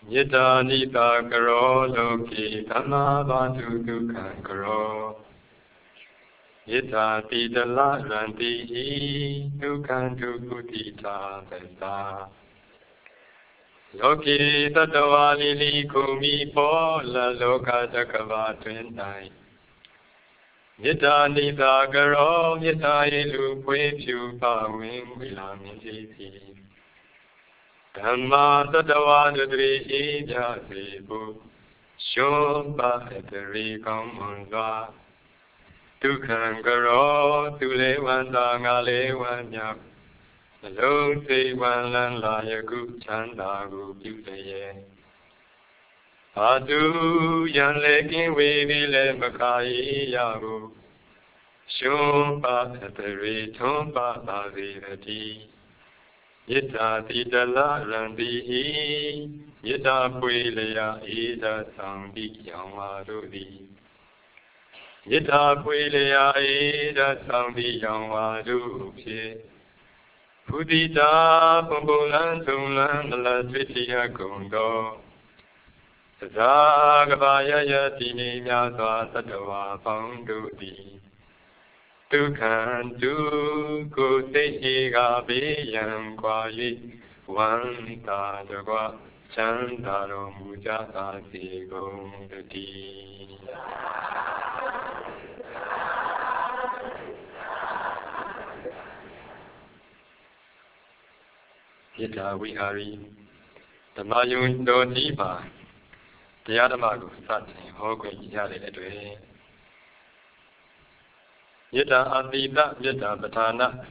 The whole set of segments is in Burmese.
Yita nita karo loki dhamma vatu dukhan karo. Yita tidala ranti dukhan dukutita vesta. Loki tatawa lili kumi pola loka jakava twintai. Yita nita karo yita ilu kwe pyu pa wing wila minti. Dhamma tatawa nudri ija tribu. Shomba eteri kamunva. Dukhan karo tule wanda ngale wanyap. Alone te wanlan layagu chandagu pyutaye. Adu yan lekin wevile makai yagu. Shomba eteri tomba bhavivati. Yita tidala randi yita puilaya ida sambi yamwadudi. Yita puilaya ida sambi yamwadupye. Pudita pumbulan tumlan aladvitiya kundo. Sadagavaya yatini myasva tatawa pangudi. Dukhan duku tehiga biyam kwayi wanta jagwa chandaro mujata sigondati. Yita vihari Dhamayun do nipa Dhyadamagu satin hogwe yare edwe. Yita adita yita batana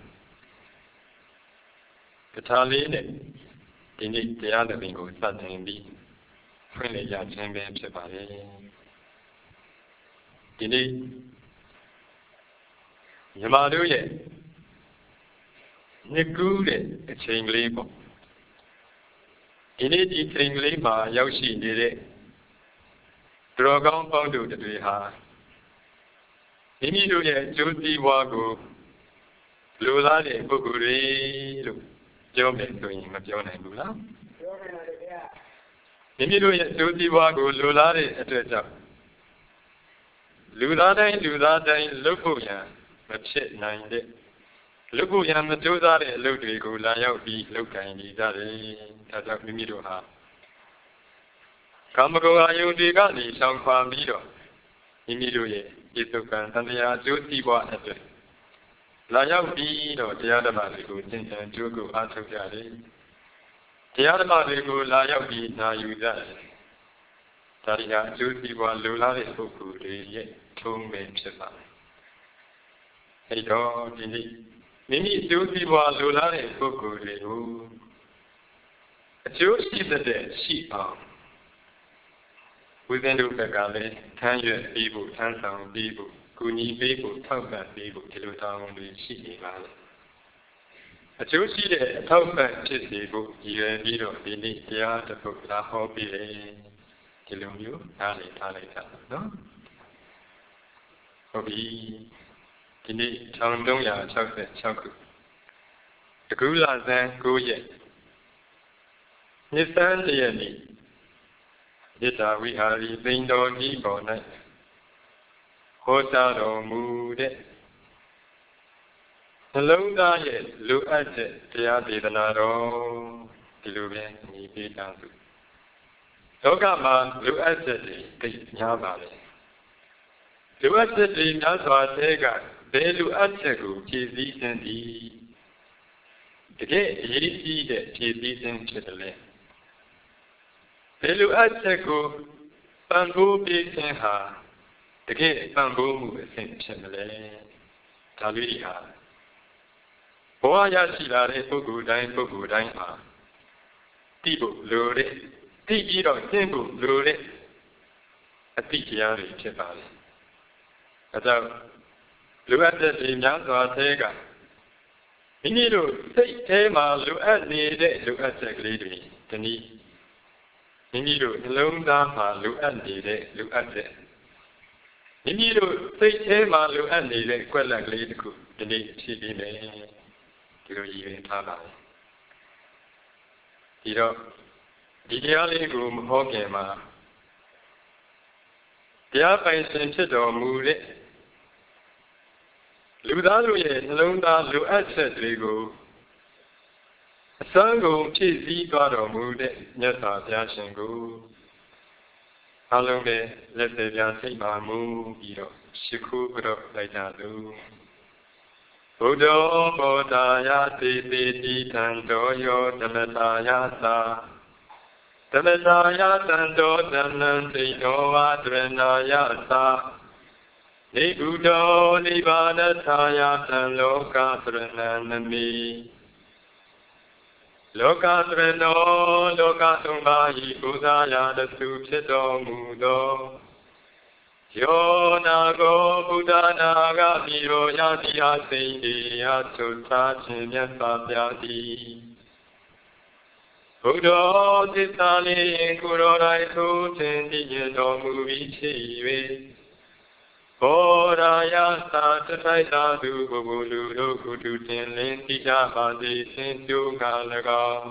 Kataline Dini Dhyadavingu satin bi Pwile ya chenbe pshepare. Dini Yamadu ye Nikude a chain label. In it, chain labor, Yoshi did it. Dragon found to the ha. Immediately, Joti Wago, Lula de Buguri, Jomen doing Majona Lula. Immediately, Joti Wago, Lula de Address. Lula de Lupuya, but shit 9 days. Lupu yam the Josare Ludwigo, Layo be Luka and Izare, Tata Mimidoha. Kamago Ayudigani, Shankwa Mido. Imidoye, Isukan, and they are Josiwa at it. Layo be no Tiadamarigo, and Jogo Atogari. Tiadamarigo, Layo be na Uzare. Taria Josiwa Lulare Fuku, yet 2 men Shepa. Hey, dog, indeed. Mimi Josi was Lulare Fuku Leu. A Josi the dead sheep arm. Within Lukagale, 10 years people, 10,000 people, Kuni people, 1,000 people, Kilotown with sheep valley. A Josi the 1,000 people, you and Nido, the Nidia, the book, La Hobby, Kilomu, Tali, no? Hobby. Kini Chandongya Chakse Chaku. The Gula Zan Goye. Nisan Yeni. Yita Vihari Bindo Nibo Night. Hosado Mude. Hello, Diet, look at it, Tiadidanado, Tilubian, Nipi Dansu. Togama, look at it, Yabale. Look at it, Naswa Tega. Belu Ategu, Chizi and the gate, ye that Chizi and Chitale. Belu Ategu, Bamboo Big and Ha, the gate Bamboo Saint Chitale, Taluiha. Boayashila, Pugu Dine Ha. Tibu, Lure, Tibido, Timbu, Lure, a Tikiari Chipale. Look at the Yanga Tega. Minido, take Tema, look at me, look at the lady, the knee. Minido, long down, look at me, look at the. Minido, take Tema, look at me, quite like lady cook, the knee, she be made. You even Taba. You know, ဒီတရားလေးကိုမဟောခင်မှာတရားပိုင်ရှင်ဖြစ်တော်မူတဲ့လူသားတို့ရဲ့နှလုံးသားလိုအပ်ချက်တွေကိုအစမ်းကုန်ဖြည့်ဆည်းသွားတော်မူတဲ့မြတ်စွာဘုရားရှင်ကိုအလုံးနဲ့လက်သေးပြစိတ်ပါမူပြီးတော့ရှိခိုးကြတော့လိုက်ကြလို့ဘုဒ္ဓဘောဓာယတိတိတိတံတော်ယောဓမ္မတာယသာဓမ္မတာယတံတော်ဓမ္မံသိတောဝါဒရဏာယသာနိဗ္ဗုဒောနိဗ္ဗာနထာယတံလောကသရဏံနမိလောကသရဏောလောကသုံးပါးဤကိုးစားရာတစုဖြစ်တော်မူသောယောနာကိုဘုဒ္ဓနာဂမိရောယတိအစိမ့်ဒီအထုသာခြင်းမြတ်စွာဘုရားသည်ဘုဒ္ဓသစ္စာလေးကိုရောတိုင်းထိုးခြင်းတည်ရတော်မူပြီးဖြစ်၍ဘောရာယသာတထိုက်သာသူဘုဘလူတို့ကုတုတင်လင်းတိကြပါစေသင်ကျိုးက၎င်း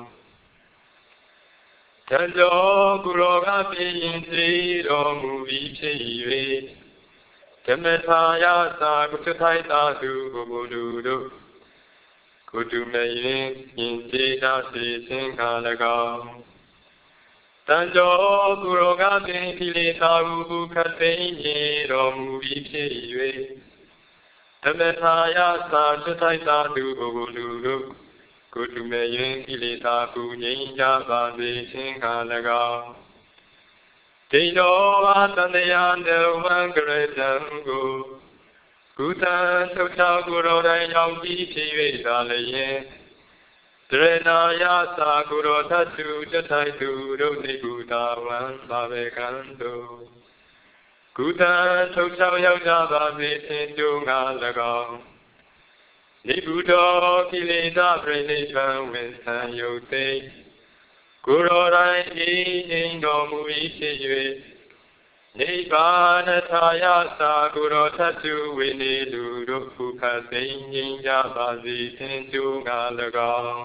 တတော်ကုရောကပြင်းစေတော်မူပြီးဖြစ်၍ဓမ္မထာယသာကုတထိုက်သာသူဘုဘလူတို့ကုတုမယင်ပြင်းစေသာစေသင်က၎င်းတန်တော်ကုရောကပင်ကိလေသာဟုခတ်သိမ်းတော်မူပြီးဖြစ်၍ဓမ္မထာယသာတထိုက်သာသူဘုဘလူတို့ကုတုမယင်ကိလေသာဟုငြိမ်းကြပါစေခြင်းက၎င်းဒိဋ္ဌောဝါတန္တယနဝံကရတံကိုကုသံသုတ်တော်ကိုယ်တော်တိုင်ရောက်ပြီးဖြစ်၍သာလျင်ဒရဏာယသာကုရောသတ္တုတထိုက်သူတို့နိဂုတာဝံသာဘေကံတို့ကုသံသုတ်တော်ရောက်ကြပါစေခြင်းကျိုးငါ၎င်းနိဗ္ဗုဒောကိလေသာပြိဋိဘံဝင်ဆံယုတ်သိကိုယ်တော်တိုင်ဤငြိမ်းတော်မူ၏ဖြစ်၍နိဗ္ဗာနထာယသာကုရောသတ္တုဝိနေလူတို့ခုခသိငြိမ်းကြပါစေခြင်းကျိုးငါ၎င်း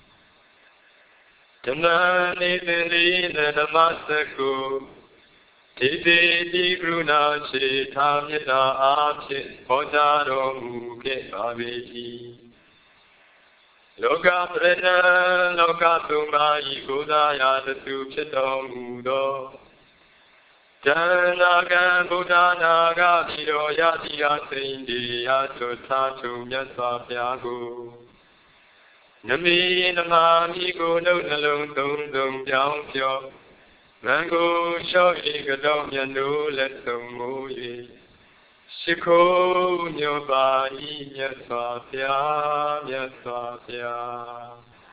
ဓမ္မနေသင်လေးဓမ္မစကုတိတိတိကရုဏာရှိသာမေတ္တာအားဖြင့်ဟောကြားတော်မူခဲ့ပါ၏လောကပရဏံလောကသုံးပါးဤကိုးစားရာတစုဖြစ်တော်မူသောတဏ္ဍာကံဗုဒ္ဓနာဂတိရောယတိယစိမ့်ဒီယသုသာထုမြတ်စွာဘုရားကိုနမိနမမိကိုနှုတ်နှလုံးသုံးစုံပြောင်းပြောမံကိုလျှော့ဤကတော့မြတ်တို့လက်ဆုံးမူ၍ရှိခိုးညောပါဤမြတ်စွာဘုရားမြတ်စွာဘုရား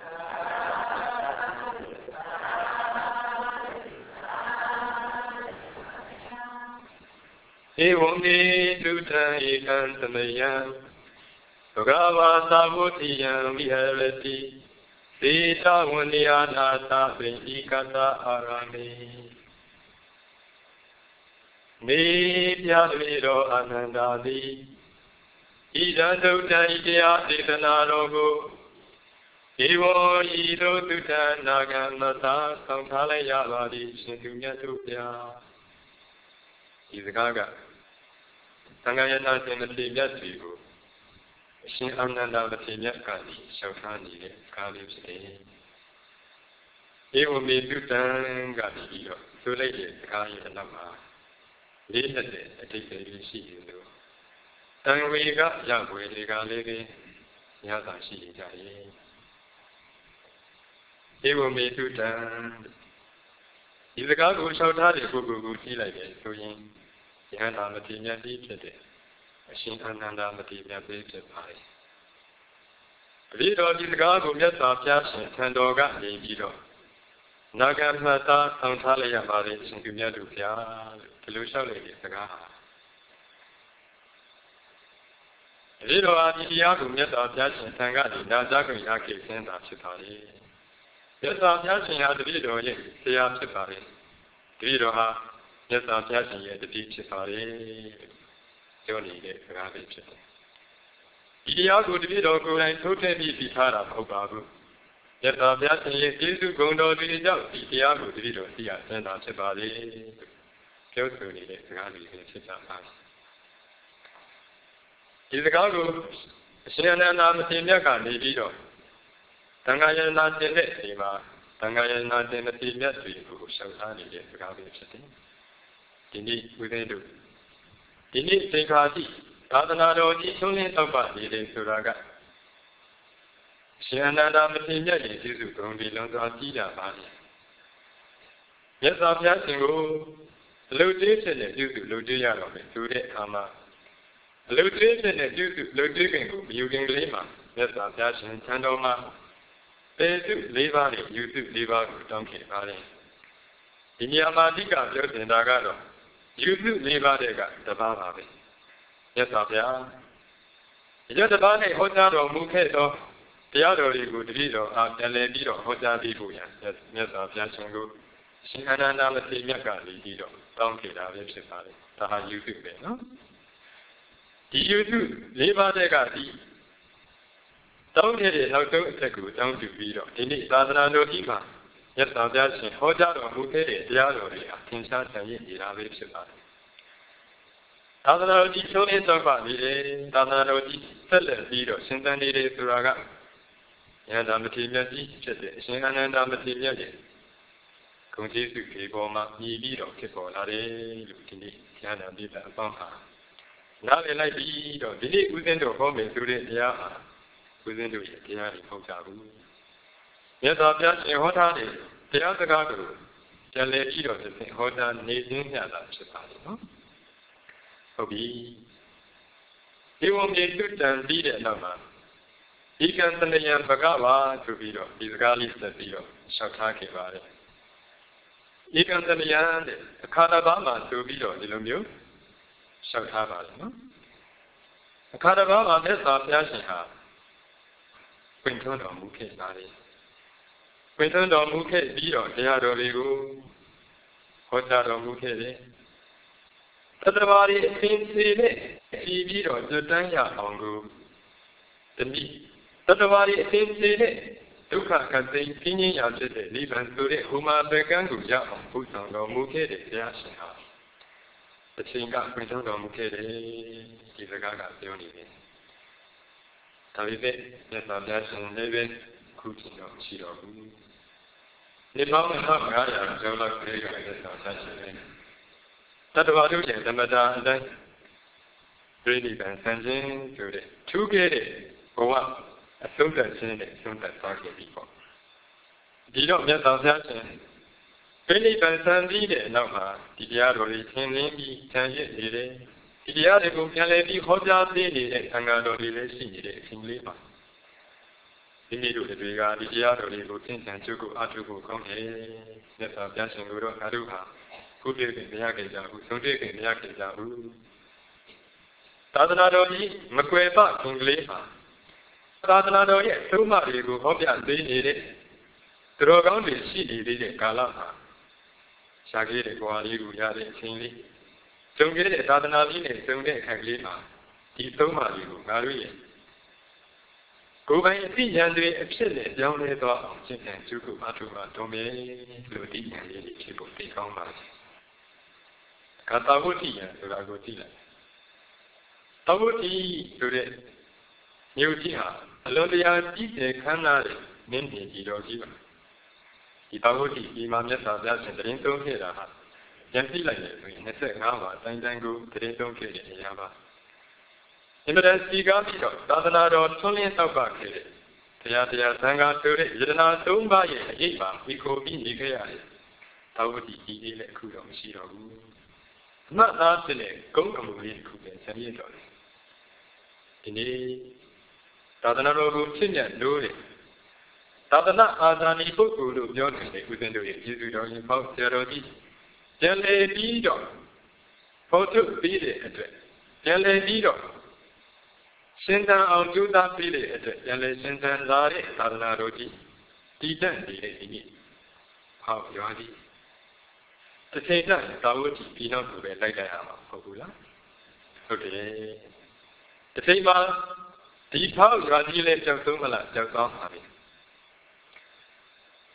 ဧဝံမေတုတံဧကံသမယံဘဂဝါသာဝတိယံဝိဟရတိသေတဝန္နိယနာသဗိဣကတအာရမေမေပြတိတော်အနန္တာတိဣဒံသုတံဣတရားဒေသနာတော်ကိုဧဝံဤသို့တုတ္တနာဂံမသာဆောင်ထားလိုက်ရပါသည်ရှင်သူမြတ်တို့ဗျာဒီစကားကသံဃာယနာရှင်မထေရမြတ်စီကိုအရှင်အာနန္ဒမထေရမြတ်ကလျှောက်ထားနေတဲ့စကားလေးဖြစ်တယ်။ဧဝမေတုတံကပြီးတော့ဆိုလိုက်တဲ့စကားရဲ့နောက်မှာလေးတဲ့အတိတ်တွေရှိတယ်လို့တန်ဝေကရပွေတွေကလေးတွေညသာရှိကြရဲ့။ဧဝမေတုတံဒီစကားကိုလျှောက်ထားတဲ့ပုဂ္ဂိုလ်ကိုကြည့်လိုက်တယ်ဆိုရင်ယဟန္တာမထေရမြတ်ကြီးဖြစ်တဲ့အရှင်အာနန္ဒမထေရမြတ်ကြီးဖြစ်ပါတယ်။တတိတော်ဒီစကားကိုမြတ်စွာဘုရားရှင်ထံတော်ကနေပြီးတော့နာဂမှတ်သားဆောင်ထားလိုက်ရပါတယ်ရှင်သူမြတ်တို့ဗျာလို့ဒီလိုလျှောက်လိုက်တဲ့စကားဟာတတိတော်ဟာဒီတရားကိုမြတ်စွာဘုရားရှင်ထံကနေနာကြားခွင့်ရခဲ့ခြင်းသာဖြစ်ပါလေ။မြတ်စွာဘုရားရှင်ဟာတတိတော်ရဲ့ဆရာဖြစ်ပါလေ။တတိတော်ဟာမြတ်စွာဘုရားရှင်ရဲ့တတိဖြစ်ပါလေ။ပြောနေတဲ့စကားလေးဖြစ်တယ်။ဒီတရားကိုတပည့်တော်ကိုယ်တိုင်ထုတ်ထည့်ပြီးထားတာမဟုတ်ပါဘူး။ယထာဗျာရှင်ရဲ့ကျေးဇူးဂုဏ်တော်တွေကြောင့်ဒီတရားကိုတတိတော်သိရစမ်းသာဖြစ်ပါလေပြောဆိုနေတဲ့စကားတွေဖြစ်ကြပါဒီစကားကိုအရှင်အနန္ဒာမထေရမြတ်ကနေပြီးတော့သံဃာယနာတင်တဲ့ဒီမှာသံဃာယနာတင်တဲ့မြတ်တွေကိုရှောက်ထားနေတဲ့စကားပဲဖြစ်တယ်ဒီနေ့ဦးသိန်းတို့ဒီနေ့သင်္ခါတိသာသနာတော်ကြီးသုံးလင်းတောက်ပါနေတယ်ဆိုတာကရှင်အနန္ဒာမထေရမြတ်ရဲ့ကျေးဇူးဂုဏ်တွေလုံးစွာကြီးတာပါလေမြတ်စွာဘုရားရှင်ကိုအလုတေးဖြစ်တဲ့ကျေးဇူးလုပ်ကြရတော့မယ်ဆိုတဲ့အခါမှာအလုတေးဖြစ်တဲ့ကျေးဇူးလုပ်ကြခင်ကိုမယူခင်ကလေးမှာမြတ်စွာဘုရားရှင်ချမ်းတော်မှာပေစု၄ပါးနဲ့ယူစု၄ပါးကိုတောင်းခဲ့ပါလေဒီနေရာမှာအဓိကပြောတင်တာကတော့ယူစု၄ပါးတဲ့ကတစ်ပါးပါပဲမြတ်စွာဘုရားဒီတစ်ပါးနဲ့ဟောကြားတော်မူခဲ့သောတရားတော်တွေကိုတတိတော်အားပြန်လည်ပြီးတော့ဟောကြားပေးဖို့ရန်မြတ်စွာဘုရားရှင်ကိုရှင်အနန္ဒာမထေရမြတ်ကနေပြီးတော့တောင်းခဲ့တာပဲဖြစ်ပါတယ်ဒါဟာယူစုပဲနော်ဒီယူစု၄ပါးတဲ့ကဒီတောင်းခဲ့တဲ့နောက်ဆုံးအချက်ကိုတောင်းယူပြီးတော့ဒီနေ့သာသနာတော်ကြီးမှာမြတ်စွာဘုရားရှင်ဟောကြားတော်မူခဲ့တဲ့တရားတော်တွေဟာသင်္ချာဆံရည်နေတာပဲဖြစ်ပါတယ်သာသနာတော်ကြီးဆုံးလေးတော့ပါနေတယ်သာသနာတော်ကြီးဆက်လက်ပြီးတော့ရှင်သန်နေတယ်ဆိုတာကယန္တာမထေရမြတ်ကြီးဖြစ်တဲ့အရှင်အနန္ဒာမထေရမြတ်ရဲ့ဂုဏ်ကျေးဇူးတွေပေါ်မှာမြည်ပြီးတော့ဖြစ်ပေါ်လာတယ်လို့ဒီနေ့ဉာဏ်တော်ပြည့်တဲ့အပေါင်းဟာနားလည်လိုက်ပြီးတော့ဒီနေ့ဦးဇင်းတို့ဟောမယ်ဆိုတဲ့တရားဟာဦးဇင်းတို့ရဲ့တရားတွေဟုတ်ကြဘူးမြတ်စွာဘုရားရှင်ဟောထားတဲ့တရားစကားကိုပြန်လည်ပြီးတော့ဖြစ်ဟောကြားနေခြင်းမျှတာဖြစ်ပါလိမ့်နော်ဟုတ်ပြီဒီဝံမြေတုတံပြီးတဲ့နောက်မှာဒီကံတဏယံဘဂဝါဆိုပြီးတော့ဒီစကားလေးဆက်ပြီးတော့ရှောက်ထားခဲ့ပါတယ်ဒီကံတဏယံတဲ့အခါတစ်ပါးမှာဆိုပြီးတော့ဒီလိုမျိုးရှောက်ထားပါတယ်နော်အခါတစ်ပါးမှာမြတ်စွာဘုရားရှင်ဟာပွင့်ထွန်းတော်မူခဲ့ပါတယ်ပွင့်ထွန်းတော်မူခဲ့ပြီးတော့တရားတော်တွေကိုဟောကြားတော်မူခဲ့တယ်တတဘာရီအင်းစီနဲ့ပြီးတော့ကျွတ်တန်းရအောင်ကိုတနည်းတတဘာရီအင်းစီနဲ့ဒုက္ခကတိပြင်းရင်းရဖြစ်တဲ့နိဗ္ဗာန်ဆိုတဲ့ဟူမာတကံကိုရအောင်ပူဆောင်တော်မူခဲ့တဲ့ဘုရားရှင်ဟာအချိန်ကပွင့်ထွန်းတော်မူခဲ့တယ်ဒီစကားကပြောနေတယ်ဒါပေမဲ့မြတ်စွာဘုရားရှင်လည်းပဲခုချိန်တော့ရှိတော်ဘူးဒီပေါင်း1500ကျော်လောက်ခရီးကလည်းဆောင်ဆရှိတယ်တတ္တဝါတို့ရဲ့သမတာအတိုင်းပြိဋိဘံဆံခြင်းဆိုတဲ့ထူးခဲ့တဲ့ဘဝအဆုံးသတ်ခြင်းနဲ့ဆုံးသတ်သွားခဲ့ပြီပေါ့ဒီတော့မြတ်စွာဘုရားရှင်ပြိဋိဘံဆံပြီးတဲ့နောက်မှာဒီတရားတော်တွေသင်လင်းပြီးခြံရစ်နေတယ်ဒီတရားတွေကိုပြန်လည်ပြီးဟောကြားပေးနေတဲ့သံဃာတော်တွေလည်းရှိနေတဲ့အချိန်လေးပါဒီနေ့တို့တွေကဒီတရားတော်တွေကိုသင်္ကြန်ကျုပ်ကိုအထုဖို့ကောင်းတယ်မြတ်စွာဘုရားရှင်ကိုတော့ငါတို့ဟာခုတည်းကမရခဲ့ကြဘူးဆုံးတည်းကမရခဲ့ကြဘူးသာသနာတော်ကြီးမကွယ်ပခင်ကလေးဟာသာသနာတော်ရဲ့သုံးမတွေကိုဟောပြပေးနေတဲ့သူတော်ကောင်းတွေရှိနေသေးတဲ့ကာလမှာရှားခဲ့တဲ့ဘဝလေးကိုရတဲ့အချိန်လေးကျုံခဲ့တဲ့သာသနာကြီးနဲ့ကျုံတဲ့အခါကလေးမှာဒီသုံးပါးတွေကိုငါတို့ရဲ့ကိုယ်ပိုင်အသိဉာဏ်တွေအဖြစ်နဲ့ပြောင်းလဲသွားအောင်ရှင်းပြကျုပ်ကအထုပါတော်မယ်လို့ဒီဉာဏ်လေးတွေဖြစ်ဖို့သိကောင်းပါစေ။ကာတဝတ္တိဉာဏ်ဆိုတာကိုသိလိုက်။တဝတ္တိဆိုတဲ့မြို့ကြီးဟာအလွန်တရာကြီးကျယ်ခမ်းနားတဲ့နင်းနေကြီးတော်ကြီးပါ။ဒီတဝတ္တိဒီမှာမြတ်စွာဘုရားရှင်တရင်သုံးခဲ့တာဟာပြန်သိလိုက်တယ်ဆိုရင်25ပါးတိုင်းတိုင်းကိုတရင်သုံးခဲ့တဲ့နေရာပါအင်မတန်စီကားပြီးတော့သာသနာတော်ထွန်းလင်းတောက်ပခဲ့တဲ့တရားသံဃာဆိုတဲ့ယတနာ3ပါးရဲ့အရေးပါပြီးကိုပြီးနေခဲ့ရတယ်။သာဝတိကြီးလေးလည်းအခုတော့မရှိတော့ဘူး။အမှတ်သားဖြစ်တဲ့ဂုဏ်အမှုလေးတစ်ခုပဲဆံရည်တော်တယ်။ဒီနေ့သာသနာတော်ကိုဖြစ်မြတ်လို့တဲ့သာသနာအာဇာနည်ပုဂ္ဂိုလ်လို့ပြောနေတဲ့ဦးဇင်းတို့ရဲ့ကျေးဇူးတော်ရှင်ပေါ့ဆရာတော်ကြီးပြန်လည်ပြီးတော့ဖော်ထုတ်ပြီးတဲ့အတွက်ပြန်လည်ပြီးတော့ရှင်းတန်အောင်ကြိုးစားပေးတဲ့အတွက်ပြန်လည်ရှင်းတန်လာတဲ့သာသနာတော်ကြီးတည်တတ်နေတဲ့ဒီနေ့ဟောရွာကြီးတစ်ချိန်တည်းသာဝတိပြည်နောက်ကိုပဲလိုက်လိုက်ရမှာဟုတ်ဘူးလားဟုတ်တယ်တစ်ချိန်မှာဒီဖောက်ရွာကြီးလည်းကြောက်ဆုံးမလားကြောက်သွားပါပြီ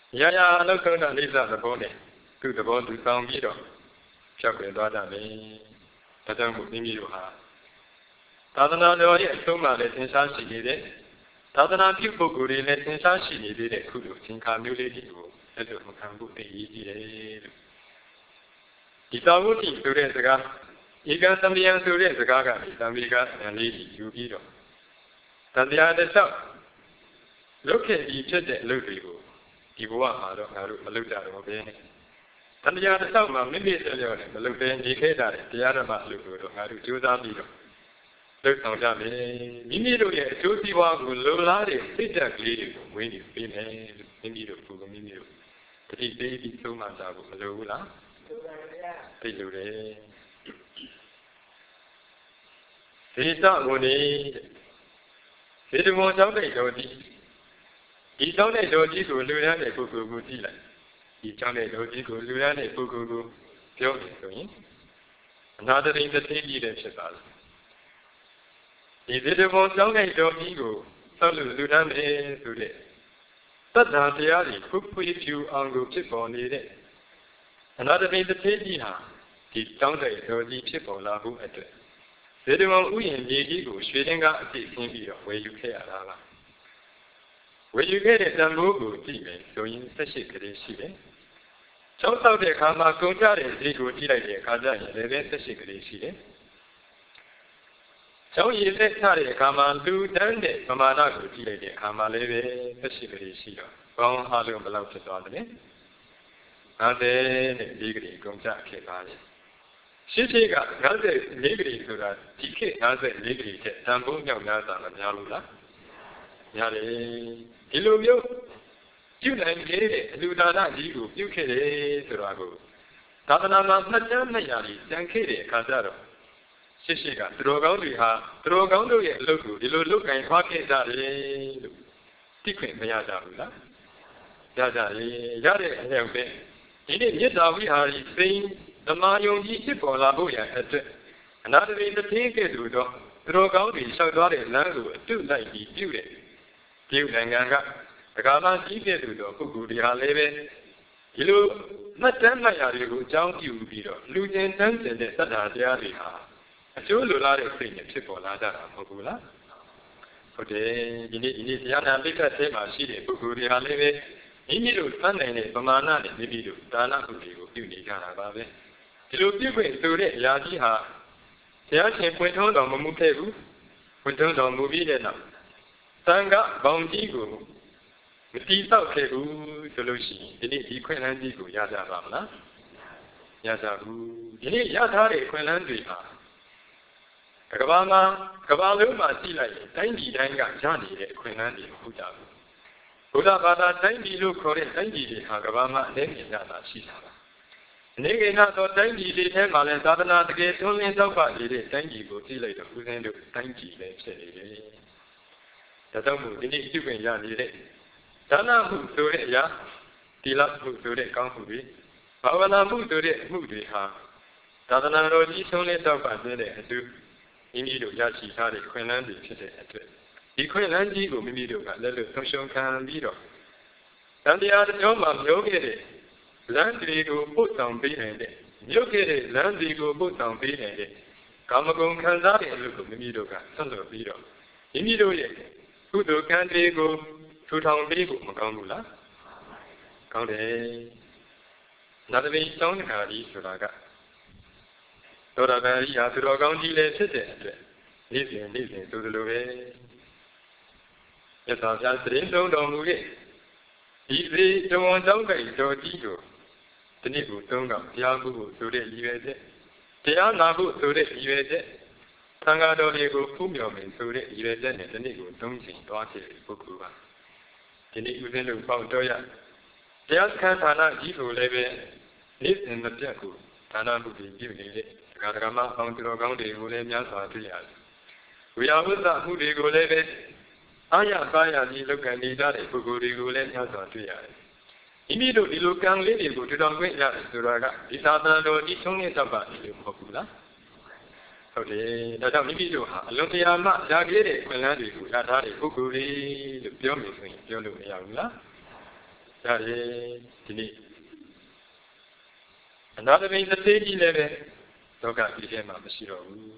Yaya Lokona Lisa the body, to the body to sound middle, Chakwe Dada, Tadam Nimiruha. Tadana Loya, Soma, let in Sashi did it. Tadana people could let in Sashi did it, could think I knew lady, let them come to the easy. Itawuti to the Gaga. You got some young to the Gaga, Samiga and Lady, you get up. Then the other stuff. Look at each other, look at you. You want to look at it. Then the other stuff, maybe it's a little, but look at the other must look good, how to choose our leader. Look on that, you need to get two people who look like it, sit that lady, when you feel him, you need to put them in you. But he baby so much out of Lola. They do it. He's not money. He don't want something to do. He don't let Doji go learn a Puku Tila. He don't let Doji go learn a Puku Joking. Another thing that he leadership us. He didn't want something to go. So Ludan is today. But not the other, who put you on go chip on it. Another thing that he has. He don't let Doji chip on Labu at it. They don't want we in Yigo, shooting up the thing where you care. When you get it, then go, so in such a crazy. So the Kama Kunta is equal to the Kazan, the rest of the so you let Tari Kama do done it, Mamana go to the Kama leve, the secret. Bon Harlem belongs to Dodley. And then degree comes out. She got another degree to that, TK, another degree, Tambo, Yamata, and Yalula. Yale, Ilumio, you then get it, Ludana, you get it, Rago. Tatanama, Yali, then Kiri, Kazaro. She got throw out to her, throw out to it, look and pocket that secret Mayadula. Yada, Yade, in it, yes, we are saying. The Mayo Egypt or Labuya at another way the take it to throw out in Saudi Langu, two like he do it. Give Langanga, the Gama Egypt to the Kukudia Leve. You not then my Arigo, John you be the Lujan Tansen, the Sada Diariha. A Chulula thing, a chip or Lada, Mokula. Okay, you need Yana Bika Tema, she did Kukudia Leve. You need to find any Pamana, maybe you, Dana, you need Ganababe. You look different to it, Yadiha. The action went on Mukebu, went on movie now. Sanga, Boundigo. The tea out Kebu, Solution, the need Quenandigo, Yadabana. Yazabu, you need Yatari Quenandriha. Kabama, Kabaluma, Sila, Tangi Danga, Johnny, Quenandi, Huda. Huda Bada, Tangi look correct, Tangi, Hagabama, then Yana Shisa. Nigga, so thank you, they tell Malan Sadana to get only so far, thank you, go see later, who's going to thank you, they say. The Tamu, they need to bring Yan, Dana moved to it, ya, Tila moved to it, come to be. Pavana moved to it, moved to her. Sadana Roji only so far, they do. Immediate Yashi had a Quinlandi, the Quinlandi go immediately, let the social can be done. And the other Joma, you get it. Landry go put down behind it. You get it, Landry go put down behind it. Kamagon can that look at the middle, son of Vito. Immediately, who do can they go to town people, Macamula? Count a another way down Hardy Suraga. Dora Maria to the county letter. Listen to the Love. Yes, I'll just ring down away. If they don't want down by Dodigo. The Nibu Tonga, Yabu, so that you had it. They are Nabu, so that you had it. Tangado Lego Pumio, so that you had it, the Nibu Tongi, Dwaki, Bukuba. The Nibu Zenu Pautoya. They ask Kantana, Jifu Leve, live in the Jaku, Tana would be given it. Karama, Mountain County, Williams are 3 years. We are with that who they go leve. Aya, Baya, you look and need that, Bukuri, Williams are 3 years. Immediately look and lady go to the great yard to Raga. This other door is only about you, Popula. Okay, that's how maybe you have. Lotiama, Jagere, Melandi, Yatari, Kukuri, the Biomis, Yolu Yamla. ရတယ်ဒီနေ့အနာတပိန်တစ်သေးကြီးလည်းပဲလောကကြီးထဲမှာမရှိတော့ဘူး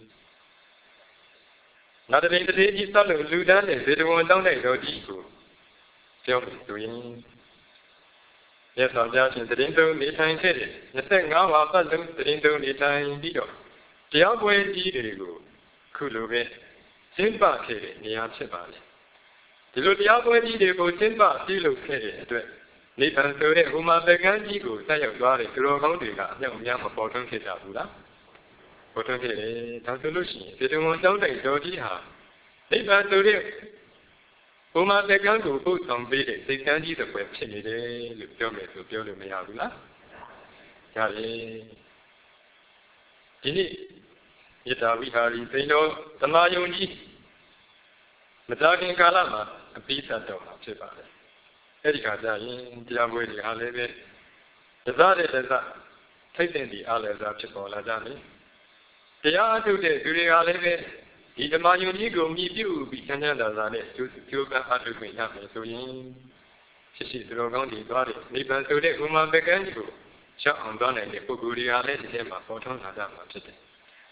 နာတပိန်တစ်သေးကြီးစောက်လို့လူတန်းတဲ့ဇေတဝန်တောင်းတဲ့တော်ကြီးကိုပြောလို့ဆိုရင်မြတ်စွာဘုရားရှင်တရင်သုံးနေထိုင်ခဲ့တဲ့25ပါးပတ်လုံးတရင်သုံးနေထိုင်ပြီးတော့တရားပွဲကြီးတွေကိုခုလိုပဲကျင်းပခဲ့တဲ့နေရာဖြစ်ပါလေဒီလိုတရားပွဲကြီးတွေကိုကျင်းပပြုလုပ်ခဲ့တဲ့အတွက်နိဗ္ဗာန်ဆိုတဲ့ဟိုမှာသက္ကန်းကြီးကိုဆက်ရောက်သွားတဲ့သူတော်ကောင်းတွေကအမြောက်အများမပေါ်ထွန်းခဲ့ကြဘူးလားပေါ်ထွန်းခဲ့တယ်ဒါဆိုလို့ရှိရင်ဒီတုံတောင်းတဲ့တော်ကြီးဟာနိဗ္ဗာန်ဆိုတဲ့ဟိုမှာသက္ကန်းကိုပို့ဆောင်ပေးတဲ့စိတ်ကန်းကြီးတစ်ပွဲဖြစ်နေတယ်လို့ပြောမယ်ဆိုပြောလို့မရဘူးလားဒါလေဒီနေ့ယထာဝိဟာရီသိတော်သမာယုံကြီးမကြာခင်ကာလမှာအပိသတ်တော်မှာဖြစ်ပါတယ်အဲ့ဒီခါကျရင်တရားပွဲတွေဟာလည်းပဲတစားတဲ့တစားထိတ်တဲ့ဒီအားလည်းစားဖြစ်ပေါ်လာကြတယ်တရားအထုတ်တဲ့သူတွေကလည်းပဲဒီဓမ္မယုံကြီးကိုမြည်ပြုပြီးချမ်းသာသာနဲ့ကျိုးပန်းအားထုတ်ခွင့်ရမယ်ဆိုရင်ရှိသူတော်ကောင်းတွေသွားတယ်နိဗ္ဗာန်ဆိုတဲ့ဥမာပကံကြီးကိုရှောက်အောင်သွားနိုင်တဲ့ပုဂ္ဂိုလ်တွေကလည်းဒီထဲမှာပေါ်ထွန်းလာကြမှာဖြစ်တယ်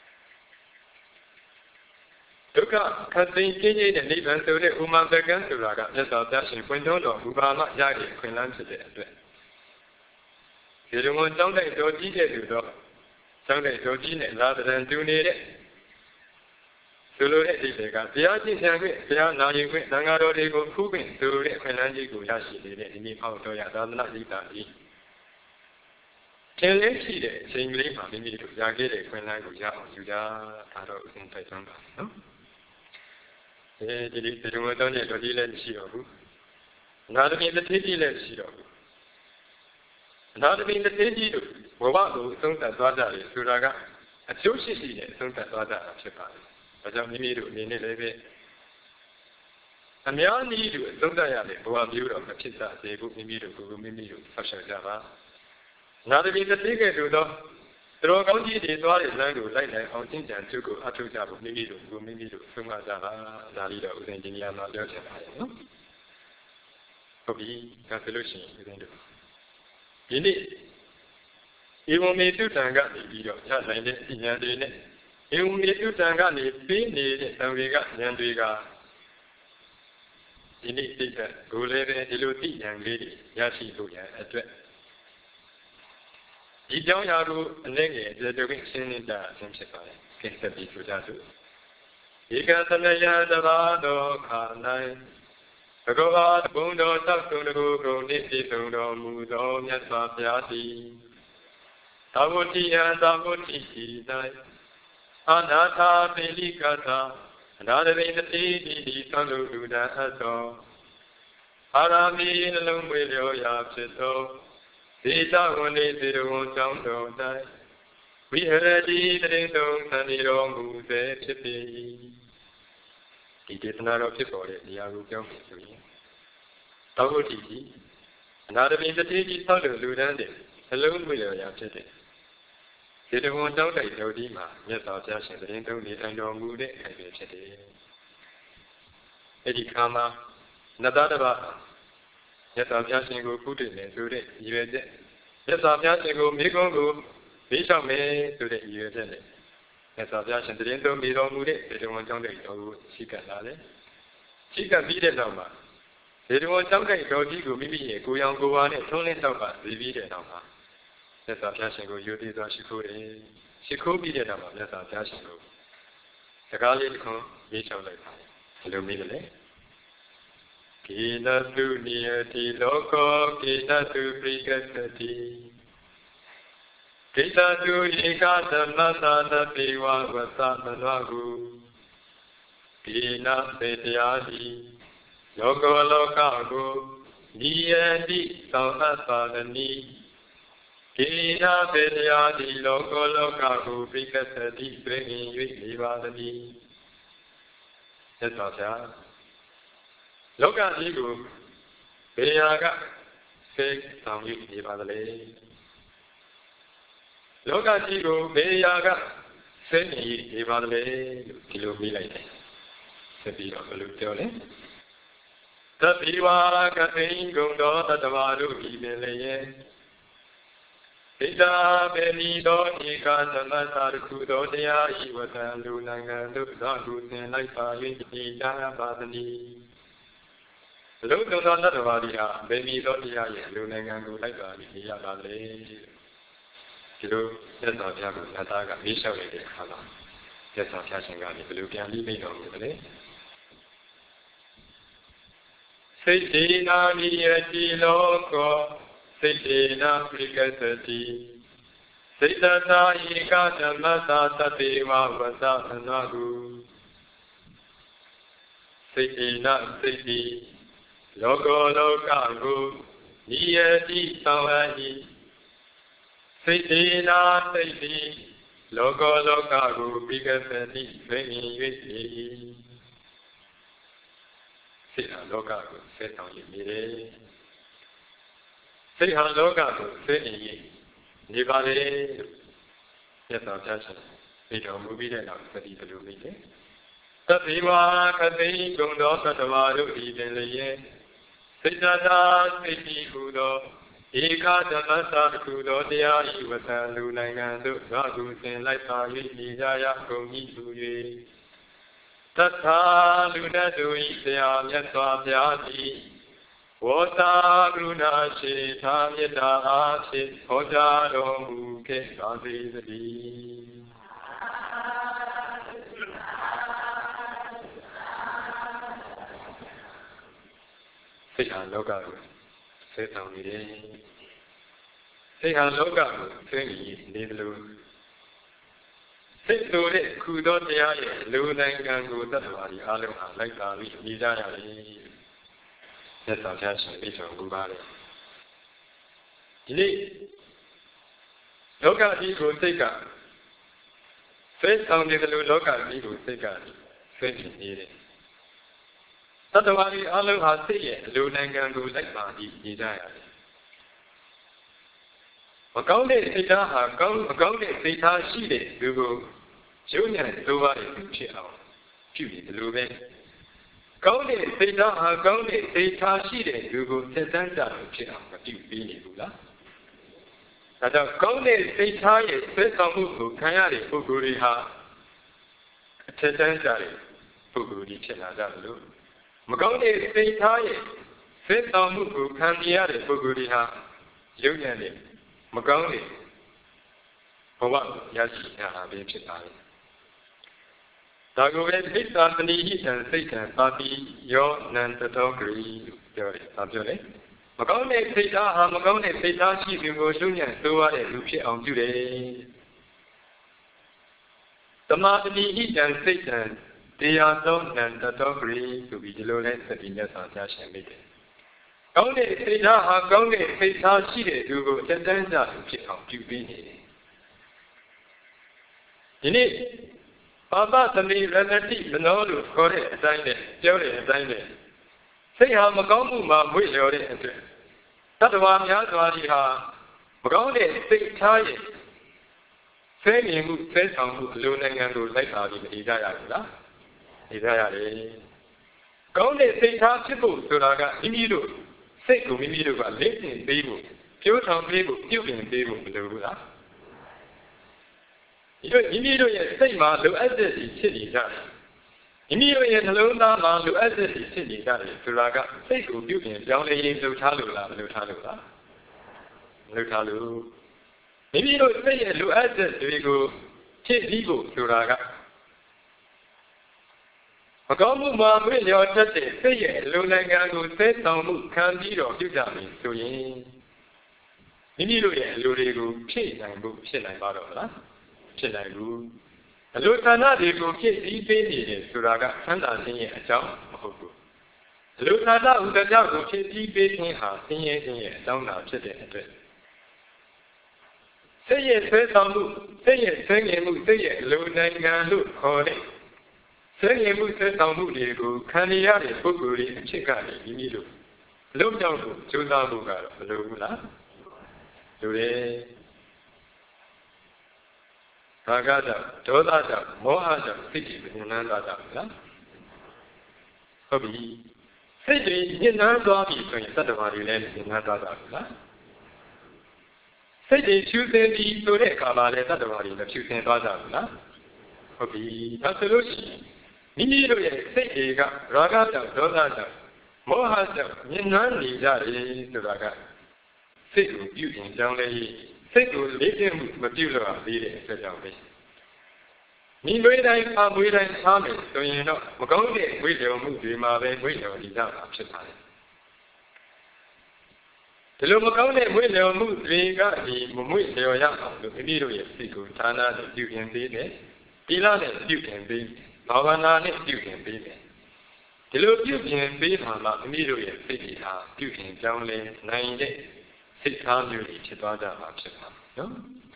ဒုက္ခခတ်သိမ်းခြင်းရဲ့နိဗ္ဗာန်ဆိုတဲ့ဥမာပကံဆိုတာကမြတ်စွာဘုရားရှင်ပွင့်တော်တော်ဘုရားမရတဲ့ခွင့်လန်းဖြစ်တဲ့အတွက်ဒီလိုမျိုးတောင်းတဲ့တော်ကြီးတဲ့သူတော့တောင်းတဲ့တော်ကြီးနဲ့လာတဲ့တူနေတဲ့ဆိုလိုတဲ့အဓိပ္ပာယ်ကဘုရားကျင့်ကြံခွင့်ဘုရားနာယူခွင့်သံဃာတော်တွေကိုဖူးခွင့်ဆိုတဲ့ခွင့်လန်းကြီးကိုရရှိနေတဲ့ဒီနေ့ဟောတော်ရသာသနာ့ဤတာကြီးသင်လေးရှိတဲ့အချိန်ကလေးမှာမိမိတို့ရခဲ့တဲ့ခွင့်လန်းကိုရအောင်ယူကြဒါတော့ဥစဉ်တိုက်တွန်းပါနော်ဒီလိုမျိုးတောင်းတဲ့တော်ကြီးလည်းမရှိတော့ဘူးနာသမီးတစ်သေးကြီးလည်းမရှိတော့ဘူးနာသမီးတစ်သေးကြီးတို့ဘဝကိုအဆုံးသတ်သွားကြတယ်ဆိုတာကအကျိုးရှိရှိနဲ့အဆုံးသတ်သွားကြတာဖြစ်ပါတယ်ဒါကြောင့်မိမိတို့အနေနဲ့လည်းပဲအများကြီးတို့အဆုံးသတ်ရတဲ့ဘဝမျိုးတော့မဖြစ်ကြစေဘူးမိမိတို့ကိုမိမိတို့ဆောက်ရှောက်ကြပါနာသမီးတစ်သေးကဲ့သို့သောသူတော်ကောင်းကြီးတွေသွားတဲ့လမ်းကိုလိုက်နိုင်အောင်ကျင့်ကြံကြိုးကိုအထောက်ကြဖို့မိမိတို့ကိုမိမိတို့ဆုံးမကြပါဒါလေးတော့ဥစဉ်ဒီနေရာမှာပြောချင်ပါတယ်နော်ဟုတ်ပြီဒါဆိုလို့ရှိရင်ဥစဉ်တို့ဒီနေ့ဧဝံမေတုတံကနေပြီးတော့ရနိုင်တဲ့ဉာဏ်တွေနဲ့ဧဝံမေတုတံကနေပြီးနေတဲ့သံဃာဉာဏ်တွေကဒီနေ့သိတဲ့ကိုယ်လည်းပဲဒီလိုသိဉာဏ်လေးတွေရရှိဖို့ရအတွက်ဒီကြောင့်ရာကိုအနေငယ်ဒီတို့ရှင်းနေတာအဆင်ဖြစ်ပါတယ်။ကိစ္စပြီးဆိုကြစို့။ဧကသမယတဘာတော်ခါ၌ဘဂဝါဘုံတော်သောတုံတကူကုန်နှင့်ပြည့်စုံတော်မူသောမြတ်စွာဘုရားသည်သာဝတိယသာဝတိရှိ၌အနာထာပိလိကသာအနာတပိတတိတိသောလူလူတန်အပ်သောအာရမီနှလုံးမွေလျောရာဖြစ်သောဒေသဝန်နေစေတော်ကြောင့်တော်၌ဝိဟရတိတရင်သုံးသံဒီတော်မူစေဖြစ်ပေ၏ဒီဒေသနာတော်ဖြစ်ပေါ်တဲ့နေရာကိုပြောမယ်ဆိုရင်သောဝတိကြီးအနာတပိတတိကြီးသောလူတန်းတဲ့အလုံးမွေလျောရာဖြစ်တဲ့ဒီတဝန်တောင်းတိုက်တော်ဒီမှာမြတ်စွာဘုရားရှင်တရင်သုံးနေထိုင်တော်မူတဲ့အခိုက်ပဲဖြစ်တယ်အဲ့ဒီခါမှာနတ္တတဘာမြတ်စွာဘုရားရှင်ကိုကုသိုလ်နဲ့ဆိုတဲ့ရည်ရွယ်ချက်မြတ်စွာဘုရားရှင်ကိုမိကုံးကိုမေးလျှောက်မယ်ဆိုတဲ့ရည်ရွယ်ချက်နဲ့မြတ်စွာဘုရားရှင်တရင်သုံးပြီးတော်မူတဲ့ဒေတဝန်ကျောင်းတိုက်တော်ကိုရှိကပ်လာတယ်ရှိကပ်ပြီးတဲ့နောက်မှာဒေတဝန်ကျောင်းတိုက်တော်ကြီးကိုမိမိရဲ့ကိုယ်ရောင်ကိုယ်ဝါနဲ့ထုံးလင်းတော့ပါပြီးတဲ့နောက်မှာမြတ်စွာဘုရားရှင်ကိုယုတိစွာရှိခိုးတယ်ရှိခိုးပြီးတဲ့နောက်မှာမြတ်စွာဘုရားရှင်ကိုစကားလေးတစ်ခွန်းရေးလျှောက်လိုက်ပါတယ်ဘယ်လိုမေးလဲကိနတုနိယတိလောကောကိနတုပရိကသတိကိနတုဧကသမသနာပေဝဝသမနောဟုကိနပေတရားတိလောကောလောကကိုနိယတိသောအပ်ပါသနိကိနပေတရားတိလောကောလောကကိုပရိကသတိတွင်၍နေပါသနိသက်သာဗျာလောကကြီးကိုဘယ်ရာကသိဆောင်ယူနေပါသလဲလောကကြီးကိုဘယ်ရာကသိနေပါသလဲလို့ဒီလိုမေးလိုက်တယ်ဆက်ပြီးတော့ဘယ်လိုပြောလဲ Tapiwa kating gundo tatavaru ibeleye. Ita beni do ika samasar kudo daya iwatan lunangan lusaku sin laipa yin jaya badani. Lu gundo tatavariya beni do daya lunangan ku laipa yin jaya badani. Kilo yasa pyaku nataga misha wede hala. Yasa pyashangani belu kyan li mei do mele. Siddhina niyati loko Siddhina prikasati Siddhata ika dhammasa tativa vasa anagu Siddhina siddhi Loko lokagu Niyati samvani Siddhina siddhi Loko lokagu prikasati Sveni viti Siddha loka ko setang yi mire. Siddha loka ko setang yi nibare. Yasa pyasha. Ito mubire na sati balu mire. Tapiwa kati gundo tatavaru ibeleye. Siddhata siddhi kudo. Eka dhammasa kudo daya iwatan lunangan du sagu sin laipa yi jaya kongi suye. Tatha lunadui saya myatwa pyati Wata gruna sheta myata ashi Hoja domu ke sazizadi Siddha loka ko setang mire. Siddha loka ko setang nidlu. Sit to it, kudo daya lu nangan ku tatvari alu ha laita vi nijaya li. Yasa pyasha ito gubare. Ini loka di ko sika. Sit sang nidlu loka di ko sika. Sit nire. Tatvari alu ha sit lu nangan ku laita vi nijaya li. မကောင်းတဲ့စိတ်ဓာတ်ဟာမကောင်းတဲ့စိတ်ဓာတ်ရှိတဲ့လူကိုရုပ်ဉာဏ်လိုပါတဲ့သူဖြစ်အောင်ပြုပြီးဒီလိုပဲကောင်းတဲ့စိတ်ဓာတ်ဟာကောင်းတဲ့စိတ်ဓာတ်ရှိတဲ့လူကိုသက်တမ်းကြလို့ဖြစ်အောင်မပြုပေးနေဘူးလားဒါကြောင့်ကောင်းတဲ့စိတ်ဓာတ်ရဲ့ဆွဲဆောင်မှုကိုခံရတဲ့ပုဂ္ဂိုလ်တွေဟာအထက်တန်းကြတဲ့ပုဂ္ဂိုလ်တွေဖြစ်လာကြလို့မကောင်းတဲ့စိတ်ဓာတ်ရဲ့ဆွဲဆောင်မှုကိုခံရတဲ့ပုဂ္ဂိုလ်တွေဟာရုပ်ဉာဏ်နဲ့မကောင်းတဲ့ဘဝရရှိတာပဲဖြစ်ပါတယ်။ဒါကိုပဲသိစ္စာတဏှိဟိတံစိတ်တံပါတိယောနန္တတောဂရိပြောတယ်။ဒါပြောလေ။မကောင်းတဲ့စိတ်ဓာတ်ဟာမကောင်းတဲ့စိတ်ဓာတ်ရှိသူကိုရှုညံ့သိုးရတဲ့လူဖြစ်အောင်ပြုတယ်။သမာတဏှိဟိတံစိတ်တံတရားသောနန္တတောဂရိဆိုပြီးဒီလိုလဲသတိနဲ့ဆောင်ကြားရှင်မိတယ်။ကောင်းတဲ့စိတ်ဓာတ်ဟာကောင်းတဲ့စိတ်ဓာတ်ရှိတဲ့သူကိုအတန်းကြဖြစ်အောင်ပြုပေးနေတယ်။ဒီနေ့ပါပသမီရဏတိမနောလို့ခေါ်တဲ့အတိုင်းနဲ့ပြောတဲ့အတိုင်းနဲ့စိတ်ဟာမကောင်းမှုမှာမွေ့လျော်တဲ့အတွက်တတ္တဝါများစွာဒီဟာမကောင်းတဲ့စိတ်ထားရဲ့ဆဲမြင်မှုဆဲဆောင်မှုအလိုနိုင်ငံကိုလိုက်ပါပြီးနေကြရဘူးလားနေကြရတယ်။ကောင်းတဲ့စိတ်ထားဖြစ်ဖို့ဆိုတာကမိမိတို့စိတ်ကိုမိမိတို့ကလက်ကျင်ပေးဖို့ပြိုးထောင်ပေးဖို့ပြုပြင်ပေးဖို့မလိုဘူးလားဒီလိုမိမိတို့ရဲ့စိတ်မှာလိုအပ်တဲ့ဖြစ်နေကြတယ်မိမိတို့ရဲ့နှလုံးသားမှာလိုအပ်တဲ့ဖြစ်နေကြတယ်ဆိုတာကစိတ်ကိုပြုပြင်ပြောင်းလဲရေးလုပ်ထားလို့လားမလုပ်ထားလို့လားမလုပ်ထားလို့မိမိတို့စိတ်ရဲ့လိုအပ်တဲ့တွေကိုဖြည့်ဆည်းဖို့ဆိုတာကမကောင်းမှုမှာမွေ့လျော်တတ်တဲ့စိတ်ရဲ့လူနိုင်ငံကိုသဲဆောင်မှုခံပြီးတော့ပြုကြမယ်ဆိုရင်မိမိတို့ရဲ့အလိုတွေကိုဖြည့်နိုင်ဖို့ဖြစ်နိုင်ပါတော့မလားဖြစ်နိုင်ဘူးအလိုဌာနတွေကိုဖြည့်ဆည်းပေးနေတယ်ဆိုတာကဆန္ဒခြင်းရဲ့အကြောင်းမဟုတ်ဘူးအလိုဌာနဥဒ္ဒကြောင့်ကိုဖြည့်ဆည်းပေးခြင်းဟာဆင်းရဲခြင်းရဲ့အကြောင်းသာဖြစ်တဲ့အတွက်စိတ်ရဲ့ဆွဲဆောင်မှုစိတ်ရဲ့ဆွဲငင်မှုစိတ်ရဲ့အလိုနိုင်ငံလို့ခေါ်တဲ့ဆွေးနွေးမှုဆွေးဆောင်မှုတွေကိုခံရတဲ့ပုဂ္ဂိုလ်တွေအဖြစ်ကနေမိမိတို့လုံကြောက်ဖို့ကြိုးစားဖို့ကတော့မလိုဘူးလားလိုတယ်ဘာကကြောင့်ဒေါသကြောင့်မောဟကြောင့်စိတ်ကြီးပင်နန်းတာကြောင့်လားဟုတ်ပြီစိတ်တွေညှဉ်းနှွမ်းသွားပြီဆိုရင်တတ္တဝါတွေလည်းညှဉ်းနှွမ်းသွားကြဘူးလားစိတ်တွေဖြူစင်ပြီးဆိုတဲ့အခါမှာလည်းတတ္တဝါတွေလည်းဖြူစင်သွားကြဘူးလားဟုတ်ပြီဒါဆိုလို့ရှိရင်မိမိတို့ရဲ့စိတ်တွေကရာဂကြောင့်ဒေါသကြောင့်မောဟကြောင့်ညှဉ်းနှွမ်းနေကြတယ်ဆိုတာကစိတ်ကိုပြုပြင်ကြောင်းလဲစိတ်ကိုလေ့ကျင့်မှုမပြုလို့သေးတဲ့အတွက်ကြောင့်ပဲမိမွေးတိုင်းပါမွေးတိုင်းသားမယ်ဆိုရင်တော့မကောင်းတဲ့ဝိလျော်မှုတွေမှာပဲဝိလျော်နေကြတာဖြစ်ပါတယ်ဒီလိုမကောင်းတဲ့ဝိလျော်မှုတွေကဒီမမွေ့လျော်ရအောင်လို့မိမိတို့ရဲ့စိတ်ကိုဌာနနဲ့ပြုပြင်ပေးတယ်သီလနဲ့ပြုပြင်ပေးဘာဝနာနဲ့ပြုပြင်ပေးတယ်ဒီလိုပြုပြင်ပေးမှမိမိတို့ရဲ့စိတ်ကြီးဟာပြုပြင်ကြောင်းလဲနိုင်တဲ့စိတ်ထားမျိုးတွေဖြစ်သွားကြမှာဖြစ်ပါနော်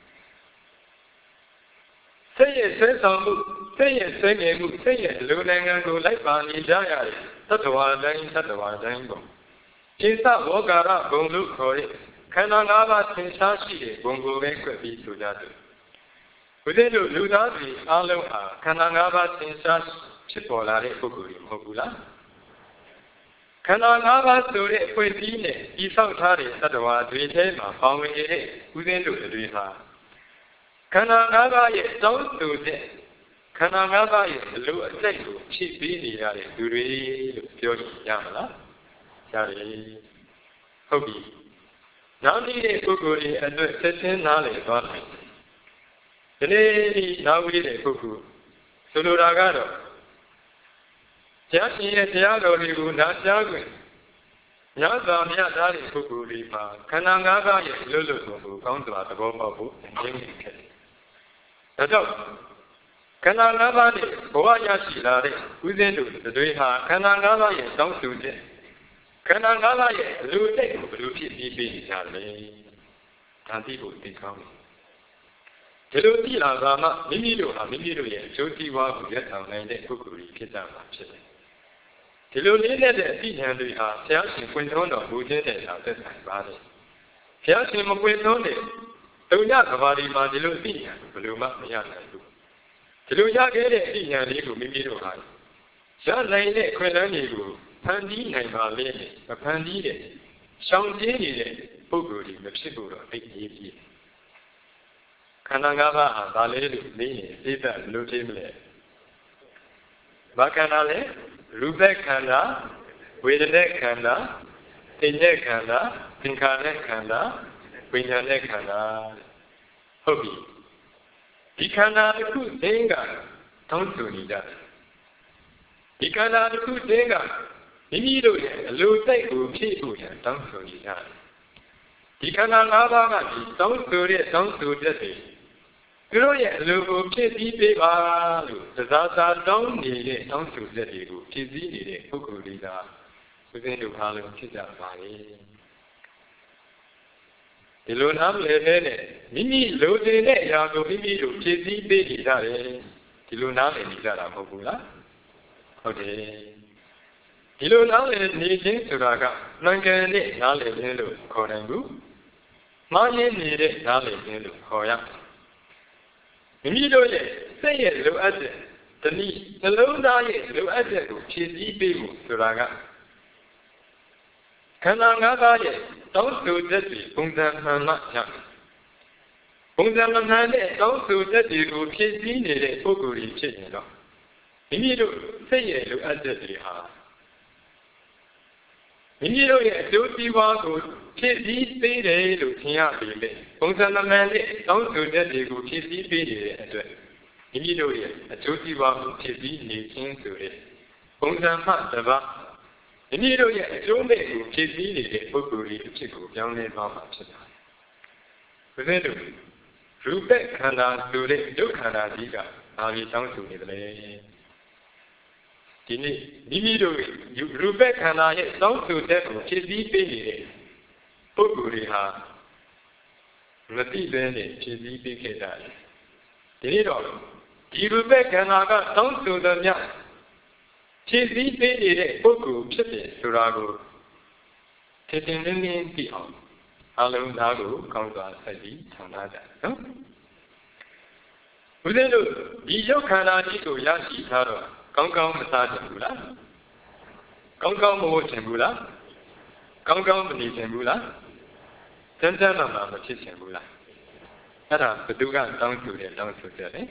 စိတ်ရဲ့ဆွဲဆောင်မှုစိတ်ရဲ့ဆွဲငယ်မှုစိတ်ရဲ့လူနိုင်ငံကိုလိုက်ပါနေကြရတဲ့သတ္တဝါတိုင်းပေါ့ခြေစဝေါကာရဘုံလို့ခေါ်တဲ့ခန္ဓာ၅ပါးသင်္ချာရှိတဲ့ဘုံကိုပဲကွက်ပြီးဆိုကြတယ်ဘုရားတို့လူသားတွေအားလုံးဟာခန္ဓာ၅ပါးသင်္ချာဖြစ်ပေါ်လာတဲ့ပုဂ္ဂိုလ်တွေမဟုတ်ဘူးလားခန္ဓာ၅ပါးဆိုတဲ့အဖွဲ့အစည်းနဲ့ဤဆောက်ထားတဲ့သတ္တဝါတွေထဲမှာပေါဝင်နေတဲ့ဥစဉ်တို့တွေဟာခန္ဓာ၅ပါးရဲ့တောင်းဆိုတဲ့ခန္ဓာ၅ပါးရဲ့အလိုအကျိုက်ကိုဖြည့်ပေးနေရတဲ့သူတွေလို့ပြောရမလားရတယ်ဟုတ်ပြီနောက်နေတဲ့ပုဂ္ဂိုလ်တွေအတွက်ဆက်ချင်းနားလည်သွားတယ်ဒီနေ့ဒီနောက်ပြီးတဲ့ပုဂ္ဂိုလ်ဆိုလိုတာကတော့ဘုရားရှင်ရဲ့တရားတော်တွေကိုနားကြားခွင့်ညသာမြတ်သားတဲ့ပုဂ္ဂိုလ်တွေမှာခန္ဓာ၅ပါးရဲ့လွတ်လွတ်ကိုကောင်းစွာသဘောပေါက်ဖို့အငြင်းခဲ့တယ်ဒါကြောင့်ခန္ဓာ၅ပါးနဲ့ဘဝရရှိလာတဲ့ဥစဉ်တို့တွေဟာခန္ဓာ၅ပါးရဲ့တောင်းဆိုချက်ခန္ဓာ၅ပါးရဲ့လူတိတ်ကိုဘယ်လိုဖြစ်ပြီးပေးကြလဲဒါသိဖို့သိကောင်းတယ်ဒီလိုသိလာတာမှမိမိတို့ဟာမိမိတို့ရဲ့အကျိုးစီးပွားကိုရပ်ဆောင်နိုင်တဲ့ပုဂ္ဂိုလ်ကြီးဖြစ်ကြမှာဖြစ်တယ်ဒီလိုလေးနဲ့တဲ့အသိဉာဏ်တွေဟာဘုရားရှင်ဖွင့်သွန်းတော်မူခြင်းတဲ့သာသက်ဆိုင်ပါတယ်ဘုရားရှင်မဖွင့်သွန်းတဲ့တုံညကဘာဒီမှာဒီလိုသိဉာဏ်ဘယ်လိုမှမရနိုင်ဘူးဒီလိုရခဲ့တဲ့အသိဉာဏ်လေးကိုမိမိတို့ဟာရနိုင်တဲ့ခွင့်လန်းတွေကိုဖန်တီးနိုင်ပါလေမဖန်တီးတဲ့ရှောင်ကျဉ်နေတဲ့ပုဂ္ဂိုလ်တွေမဖြစ်ဖို့တော့သိရေးကြီးခန္ဓာ၅ပါးဟာဒါလေးလို့နေရင်သိတတ်လို့သိမလဲဘာခန္ဓာလဲရူပခန္ဓာဝေဒနာခန္ဓာသင်္ညေခန္ဓာသင်္ခါရခန္ဓာဝိညာဉ်ခန္ဓာဟုတ်ပြီဒီခန္ဓာတစ်ခုသိကတောင်းဆိုနေကြတယ်ဒီခန္ဓာတစ်ခုသိကမိမိတို့ရဲ့အလိုတိုက်ကိုဖြည့်ဖို့ရန်တောင်းဆိုနေကြတယ်ဒီခန္ဓာ၅ပါးကဒီတောင်းဆိုတဲ့တောင်းဆိုချက်တွေသူတို့ရဲ့အလိုကိုဖြည့်ဆည်းပေးပါလို့သာတောင်းနေတဲ့တောင်းဆိုချက်တွေကိုဖြည့်ဆည်းနေတဲ့ပုဂ္ဂိုလ်တွေကဥစဉ်တို့အားလုံးဖြစ်ကြပါလေဒီလိုနားလည်တဲ့မိမိလိုချင်တဲ့အရာကိုမိမိတို့ဖြည့်ဆည်းပေးနေကြတယ်ဒီလိုနားလည်နေကြတာမဟုတ်ဘူးလားဟုတ်တယ်ဒီလိုနားလည်နေခြင်းဆိုတာကမှန်ကန်တဲ့နားလည်ခြင်းလို့ခေါ်နိုင်ဘူးမှားယွင်းနေတဲ့နားလည်ခြင်းလို့ခေါ်ရမိမိတို့ရဲ့စိတ်ရဲ့လိုအပ်တဲ့တနည်းနှလုံးသားရဲ့လိုအပ်တဲ့ကိုဖြည့်ဆည်းပေးဖို့ဆိုတာကခန္ဓာ၅ပါးရဲ့တောင်းဆိုချက်တွေပုံစံမှန်မှရပုံစံမှန်တဲ့တောင်းဆိုချက်တွေကိုဖြည့်ဆည်းနေတဲ့ပုဂ္ဂိုလ်ကြီးဖြစ်ရင်တော့မိမိတို့စိတ်ရဲ့လိုအပ်ချက်တွေဟာမိမိတို့ရဲ့အကျိုးစီးပွားကိုဖြည့်ဆည်းပေးတယ်လို့ထင်ရပေမဲ့ပုံစံမှန်တဲ့တောင်းဆိုချက်တွေကိုဖြည့်ဆည်းပေးနေတဲ့အတွက်မိမိတို့ရဲ့အကျိုးစီးပွားကိုဖြည့်ဆည်းနေခြင်းဆိုတဲ့ပုံစံမှတစ်ပါးမိမိတို့ရဲ့အကျိုးမဲ့ကိုဖြည့်ဆည်းနေတဲ့ပုဂ္ဂိုလ်ကြီးအဖြစ်ကိုပြောင်းလဲသွားမှာဖြစ်ပါတယ်။ဘုရားတို့ရူပခန္ဓာဆိုတဲ့ဒုက္ခန္ဓာကြီးကဘာလို့တောင်းဆိုနေသလဲဒီနေ့မိမိတို့ရူပခန္ဓာရဲ့တောင်းဆိုတဲ့ကိုဖြည့်ဆည်းပေးနေတဲ့ပုဂ္ဂိုလ်တွေဟာမသိဘဲနဲ့ဖြည့်ဆည်းပေးခဲ့ကြတယ်ဒီနေ့တော့ဒီရူပခန္ဓာကတောင်းဆိုတဲ့မြတ်ဖြည့်ဆည်းပေးနေတဲ့ပုဂ္ဂိုလ်ဖြစ်တယ်ဆိုတာကိုထင်ထင်လင်းလင်းသိအောင်အလုံးသားကိုကောင်းစွာဆက်ပြီးဆောင်ထားကြနော်ဦးဇင်းတို့ဒီရုပ်ခန္ဓာကြီးကိုရရှိထားတော့ကောင်းကောင်းမစားကြဘူးလားကောင်းကောင်းမဟုတ်ချင်ဘူးလားကောင်းကောင်းမနေချင်ဘူးလားတန်တန်မှမဖြစ်ချင်ဘူးလားအဲ့ဒါဘသူကတောင်းဆိုတယ်တောင်းဆိုတယ်လေ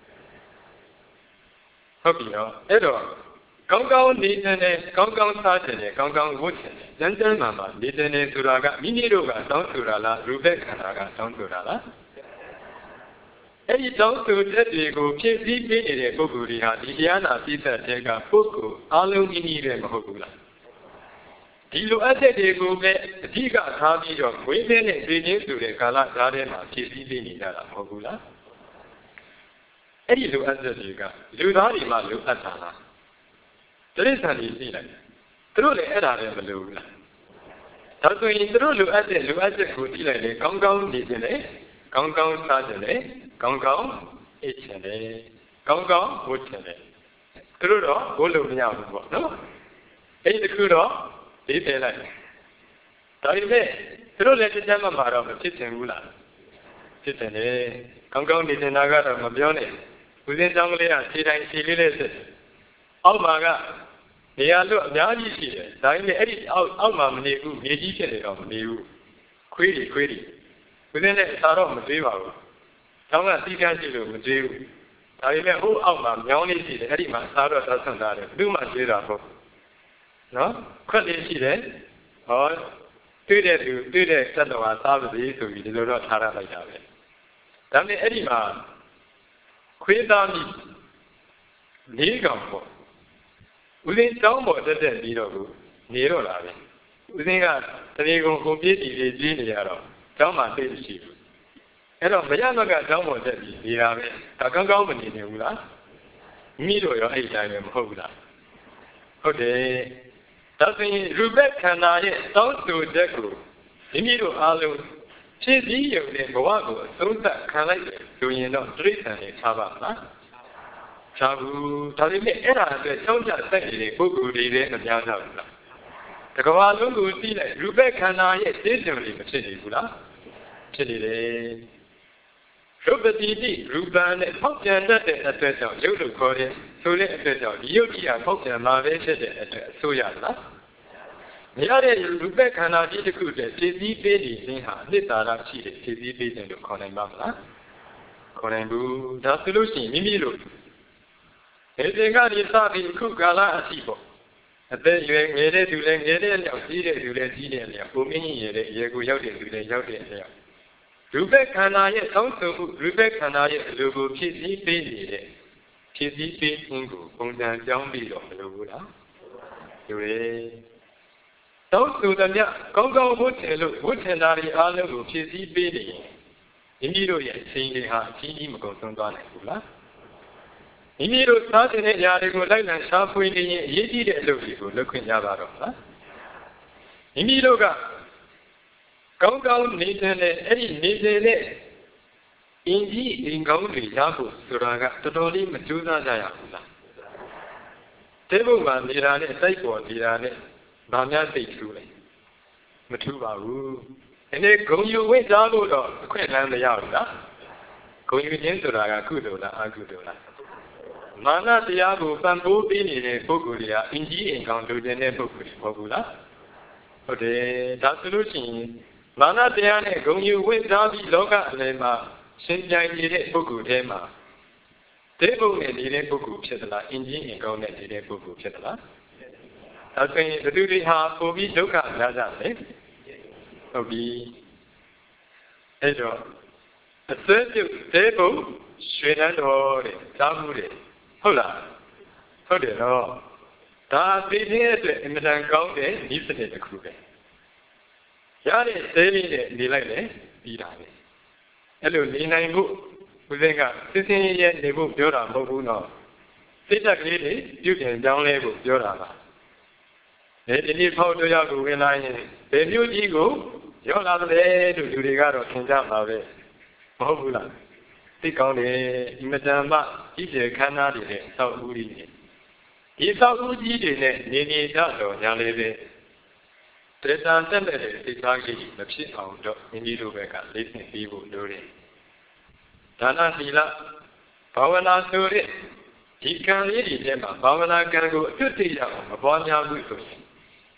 ဟုတ်ပြီနော်အဲ့တော့ကောင်းကောင်းနေတယ်ကောင်းကောင်းစားတယ်ကောင်းကောင်းဝတ်တယ်တန်တန်မှနေတယ်ဆိုတာကမိမိတို့ကတောင်းဆိုတာလားရူပခန္ဓာကတောင်းဆိုတာလားအဲ့ဒီတောင်းဆိုတဲ့တွေကိုဖြည့်ဆည်းပေးနေတဲ့ပုဂ္ဂိုလ်တွေဟာဒီတရားနာပြည့်စုံတဲ့ကပုဂ္ဂိုလ်အလုံးကြီးကြီးလည်းမဟုတ်ဘူးလားဒီလိုအပ်တဲ့တွေကိုပဲအဓိကထားပြီးတော့ဝိသေနဲ့သိချင်းဆိုတဲ့ကာလသားထဲမှာဖြည့်ဆည်းပေးနေကြတာမဟုတ်ဘူးလားအဲ့ဒီလိုအပ်တဲ့တွေကလူသားတွေမှလိုအပ်တာလားတိရစ္ဆာန်တွေသိလိုက်သူတို့လည်းအဲ့ဒါလည်းမလိုဘူးလားဒါဆိုရင်သူတို့လိုအပ်တဲ့လိုအပ်ချက်ကိုသိလိုက်လေကောင်းကောင်းနေကြတယ်ကောင်းကောင်းစားကြတယ်ကောင်းကောင်းအိတ်ချင်တယ်ကောင်းကောင်းဝတ်ချင်တယ်သူတို့တော့ဘိုးလို့မရဘူးပေါ့နော်အဲ့ဒီတခုတော့ဒီဖယ်လိုက်ဒါပေမဲ့သူတို့လည်းတစ်ချက်မှမှာတော့မဖြစ်ချင်ဘူးလားဖြစ်တယ်လေကောင်းကောင်းနေနေတာကတော့မပြောနဲ့ဦးစင်းကြောင်းကလေးကခြေတိုင်းခြေလေးလေးစစ်အောက်မှာကနေရာလို့အများကြီးရှိတယ်ဒါပေမဲ့အဲ့ဒီအောက်မှာမနေဘူးမြေကြီးဖြစ်နေတော့မနေဘူးခွေးတွေဦးစင်းနဲ့အသာတော့မသေးပါဘူးကျောင်းကစီးကန်းရှိလို့မသေးဘူးဒါပေမဲ့ဟိုအောက်မှာမြောင်းလေးရှိတယ်အဲ့ဒီမှာအသာတော့သတ်ဆန့်ထားတယ်ဘယ်သူမှသေးတာဟုတ်နော်ခွက်လေးရှိတယ်ဟောတွေ့တဲ့စက်တော်ဟာစားပါစေဆိုပြီးဒီလိုတော့ထားရလိုက်တာပဲဒါပေမဲ့အဲ့ဒီမှာခွေးသားမိ၄ကောင်ပေါ့ဦးစင်းတောင်းပေါ်တက်ပြီးတော့ကိုနေတော့လာပဲဦးစင်းကတရေကုန်ပြေးတီကြီးနေရတော့တောင်းမှသိရှိဘူးအဲ့တော့မရမကတောင်းပေါ်တက်ပြီးနေတာပဲဒါကောင်းကောင်းမနေနေဘူးလားမိတို့ရောအဲ့ဒီတိုင်းပဲမဟုတ်ဘူးလားဟုတ်တယ်ဒါဆိုရင်ရူပခန္ဓာရဲ့တောင်းဆိုတဲ့ကိုမိမိတို့အားလုံးဖြည့်ဆည်းရုံနဲ့ဘဝကိုအဆုံးသတ်ခံလိုက်ဆိုရင်တော့တိရစ္ဆာန်တွေထားပါမလားသာဘူးဒါပေမဲ့အဲ့ဒါအတွက်ကြောင်းကြစိုက်နေတဲ့ပုဂ္ဂိုလ်တွေလည်းမများကြဘူးလားတကဘာလုံးကိုသိလိုက်ရူပခန္ဓာရဲ့သိစုံတွေမဖြစ်နေဘူးလားဖြစ်နေတယ်ရုပ်ပတိတိရူပံနဲ့ဖောက်ပြန်တတ်တဲ့အတွက်ကြောင့်ရုပ်လို့ခေါ်တဲ့ဆိုတဲ့အတွက်ကြောင့်ဒီရုပ်ကြီးကဖောက်ပြန်မှာပဲဖြစ်တဲ့အတွက်အဆိုးရလားမရတဲ့ရူပခန္ဓာကြီးတစ်ခုတည်းဖြည့်ဆည်းပေးနေခြင်းဟာအနှစ်သာရရှိတဲ့ဖြည့်ဆည်းပေးခြင်းလို့ခေါ်နိုင်ပါမလားခေါ်နိုင်ဘူးဒါဆိုလို့ရှိရင်မိမိတို့ဒီသင်္ကနေစပြီးအခုကာလအထိပေါ့အသက်ရွယ်ငယ်တဲ့သူလည်းငယ်တဲ့လျောက်ကြီးတဲ့သူလည်းကြီးတဲ့လျောက်ပုံမင်းကြီးရတဲ့အရေကိုရောက်တဲ့သူလည်းရောက်တဲ့လျောက်ရူပခန္ဓာရဲ့တောင်းဆိုမှုရူပခန္ဓာရဲ့အလိုကိုဖြည့်ဆည်းပေးနေတဲ့ဖြည့်ဆည်းပေးခြင်းကိုပုံစံပြောင်းပြီးတော့မလိုဘူးလားလိုတယ်တောင်းဆိုတဲ့မြတ်ကောင်းကောင်းဝတ်ထင်လို့ဝတ်ထင်တာတွေအားလုံးကိုဖြည့်ဆည်းပေးနေရင်မိမိတို့ရဲ့အချိန်တွေဟာအကြီးကြီးမကုန်ဆုံးသွားနိုင်ဘူးလားမိမိတို့စားတဲ့ຢာတွေကိုလိုက်လံရှာဖွေနေရင်အရေးကြီးတဲ့အလုပ်တွေကိုလုပ်ခွင့်ရပါတော့လားမိမိတို့ကကောင်းကောင်းနေတဲ့အဲ့ဒီနေတဲ့အင်ကြီးအင်ကောင်းတွေရဖို့ဆိုတာကတော်တော်လေးမကြိုးစားကြရဘူးလားတဲဘုံမှာနေတာနဲ့တိုက်ပေါ်နေတာနဲ့ဗာများသိထူးလေမထူးပါဘူးဒီဂုံယူဝိစားလို့တော့အခွင့်အလမ်းမရဘူးလားဂုံယူခြင်းဆိုတာကကုသိုလ်လားအကုသိုလ်လားမာနတရားကိုပံ့ပိုးပေးနေတဲ့ပုဂ္ဂိုလ်တွေကအင်ကြီးအင်ကောင်းလူကျင်တဲ့ပုဂ္ဂိုလ်တွေမဟုတ်ဘူးလားဟုတ်တယ်ဒါဆိုလို့ရှိရင်မာနတရားနဲ့ဂုံယူဝိစားပြီးလောကအလယ်မှာရှင်ပြိုင်နေတဲ့ပုဂ္ဂိုလ်ထဲမှာဒေဘုံနဲ့နေတဲ့ပုဂ္ဂိုလ်ဖြစ်သလားအင်ကြီးအင်ကောင်းနဲ့နေတဲ့ပုဂ္ဂိုလ်ဖြစ်သလားဒါဆိုရင်ဘသူတွေဟာပိုပြီးဒုက္ခရကြတယ်ဟုတ်ပြီအဲ့တော့အစွဲပြုတ်ဒေဘုံရွှေတန်းတော်တဲ့ကြားမှုတဲ့ဟုတ်လားဟုတ်တယ်နော်ဒါသိခြင်းအတွက်အင်မတန်ကောင်းတဲ့ဤစနစ်တစ်ခုပဲရတဲ့သေးလေးနဲ့နေလိုက်လေပြီးတာပဲအဲ့လိုနေနိုင်ဖို့ဦးစင်းကစစ်စင်းရဲနေဖို့ပြောတာမဟုတ်ဘူးနော်စိတ်ဓာတ်ကလေးတွေပြုပြင်ကြောင်းလဲဖို့ပြောတာပါဒီနေ့ဖောက်တော့ရောက်ဝင်လာရင်ဘယ်မျိုးကြီးကိုရောက်လာတယ်လို့လူတွေကတော့သင်ကြပါပဲမဟုတ်ဘူးလားသိကောင်းတယ်အင်မတန်မှကြီးကျယ်ခမ်းနားတဲ့စောက်ဦးကြီးတွေဒီစောက်ဦးကြီးတွေနဲ့နေနေကြတော့ညာလေးပဲတေတံတက်တဲ့စိတ်ထားကြီးမဖြစ်အောင်တော့မိမိတို့ဘက်ကလေ့ကျင့်ပြီးဖို့လိုတယ်ဒါနသီလဘာဝနာဆိုတဲ့ဒီကံလေးတွေထဲမှာဘာဝနာကံကိုအထွတ်ထိပ်အောင်မပွားများဘူးဆိုရင်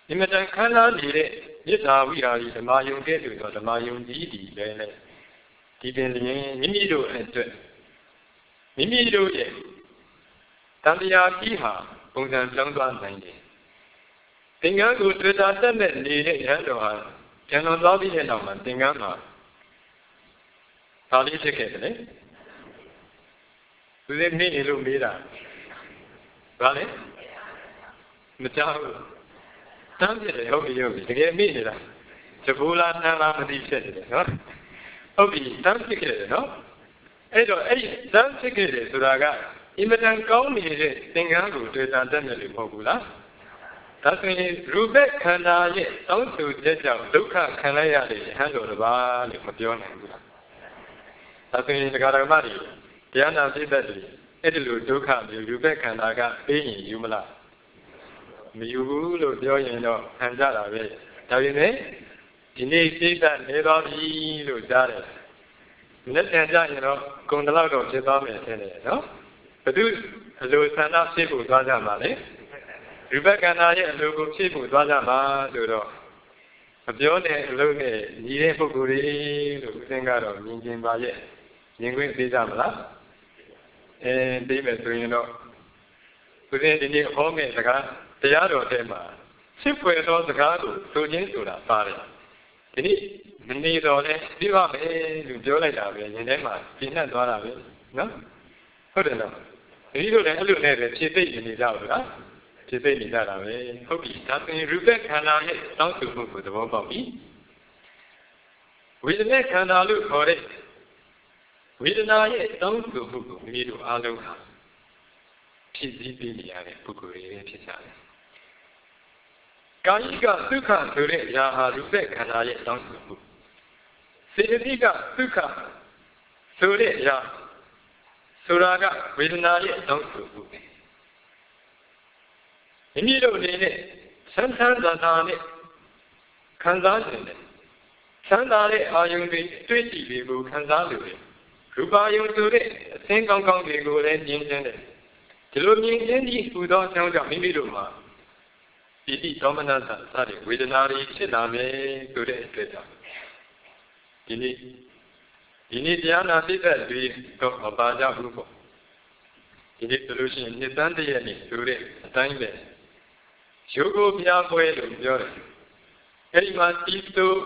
ဒီမတန်ခမ်းနားနေတဲ့မေတ္တာဝိဟာရီဓမ္မယုံကဲ့သို့သောဓမ္မယုံကြီးဒီပဲနဲ့ဒီပင်လျင်မိမိတို့အတွက်မိမိတို့ရဲ့တန်တရားကြီးဟာပုံစံပြောင်းသွားနိုင်တယ်သင်္ကန်းကိုတွေ့တာတက်မဲ့နေတဲ့ရဟန်းတော်ဟာကျန်တော်သွားပြီးတဲ့နောက်မှာသင်္ကန်းမှာဒါလေးဖြစ်ခဲ့တယ်လေသူလည်းနေလို့မေးတာဘာလဲမကြောက်တန်းပြတယ်ဟုတ်ပြီတကယ်မေ့နေတာသဘူလာနှမ်းလားမသိဖြစ်တယ်နော်ဟုတ်ပြီတန်းဖြစ်ခဲ့တယ်နော်အဲ့တော့အဲ့ဒီတန်းဖြစ်ခဲ့တယ်ဆိုတာကအင်မတန်ကောင်းနေတဲ့သင်္ကန်းကိုတွေ့တာတက်မဲ့လို့မဟုတ်ဘူးလားဒါဆိုရင်ရူပခန္ဓာရဲ့တောင်းဆိုချက်ကြောင့်ဒုက္ခခံလိုက်ရတဲ့ဟန်တော်တစ်ပါးလို့မပြောနိုင်ဘူးလားဒါဆိုရင်ဒကာဒကမတွေတရားနာပြည့်တဲ့တွေအဲ့ဒီလိုဒုက္ခမျိုးရူပခန္ဓာကပေးရင်ယူမလားမယူဘူးလို့ပြောရင်တော့ခံကြတာပဲဒါပေမဲ့ဒီနေ့ပြည့်တဲ့နေတော်ပြီလို့ကြားတယ်လက်တန်ကြရင်တော့ဂုံတလောက်တော့ဖြစ်သွားမယ်ထင်တယ်နော်ဘသူအလိုဆန္ဒဖြစ်ဖို့သွားကြမှာလေရူပခန္ဓာရဲ့အလိုကိုဖြစ်ဖို့သွားကြမှာဆိုတော့မပြောတဲ့အလုပ်နဲ့ညီတဲ့ပုဂ္ဂိုလ်တွေလို့ဦးစင်းကတော့မြင်ကျင်ပါရဲ့မြင်ခွင့်ပေးကြမလားပေးမယ်ဆိုရင်တော့ဦးစင်းဒီနေ့ဟောမယ့်စကားတရားတော်ထဲမှာဖြစ်ဖွယ်သောစကားကိုဆိုခြင်းဆိုတာပါတယ်ဒီနေ့မနေတော့လဲပြပါမယ်လို့ပြောလိုက်တာပဲဉာဏ်ထဲမှာပြင်းထန်သွားတာပဲနော်ဟုတ်တယ်နော်ဒီလိုလည်းအဲ့လိုနဲ့ပဲဖြစ်သိနေကြဘူးလားဖြစ်သိနေကြတာပဲဟုတ်ပြီဒါဆိုရင်ရူပခန္ဓာရဲ့တောင်းဆိုမှုကိုသဘောပေါက်ပြီဝေဒနာခန္ဓာလို့ခေါ်တဲ့ဝေဒနာရဲ့တောင်းဆိုမှုကိုမိမိတို့အားလုံးဟာဖြစ်စည်းပေးနေရတဲ့ပုဂ္ဂိုလ်တွေဖြစ်ကြတယ်ကာယကဒုက္ခဆိုတဲ့အရာဟာရူပခန္ဓာရဲ့တောင်းဆိုမှုစေတသိကဒုက္ခဆိုတဲ့အရာဆိုတာကဝေဒနာရဲ့တောင်းဆိုမှုပဲမိမိတို့အနေနဲ့ဆန်းဆန်းသာသာနဲ့ခံစားနေတယ်ဆန်းသာတဲ့အာယုန်တွေတွေ့ကြည့်တွေကိုခံစားလို့ရူပါယုံဆိုတဲ့အသင်းကောင်းကောင်းတွေကိုလည်းမြင်ခြင်းတယ်ဒီလိုမြင်ခြင်းဒီဟူသောအကြောင်းကြောင့်မိမိတို့မှာပိဋိဒေါမနစတဲ့ဝေဒနာတွေဖြစ်လာမယ်ဆိုတဲ့အတွက်ကြောင့်ဒီနေ့တရားနာသိတဲ့တွေတော့မပါကြဘူးပေါ့ဒီနေ့ဆိုလို့ရှိရင်နှစ်သန်းတရက်နေ့ဆိုတဲ့အတိုင်းပဲရုပ်ကိုပြားပွဲလို့ပြောတယ်အဲဒီမှာဒီ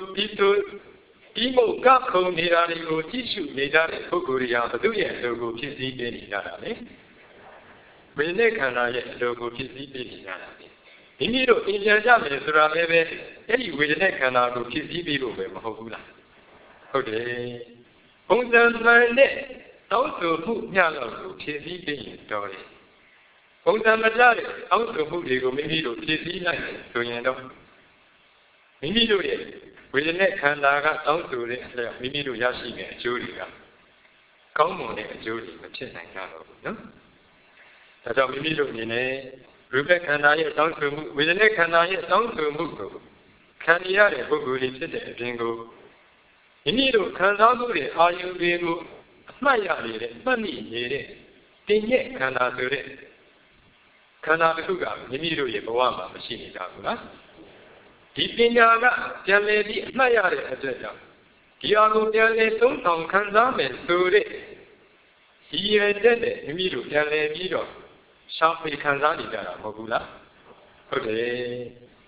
မို့ကခုံနေတာတွေကိုကြည့်ရှုနေကြတဲ့ပုဂ္ဂိုလ်တွေဟာဘုသူ့ရဲ့အလိုကိုဖြစ်စည်းပေးနေကြတာလေဝိညာဉ်ခန္ဓာရဲ့အလိုကိုဖြစ်စည်းပေးနေကြတာလေမိမိတို့အင်ဂျင်ကြမယ်ဆိုတာလည်းပဲအဲ့ဒီဝေဒနာခန္ဓာကိုဖြစ်စည်းပြီးလို့ပဲမဟုတ်ဘူးလားဟုတ်တယ်ပုံစံမှန်နဲ့တောင်းဆိုမှုမျှလောက်ကိုဖြစ်စည်းပြီးရင်တော်တယ်ပုံစံမကျတဲ့တောင်းဆိုမှုတွေကိုမိမိတို့ဖြစ်စည်းလိုက်ဆိုရင်တော့မိမိတို့ရဲ့ဝေဒနာခန္ဓာကတောင်းဆိုတဲ့အလျောက်မိမိတို့ရရှိတဲ့အကျိုးတွေကကောင်းမွန်တဲ့အကျိုးတွေမဖြစ်နိုင်ကြတော့ဘူးနော်ဒါကြောင့်မိမိတို့အနေနဲ့ရူပခန္ဓာရဲ့တောင်းဆိုမှုဝေဒနာခန္ဓာရဲ့တောင်းဆိုမှုကိုခံရတဲ့ပုဂ္ဂိုလ်တွေဖြစ်တဲ့အပြင်ကိုမိမိတို့ခံစားမှုတွေအာယုတွေကိုအမှတ်ရနေတဲ့မှတ်မိနေတဲ့တင်ညက်ခန္ဓာဆိုတဲ့ခန္ဓာတစ်ခုကမိမိတို့ရဲ့ဘဝမှာမရှိနေကြဘူးလားဒီပညာကပြန်လည်ပြီးအမှတ်ရတဲ့အတွက်ကြောင့်ဒီအကူပြန်လည်သုံးဆောင်ခံစားမယ်ဆိုတဲ့ဒီရတဲ့မိမိတို့ပြန်လည်ပြီးတော့ရှောင်ပြေခံစားနေကြတာမဟုတ်ဘူးလားဟုတ်တယ်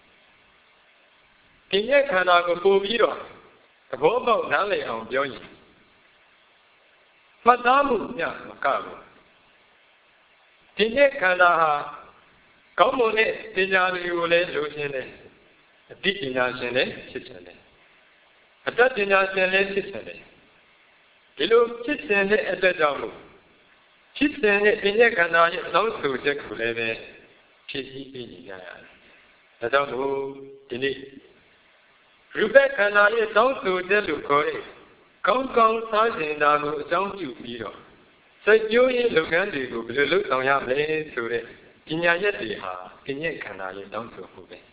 ဒီရဲ့ခန္ဓာကိုပို့ပြီးတော့သဘောပေါက်နားလည်အောင်ပြောရင်မှတ်သားမှုညမကဘူးဒီရဲ့ခန္ဓာဟာကောင်းမွန်တဲ့ပညာတွေကိုလည်းလိုချင်တယ်အတိပညာရှင်လည်းဖြစ်ချင်တယ်အတတ်ပညာရှင်လည်းဖြစ်ချင်တယ်ဒီလိုဖြစ်ချင်တဲ့အတွက်ကြောင့်မို့ဖြစ်တဲ့ပညာခန္ဓာရဲ့တောင်းဆိုချက်ကိုလည်းပဲဖြစ်စည်းပေးနေကြရတယ်။ဒါကြောင့်မို့ဒီနေ့ရူပခန္ဓာရဲ့တောင်းဆိုချက်လို့ခေါ်တဲ့ကောင်းကောင်းစားခြင်းတာကိုအကြောင်းပြုပြီးတော့စိတ်ကြိုးရေးလုပ်ငန်းတွေကိုဘယ်လိုလုပ်ဆောင်ရမလဲဆိုတဲ့ပညာရက်တွေဟာပညာခန္ဓာရဲ့တောင်းဆိုမှုပဲ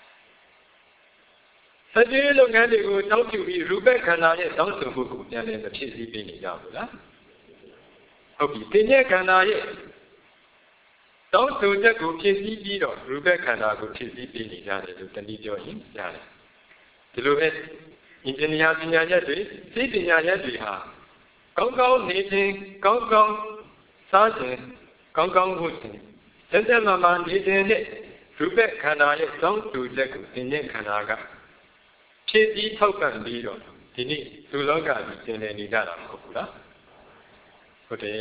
။စိတ်ကြိုးရေးလုပ်ငန်းတွေကိုတောင်းပြုပြီးရူပခန္ဓာရဲ့တောင်းဆိုမှုကိုပြန်လည်ဖြစ်စည်းပေးနေကြဘူးလား။ဟုတ်ပြီပညာခန္ဓာရဲ့တောင်းဆိုချက်ကိုဖြည့်ဆည်းပြီးတော့ရူပခန္ဓာကိုဖြည့်ဆည်းပေးနေကြတယ်လို့တနည်းပြောရင်ရတယ်ဒီလိုပဲအင်ဂျင်နီယာပညာရပ်တွေသိပညာရပ်တွေဟာကောင်းကောင်းနေခြင်းကောင်းကောင်းစားခြင်းကောင်းကောင်းဝတ်ခြင်းစက်မှနေခြင်းနဲ့ရူပခန္ဓာရဲ့တောင်းဆိုချက်ကိုသင်ခြင်းခန္ဓာကဖြည့်ဆည်းထောက်ပံ့ပြီးတော့ဒီနေ့လူလောကကြီးသင်နေကြတာမဟုတ်ဘူးလားဟုတ်တယ်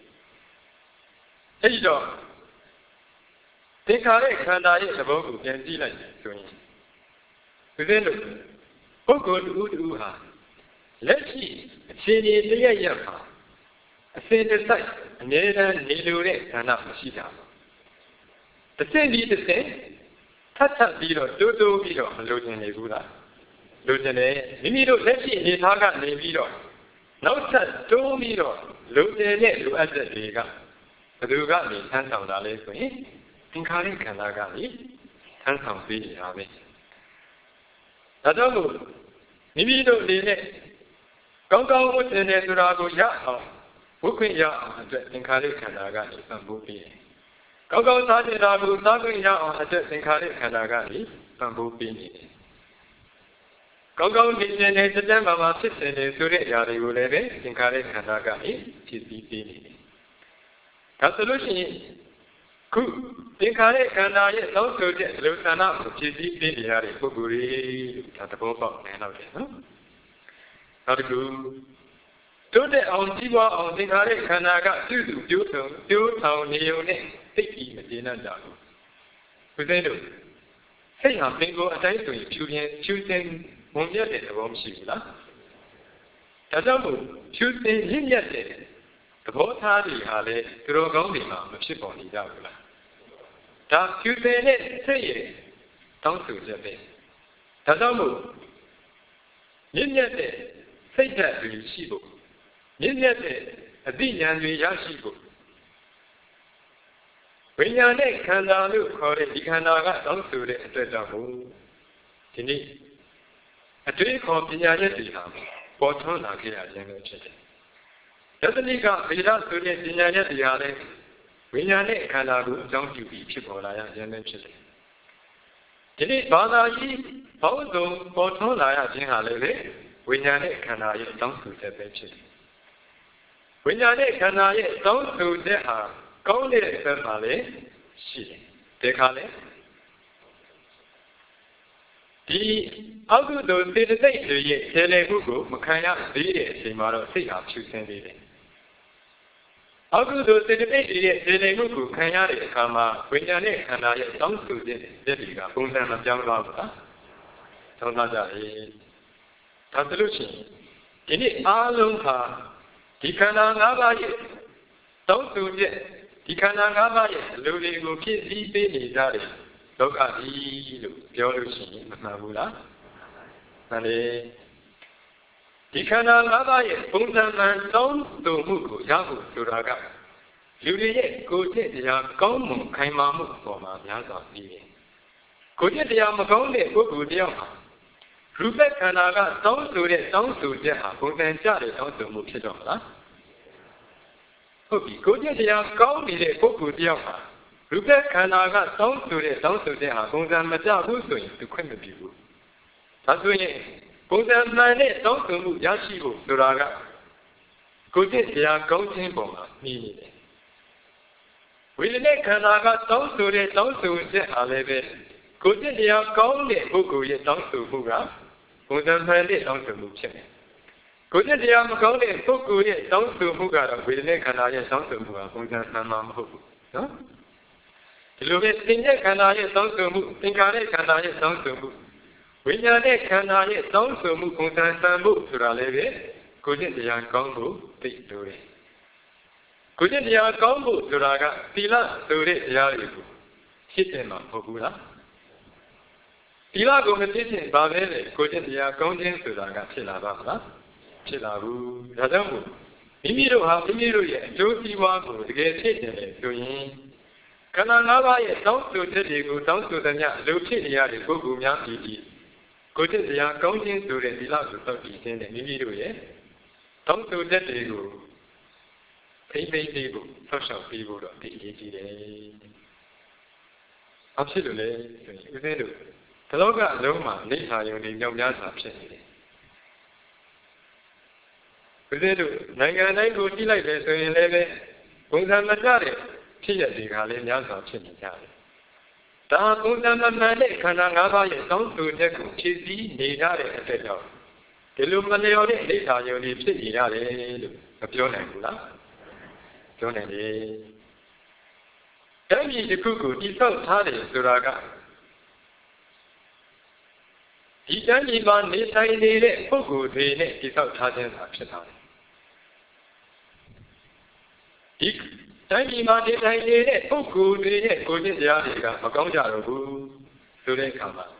အဲ့ဒီတော့သင်္ခါရခန္ဓာရဲ့သဘောကိုပြန်ကြည့်လိုက်ဆိုရင်ဒီလိုပုဂ္ဂိုလ်တူဟာလက်ရှိအခြေအနေတရရမှာအစဉ်တစိုက်အမြဲတမ်းနေလိုတဲ့ခန္ဓာမရှိတာတစ်စင်းဒီတစ်စင်းထပ်ထပ်ပြီးတော့တိုးတိုးပြီးတော့မလိုချင်နေဘူးလားလိုချင်တယ်မိမိတို့လက်ရှိအနေထားကနေပြီးတော့နောက်ထပ်တိုးပြီးတော့လိုချင်တဲ့လိုအပ်တဲ့တွေကဘယ်သူကနေထမ်းဆောင်တာလဲဆိုရင်သင်္ခါရခန္ဓာကနေထမ်းဆောင်ပေးနေတာပဲဒါကြောင့်မို့မိမိတို့အနေနဲ့ကောင်းကောင်းဝတ်တင်တယ်ဆိုတာကိုရအောင်ဝတ်ခွင့်ရအောင်အတွက်သင်္ခါရခန္ဓာကနေပံ့ပိုးပေးတယ်ကောင်းကောင်းစားကြတာကိုစားခွင့်ရအောင်အတွက်သင်္ခါရခန္ဓာကနေပံ့ပိုးပေးနေတယ်ကောင်းကောင်းနေခြင်းနဲ့စက်တမ်းမှာဖြစ်နေတယ်ဆိုတဲ့အရာတွေကိုလည်းပဲသင်္ခါရခန္ဓာကနေဖြစ်ပြီးပေးနေတယ်ဒါဆိုလို့ရှိရင်ခုသင်္ခါရခန္ဓာရဲ့သောဆိုတဲ့လူသဏ္ဍာန်ကိုဖြစ်ပြီးပေးနေရတဲ့ပုဂ္ဂိုလ်တွေဒါသဘောပေါက်နေတော့တယ်နော်နောက်တစ်ခုတိုးတဲ့အောင်ကြီးပွားအောင်သင်္ခါရခန္ဓာကပြုစုပြိုးဆောင်နေုံနဲ့သိပြီးမကျေနပ်ကြဘူးဘုရားတို့စိတ်ဟာပင်ကိုအတိုင်းဆိုရင်ဖြူစင်ဝင်မြတ်တဲ့သဘောမရှိဘူးလားဒါကြောင့်မို့ဖြူစင်ရင့်မြတ်တဲ့သဘောထားတွေဟာလည်းသူတော်ကောင်းတွေမှာမဖြစ်ပေါ်နေကြဘူးလားဒါဖြူစင်တဲ့စိတ်ရဲ့တောင်းဆိုချက်ပဲဒါကြောင့်မို့ရင့်မြတ်တဲ့စိတ်ဓာတ်တွေရှိဖို့ရင့်မြတ်တဲ့အသိဉာဏ်တွေရရှိဖို့ဝိညာဉ်နဲ့ခန္ဓာလို့ခေါ်တဲ့ဒီခန္ဓာကတောင်းဆိုတဲ့အတွက်ကြောင့်ဒီနေ့အတွေ့အခေါ်ပညာရပ်တွေဟာပေါ်ထွန်းလာခဲ့ရခြင်းလို့ဖြစ်တယ်။ယသနိကဗေဒဆိုတဲ့ပညာရပ်တွေဟာလည်းဝိညာဉ်နဲ့ခန္ဓာကိုအကြောင်းပြုပြီးဖြစ်ပေါ်လာရခြင်းလည်းဖြစ်တယ်။ဒီနေ့ဘာသာကြီးဘောင်းစုံပေါ်ထွန်းလာရခြင်းဟာလည်းဝိညာဉ်နဲ့ခန္ဓာရဲ့တောင်းဆိုချက်ပဲဖြစ်တယ်။ဝိညာဉ်နဲ့ခန္ဓာရဲ့တောင်းဆိုချက်ဟာကောင်းတဲ့ဘက်မှာလည်းရှိတယ်။ဒီခါလည်းဒီအောက်ကုသိုလ်စေတသိက်တွေရဲ့ခြေလှယ်မှုကိုမခံရသေးတဲ့အချိန်မှာတော့စိတ်ဟာဖြူစင်သေးတယ်။အောက်ကုသိုလ်စေတသိက်တွေရဲ့ခြေလှယ်မှုကိုခံရတဲ့အခါမှာဝိညာဉ်နဲ့ခန္ဓာရဲ့တောင်းဆိုချက်တွေကပုံစံမပြောင်းသွားဘူးလား။သုံးသပ်ကြလေ။ဒါဆိုလို့ရှိရင်ဒီနေ့အားလုံးဟာဒီခန္ဓာ၅ပါးရဲ့တောင်းဆိုချက်ဒီခန္ဓာ၅ပါးရဲ့အလိုတွေကိုဖြစ်ပြီးပေးနေကြတယ်လောကကြီးလို့ပြောလို့ရှိရင်မမှန်ဘူးလားမှန်တယ်ဒီခန္ဓာ၅ပါးရဲ့ပုံစံမှန်တောင်းဆိုမှုကိုရဖို့ဆိုတာကလူတွေရဲ့ကိုယ်ချက်တရားကောင်းမွန်ခိုင်မာမှုပေါ်မှာများစွာပြီးတယ်ကိုယ်ချက်တရားမကောင်းတဲ့ပုဂ္ဂိုလ်တယောက်ဟာရူပခန္ဓာကတောင်းဆိုတဲ့တောင်းဆိုချက်ဟာပုံစံကျတဲ့တောင်းဆိုမှုဖြစ်တော့မလားဟုတ်ပြီကိုယ်ချက်တရားကောင်းနေတဲ့ပုဂ္ဂိုလ်တယောက်ဟာရူပခန္ဓာကတောင်းဆိုတဲ့တောင်းဆိုတဲ့ဟာပုံစံမကျဘူးဆိုရင်သူခွင့်မပြုဘူးဒါဆိုရင်ပုံစံမှန်တဲ့တောင်းဆိုမှုရရှိဖို့ဆိုတာကကိုယ်ချက်တရားကောင်းခြင်းပေါ်မှာနှီးနေတယ်ဝိညာဉ်ခန္ဓာကတောင်းဆိုတဲ့တောင်းဆိုချက်ဟာလည်းပဲကိုယ်ချက်တရားကောင်းတဲ့ပုဂ္ဂိုလ်ရဲ့တောင်းဆိုမှုကပုံစံမှန်တဲ့တောင်းဆိုမှုဖြစ်တယ်ကိုယ်ချက်တရားမကောင်းတဲ့ပုဂ္ဂိုလ်ရဲ့တောင်းဆိုမှုကတော့ဝိညာဉ်ခန္ဓာရဲ့တောင်းဆိုမှုကပုံစံမှန်မှာမဟုတ်ဘူးနော်ဒီလိုပဲသင်္ညက်ခန္ဓာရဲ့တောင်းဆိုမှုသင်္ခါရခန္ဓာရဲ့တောင်းဆိုမှုဝိညာဉ်နဲ့ခန္ဓာရဲ့တောင်းဆိုမှုပုံစံတန်ဖို့ဆိုတာလည်းပဲကိုယ်ချက်တရားကောင်းဖို့သိလို့တယ်ကိုယ်ချက်တရားကောင်းဖို့ဆိုတာကသီလဆိုတဲ့တရားတွေကိုဖြစ်တယ်မှာမဟုတ်ဘူးလားသီလကိုမဖြစ်ရင်ဘာပဲလေကိုယ်ချက်တရားကောင်းခြင်းဆိုတာကဖြစ်လာပါမလားဖြစ်လာဘူးဒါကြောင့်မို့မိမိတို့ဟာမိမိတို့ရဲ့အကျိုးစီးပွားကိုတကယ်ဖြစ်နေတယ်ဆိုရင်ခန္ဓာ၅ပါးရဲ့တောင်းဆိုချက်တွေကိုတောင်းဆိုတဲ့ညလူဖြစ်နေရတဲ့ပုဂ္ဂိုလ်များပြည်ကိုယ်ချက်တရားကောင်းခြင်းဆိုတဲ့ဒီလောက်ဆိုတောက်ပြီးခြင်းနဲ့မိမိတို့ရဲ့တောင်းဆိုချက်တွေကိုထိမ့်သိမ့်လေးကိုဆောက်ရှောက်ပြီးဖို့တော့ဒီအရေးကြီးတယ်။ဘာဖြစ်လို့လဲဆိုရင်ဦးဇင်းတို့ဒီလောကအလုံးမှာနေထာယုံတွေမြောက်များစွာဖြစ်နေတယ်။ဦးဇင်းတို့နိုင်ငံတိုင်းကိုကြည့်လိုက်တယ်ဆိုရင်လည်းဘုံစံမကြတဲ့ဖြစ်ရတွေကလည်းများစွာဖြစ်နေကြတယ်။ဒါဘုံစံမမှန်တဲ့ခန္ဓာ၅ပါးရဲ့တောင်းဆိုချက်ကိုဖြည့်ဆည်းနေကြတဲ့အချက်ကြောင့်ဒီလိုမလျော်တဲ့နေထာယုံတွေဖြစ်နေရတယ်လို့မပြောနိုင်ဘူးလား။ပြောနိုင်တယ်။တိုင်းပြည်တစ်ခုကိုတိဆောက်ထားတယ်ဆိုတာကဒီတိုင်းပြည်မှာနေထိုင်နေတဲ့ပုဂ္ဂိုလ်တွေနဲ့တိဆောက်ထားခြင်းသာဖြစ်ပါတယ်။ဒီတိုင်းပြည်မှာနေထိုင်နေတဲ့ပုဂ္ဂိုလ်တွေရဲ့ကိုယ်ကျင့်တရားတွေကမကောင်းကြတော့ဘူးဆိုတဲ့အခါမှာ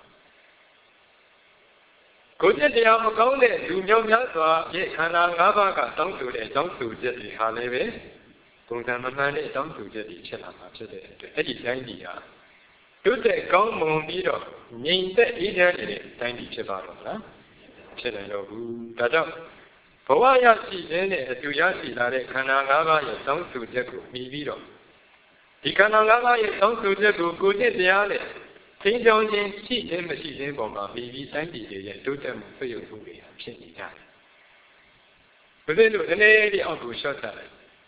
ကိုယ်ကျင့်တရားမကောင်းတဲ့လူမျိုးများစွာရဲ့ခန္ဓာ၅ပါးကတောင်းဆိုတဲ့တောင်းဆိုချက်တွေဟာလည်းပဲပုံစံမမှန်တဲ့တောင်းဆိုချက်တွေဖြစ်လာမှာဖြစ်တဲ့အတွက်အဲ့ဒီတိုင်းပြည်ဟာတိုးတက်ကောင်းမွန်ပြီးတော့ငြိမ်သက်အေးချမ်းနေတဲ့တိုင်းပြည်ဖြစ်ပါတော့မလားဖြစ်နိုင်တော့ဘူးဒါကြောင့်ဘဝရရှိခြင်းနဲ့အတူရရှိလာတဲ့ခန္ဓာ၅ပါးရဲ့တောင်းဆိုချက်ကိုမြည်ပြီးတော့ဒီခန္ဓာ၅ပါးရဲ့တောင်းဆိုချက်ကိုကိုယ်ကျင့်တရားနဲ့သင်ကြောင်းခြင်းရှိခြင်းမရှိခြင်းပေါ်မှာမြည်ပြီးတိုင်းပြည်ရဲ့တိုးတက်မှုဆွေးနွေးမှုတွေဖြစ်နေကြတယ်ဘယ်လိုလဲနည်းနည်းလေးအောက်ကိုရှော့ချလိုက်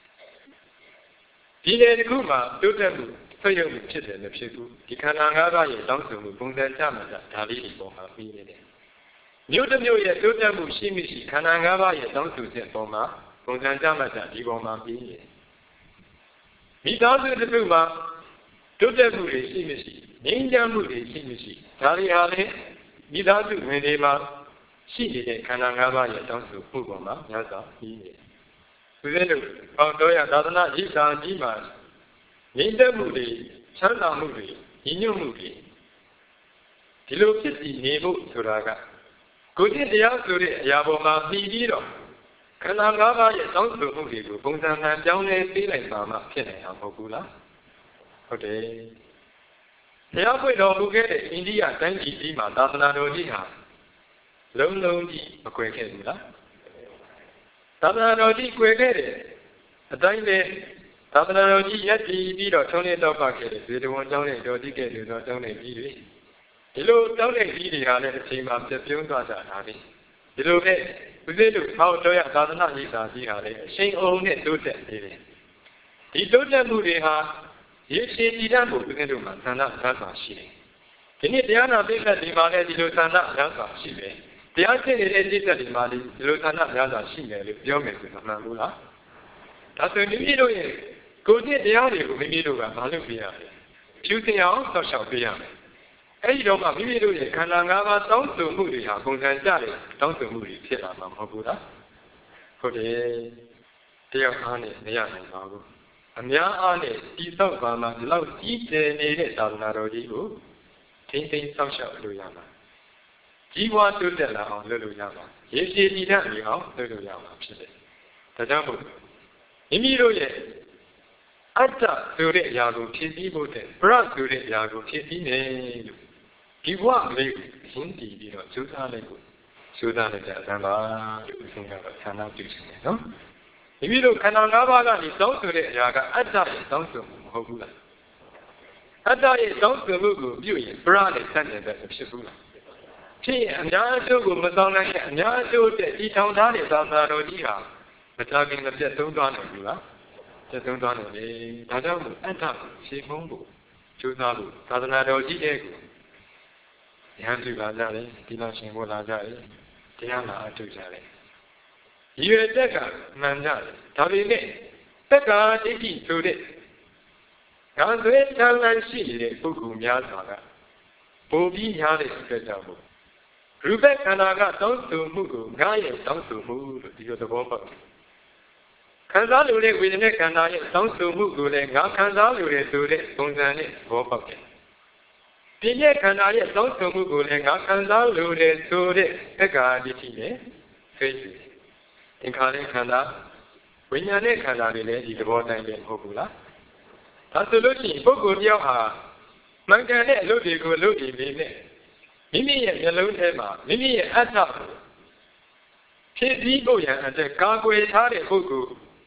ဒီလေတစ်ခုမှာတိုးတက်မှုဆွေးနွေးမှုဖြစ်တယ်လို့ဖြစ်ဘူးဒီခန္ဓာ၅ပါးရဲ့တောင်းဆိုမှုပုံစံကြမှာဒါလေးဒီပေါ်မှာပြီးနေတယ်မြို့တစ်မြို့ရဲ့တိုးတက်မှုရှိမရှိခန္ဓာ၅ပါးရဲ့တောင်းဆိုချက်ပေါ်မှာပုံစံကြမှာဒီပေါ်မှာပြီးနေတယ်မိသားစုတစ်ခုမှာတိုးတက်မှုတွေရှိမရှိငြိမ်းချမ်းမှုတွေရှိမရှိဒါတွေဟာလည်းမိသားစုဝင်တွေမှာရှိနေတဲ့ခန္ဓာ၅ပါးရဲ့တောင်းဆိုမှုပေါ်မှာများစွာပြီးနေတယ်ဦးဇင်းတို့ပေါတော်ရသာသနာ့ဤသာကြီးမှာငြိမ်းချမ်းမှုတွေချမ်းသာမှုတွေညီညွတ်မှုတွေဒီလိုဖြစ်စီနေဖို့ဆိုတာကကိုယ်ကျင့်တရားဆိုတဲ့အရာပေါ်မှာပြီးပြီးတော့ခန္ဓာ၅ပါးရဲ့တောင်းဆိုမှုတွေကိုပုံစံမှန်ပြောင်းလဲပေးလိုက်ပါမှဖြစ်နိုင်တာမဟုတ်ဘူးလားဟုတ်တယ်တရားပွင့်တော်မူခဲ့တဲ့အိန္ဒိယတိုင်းပြည်ကြီးမှာသာသနာတော်ကြီးဟာလုံးလုံးကြီးမကွယ်ခဲ့ဘူးလားသာသနာတော်ကြီးကွယ်ခဲ့တဲ့အတိုင်းပဲသာသနာတော်ကြီးရက်တည်ပြီးတော့ထုံးနေတော့ပါခဲ့တဲ့ဇေတဝန်ကျောင်းနဲ့တော်တိခဲ့တဲ့ကျောင်းနဲ့ကြီးတွေဒီလိုကျောင်းနဲ့ကြီးတွေဟာလည်းအချိန်မှာပြပြုံးသွားကြတာလေဒီလိုပဲဦးဇင်းတို့ဟောတော်ရသာသနာ့ရေးစာကြီးဟာလည်းအချိန်အုံနဲ့တိုးတက်နေတယ်ဒီတိုးတက်မှုတွေဟာရေရှည်တည်တံ့ဖို့ဦးဇင်းတို့မှာဆန္ဒများစွာရှိတယ်ဒီနေ့တရားနာပိဋကတ်ဒီမှာလည်းဒီလိုဆန္ဒများစွာရှိတယ်တရားကျင့်နေတဲ့စိတ်သက်ဒီမှာဒီလိုဆန္ဒများစွာရှိတယ်လို့ပြောမယ်ဆိုတော့မှန်ဘူးလားဒါဆိုမိမိတို့ရဲ့ကိုယ်ကျင့်တရားတွေကိုမိမိတို့ကမလုပ်ပြရဘူးဖြူစင်အောင်ဆောက်ရှောက်ပြရမယ်အဲဒီတော့မှမိမိတို့ရဲ့ခန္ဓာ၅ပါးတောင်းဆိုမှုတွေဟာပုံစံကျတဲ့တောင်းဆိုမှုတွေဖြစ်လာမှာမဟုတ်ဘူးလားဟုတ်တယ်တရားအားနဲ့မရနိုင်ပါဘူးအများအားနဲ့တိဆောက်ပါမှဒီလောက်ကြီးကျယ်နေတဲ့သာသနာတော်ကြီးကိုထိမ့်သိမ်းဆောက်ရှောက်လို့ရမှာကြီးပွားတိုးတက်လာအောင်လုပ်လို့ရမှာရေရှည်တည်တံ့အောင်လုပ်လို့ရမှာဖြစ်တယ်ဒါကြောင့်မို့မိမိတို့ရဲ့အတ္တဆိုတဲ့အရာကိုဖြည့်ဆည်းဖို့တဲ့ပရဆိုတဲ့အရာကိုဖြည့်ဆည်းနေလို့ဒီဘဝလေးကိုရှင်းတည်ပြီးတော့ကြိုးစားလိုက်ဖို့ကြိုးစားလိုက်ကြအစမ်းပါလို့ဦးဆုံးကတော့ဆန္ဒပြုနေတယ်နော်မိမိတို့ခန္ဓာ၅ပါးကနေတောင်းဆိုတဲ့အရာကအတ္တရဲ့တောင်းဆိုမှုမဟုတ်ဘူးလားအတ္တရဲ့တောင်းဆိုမှုကိုပြုရင်ပရနဲ့ဆန့်ကျင်တဲ့ဖြစ်ဘူးလားဖြစ်ရင်အများအကျိုးကိုမဆောင်နိုင်တဲ့အများအကျိုးတဲ့ဒီထောင်ထားတဲ့သာသနာတော်ကြီးဟာမကြခင်မပြတ်သုံးသွားနိုင်ဘူးလားပြတ်သုံးသွားနိုင်လေဒါကြောင့်မို့အတ္တကိုရှင်းဖို့ကြိုးစားဖို့သာသနာတော်ကြီးတဲ့ကိုဉာဏ်ပြုလာကြတယ်ဒီလိုရှင်ဖို့လာကြတယ်တရားနာအထုတ်ကြတယ်ရည်ရွယ်ချက်ကမှန်ကြတယ်ဒါပေမဲ့တက္ကရာဒိဋ္ဌိဆိုတဲ့ငါသွေးချမ်းသာရှိနေတဲ့ပုဂ္ဂိုလ်များစွာကပိုပြီးများတဲ့အတွက်ကြောင့်ရူပခန္ဓာကတောင်းဆိုမှုကိုငါရဲ့တောင်းဆိုမှုလို့ဒီလိုသဘောပေါက်တယ်ခံစားလို့တဲ့ဝေဒနာခန္ဓာရဲ့တောင်းဆိုမှုကိုလည်းငါခံစားလို့တဲ့ဆိုတဲ့ပုံစံနဲ့သဘောပေါက်တယ်ဒီရဲ့ခန္ဓာရဲ့တောင်းဆိုမှုကိုလည်းငါခံစားလို့တဲ့ဆိုတဲ့တက္ကရာဒိဋ္ဌိနဲ့သိသိသင်္ခါရခန္ဓာဝိညာဉ်နဲ့ခန္ဓာတွေလည်းဒီသဘောတိုင်းပဲမဟုတ်ဘူးလားဒါဆိုလို့ရှိရင်ပုဂ္ဂိုလ်တယောက်ဟာမှန်ကန်တဲ့အလုပ်တွေကိုလုပ်ပြီးပြီနဲ့မိမိရဲ့မျက်လုံးထဲမှာမိမိရဲ့အတ္တဖြစ်ပြီးဖို့ရန်အတွက်ကာကွယ်ထားတဲ့ပုဂ္ဂိုလ်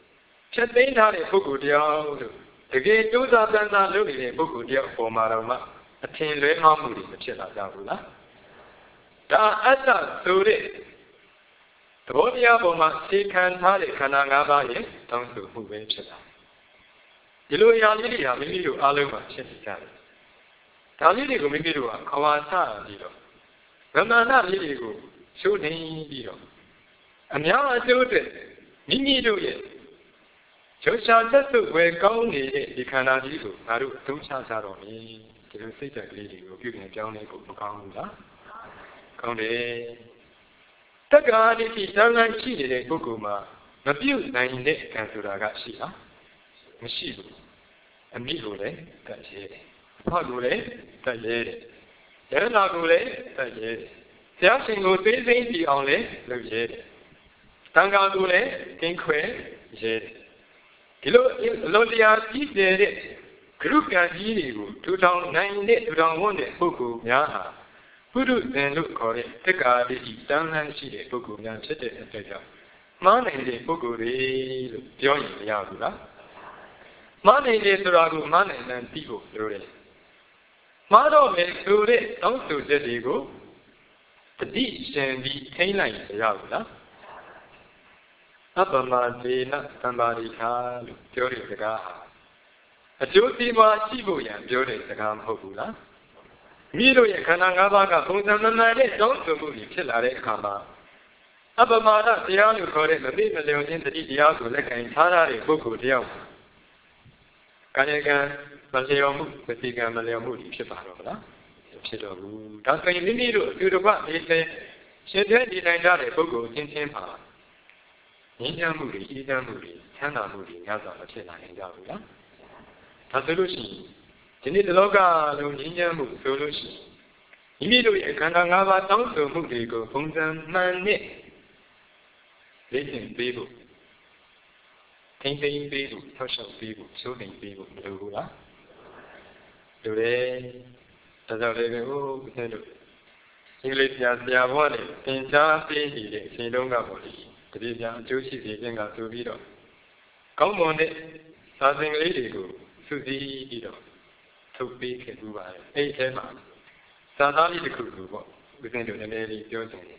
ဖြတ်သိမ်းထားတဲ့ပုဂ္ဂိုလ်တယောက်လို့တကယ်ကြိုးစားပန်းစားလုပ်နေတဲ့ပုဂ္ဂိုလ်တယောက်ပေါ်မှာတော့မှအထင်လွဲမှားမှုတွေမဖြစ်လာကြဘူးလားဒါအတ္တဆိုတဲ့သဘောတရားပေါ်မှာအခြေခံထားတဲ့ခန္ဓာ၅ပါးရဲ့တောင်းဆိုမှုပဲဖြစ်တာဒီလိုအရာလေးတွေဟာမိမိတို့အားလုံးမှာဖြစ်နေကြတယ်ဒါလေးတွေကိုမိမိတို့ကခွာချပြီးတော့ဗမာဏလေးတွေကိုရှိုးနေပြီးတော့အများအကျိုးအတွက်မိမိတို့ရဲ့ကျော်ရှာသက်စုဝယ်ကောင်းနေတဲ့ဒီခန္ဓာကြီးကိုငါတို့အသုံးချကြတော့မယ်ဒီလိုစိတ်ဓာတ်ကလေးတွေကိုပြုပြင်ပြောင်းလဲဖို့မကောင်းဘူးလားကောင်းတယ်တက္ကရာတိတန်လန်းရှိနေတဲ့ပုဂ္ဂိုလ်မှာမပြုတ်နိုင်တဲ့ကံဆိုတာကရှိလားမရှိဘူးအမိကိုလည်းတတ်ရဲတယ်ဖတ်ကိုလည်းတတ်ရဲတယ်ရဟနာကိုလည်းတတ်ရဲတယ်ဆရာရှင်ကိုသိသိကြည့်အောင်လည်းလုပ်ရဲတယ်တန်ခါကိုလည်းကင်းခွဲရဲတယ်ဒီလိုလောတရားကြီးတဲ့ဂရုကံကြီးတွေကိုထူထောင်နိုင်တဲ့ထူထောင်ဝန်းတဲ့ပုဂ္ဂိုလ်များဟာပုရုဇဉ်လို့ခေါ်တဲ့တက္ကာတိတန်လန်းရှိတဲ့ပုဂ္ဂိုလ်များဖြစ်တဲ့အတွက်ကြောင့်မှားနိုင်တဲ့ပုဂ္ဂိုလ်တွေလို့ပြောရင်မရဘူးလားမှားနိုင်တယ်ဆိုတာကိုမှားနိုင်တဲ့သိဖို့လိုတယ်မှားတော့မယ်ဆိုတဲ့တောင်းဆိုချက်တွေကိုတတိရှင်ပြီးထိန်းလိုက်ရဘူးလားအပမဒေနသံပါရိခာလို့ပြောတဲ့စကားဟာအကျိုးစီးပွားရှိဖို့ရန်ပြောတဲ့စကားမဟုတ်ဘူးလားမိတို့ရဲ့ခန္ဓာ၅ပါးကပုံစံမှန်တဲ့တောင်းဆိုမှုတွေဖြစ်လာတဲ့အခါမှာအပမဒတရားလို့ခေါ်တဲ့မသိမလျော်ခြင်းတတိတရားကိုလက်ခံထားရတဲ့ပုဂ္ဂိုလ်တယောက်ကာယကံမလျော်မှုဝစီကံမလျော်မှုတွေဖြစ်ပါတော့မလားဖြစ်တော့ဘူးဒါဆိုရင်မိမိတို့အတူတကွနေစေရှင်တဲ့ဒီတိုင်းကြတဲ့ပုဂ္ဂိုလ်ချင်းချင်းပါငြိမ်းချမ်းမှုတွေအေးချမ်းမှုတွေချမ်းသာမှုတွေများစွာမဖြစ်နိုင်ကြဘူးလားဒါဆိုလို့ရှိရင်ဒီနေ့ဒီလောကလုံးငြိမ်းချမ်းမှုဆိုလို့ရှိရင်မိမိတို့ရဲ့ခန္ဓာ၅ပါးတောင်းဆိုမှုတွေကိုပုံစံမှန်နဲ့လေ့ကျင့်ပေးဖို့ထိန်းသိမ်းပေးဖို့ထောက်ရှောက်ပေးဖို့ချိုးနှိမ်ပေးဖို့မလိုဘူးလားလိုတယ်ဒါကြောင့်လည်းဦးဇင်းတို့အင်္ဂလိပ်ဆရာဘွားနဲ့သင်ကြားပေးနေတဲ့အချိန်တုန်းကပေါ့လေတတိယအကျိုးရှိစေခြင်းကဆိုပြီးတော့ကောင်းမွန်တဲ့သာသင်ကလေးတွေကိုစုစည်းပြီးတော့ထုတ်ပေးခဲ့ပြီးပါတယ်အဲ့ဒီထဲမှာသာသနာ့တစ်ခုကိုပေါ့ဦးဇင်းတို့နည်းနည်းလေးပြောချင်တယ်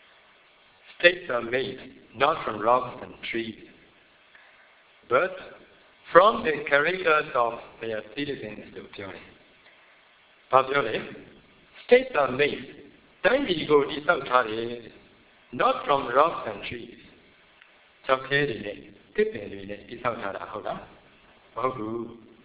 States are made not from rocks and trees but from the characters of their citizens လို့ပြောတယ်ဘာပြောလဲ States are made တိုင်းပြည်ကိုတည်ဆောက်ထားတယ် not from rocks and trees ကျောက်ခဲတွေနဲ့တစ်ပင်တွေနဲ့တည်ဆောက်ထားတာဟုတ်လားမဟုတ်ဘူး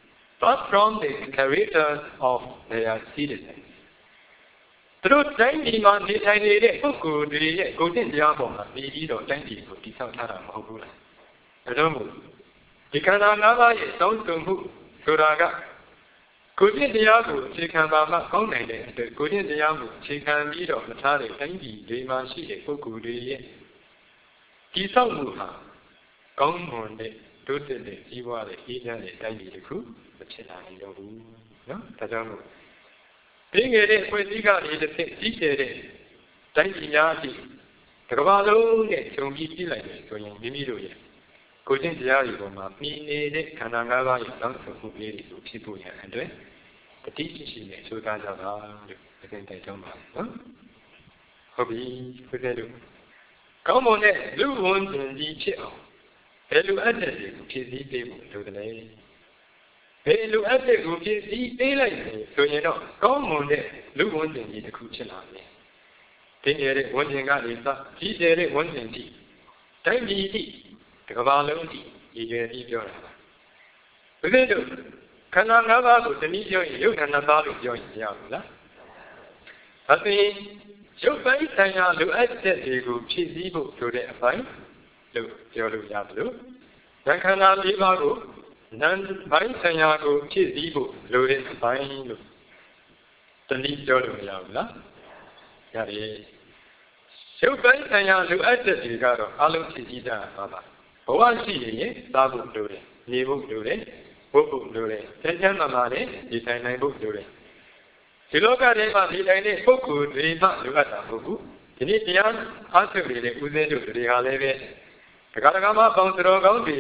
but from the characters of their citizens သူတို့တိုင်းပြည်မှာနေထိုင်နေတဲ့ပုဂ္ဂိုလ်တွေရဲ့ကိုယ်ကျင့်တရားပေါ်မှာပြီးတော့တိုင်းပြည်ကိုတည်ဆောက်ထားတာမဟုတ်ဘူးလားဒါကြောင့်မို့ဒီခန္ဓာ၅ပါးရဲ့တောင်းဆိုမှုဆိုတာကကိုယ်ကျင့်တရားကိုအခြေခံပါမှကောင်းနိုင်တဲ့အတွက်ကိုယ်ကျင့်တရားကိုအခြေခံပြီးတော့မထားတဲ့တိုင်းပြည်တွေမှာရှိတဲ့ပုဂ္ဂိုလ်တွေရဲ့ဒီဆောက်မှုဟာကောင်းမွန်တဲ့တိုးတက်တဲ့ကြီးပွားတဲ့အေးချမ်းတဲ့တိုင်းပြည်တစ်ခုမဖြစ်လာနိုင်တော့ဘူးနော်ဒါကြောင့်မို့ပြီးငယ်တဲ့ဖွဲ့စည်းကနေတစ်ဆင့်ကြီးကျယ်တဲ့တိုင်းပြည်များအထိတစ်ကမ္ဘာလုံးနဲ့ခြုံပြီးကြည့်လိုက်တယ်ဆိုရင်မိမိတို့ရဲ့ကိုယ်ကျင့်တရားတွေပေါ်မှာပြီးနေတဲ့ခန္ဓာ၅ပါးရဲ့တောင်းဆိုမှုလေးတွေကိုဖြစ်ဖို့ရန်အတွက်တတိရှိနဲ့ကြိုးစားကြပါလို့ဒီနေ့တိုက်တွန်းပါနော်ဟုတ်ပြီဖြစ်တဲ့လို့ကောင်းမွန်တဲ့လူဝန်ကျင်ကြီးဖြစ်အောင်ဘယ်လိုအပ်တဲ့ကိုဖြည့်ဆည်းပေးဖို့လိုတယ်ဘယ်လိုအပ်တဲ့ကိုဖြည့်ဆည်းပေးလိုက်တယ်ဆိုရင်တော့ကောင်းမွန်တဲ့လူဝန်ကျင်ကြီးတစ်ခုဖြစ်လာမယ်ဒီငယ်တဲ့ဝန်ကျင်ကနေစကြီးကျယ်တဲ့ဝန်ကျင်ကြီးတိုင်းပြည်ကြီးတကဘာလုံးကြီးရည်ရွယ်ပြီးပြောတာပါဘယ်လိုခန္ဓာ၅ပါးကိုတနည်းပြောရင်ရုပ်ခန္ဓာသားလို့ပြောရင်မရဘူးလားဒါဆိုရင်ရုပ်ပိုင်းဆိုင်ရာလိုအပ်ချက်တွေကိုဖြည့်ဆည်းဖို့ဆိုတဲ့အပိုင်းလို့ပြောလို့ရတယ်လို့ဉာဏ်ခန္ဓာ၄ပါးကိုဉာဏ်ပိုင်းဆိုင်ရာကိုဖြည့်ဆည်းဖို့လိုတဲ့အပိုင်းလို့တနည်းပြောလို့မရဘူးလားရတယ်ရုပ်ပိုင်းဆိုင်ရာလိုအပ်ချက်တွေကတော့အလုံးဖြည့်ဆည်းကြပါပါဘဝရှိရင်သားဖို့လိုတယ်နေဖို့လိုတယ်ဘုဖို့လိုတယ်ကျမ်းမာမာနဲ့ဒီတိုင်းနိုင်ဖို့လိုတယ်ဒီလောကထဲမှာဒီတိုင်းတဲ့ပုဂ္ဂိုလ်တွေမှလိုအပ်တာမဟုတ်ဘူးဒီနေ့တရားအားထုတ်နေတဲ့ဦးဇင်းတို့တွေဟာလည်းပဲဒကာဒကာမပေါင်းတော်ကောင်းတွေရဲ့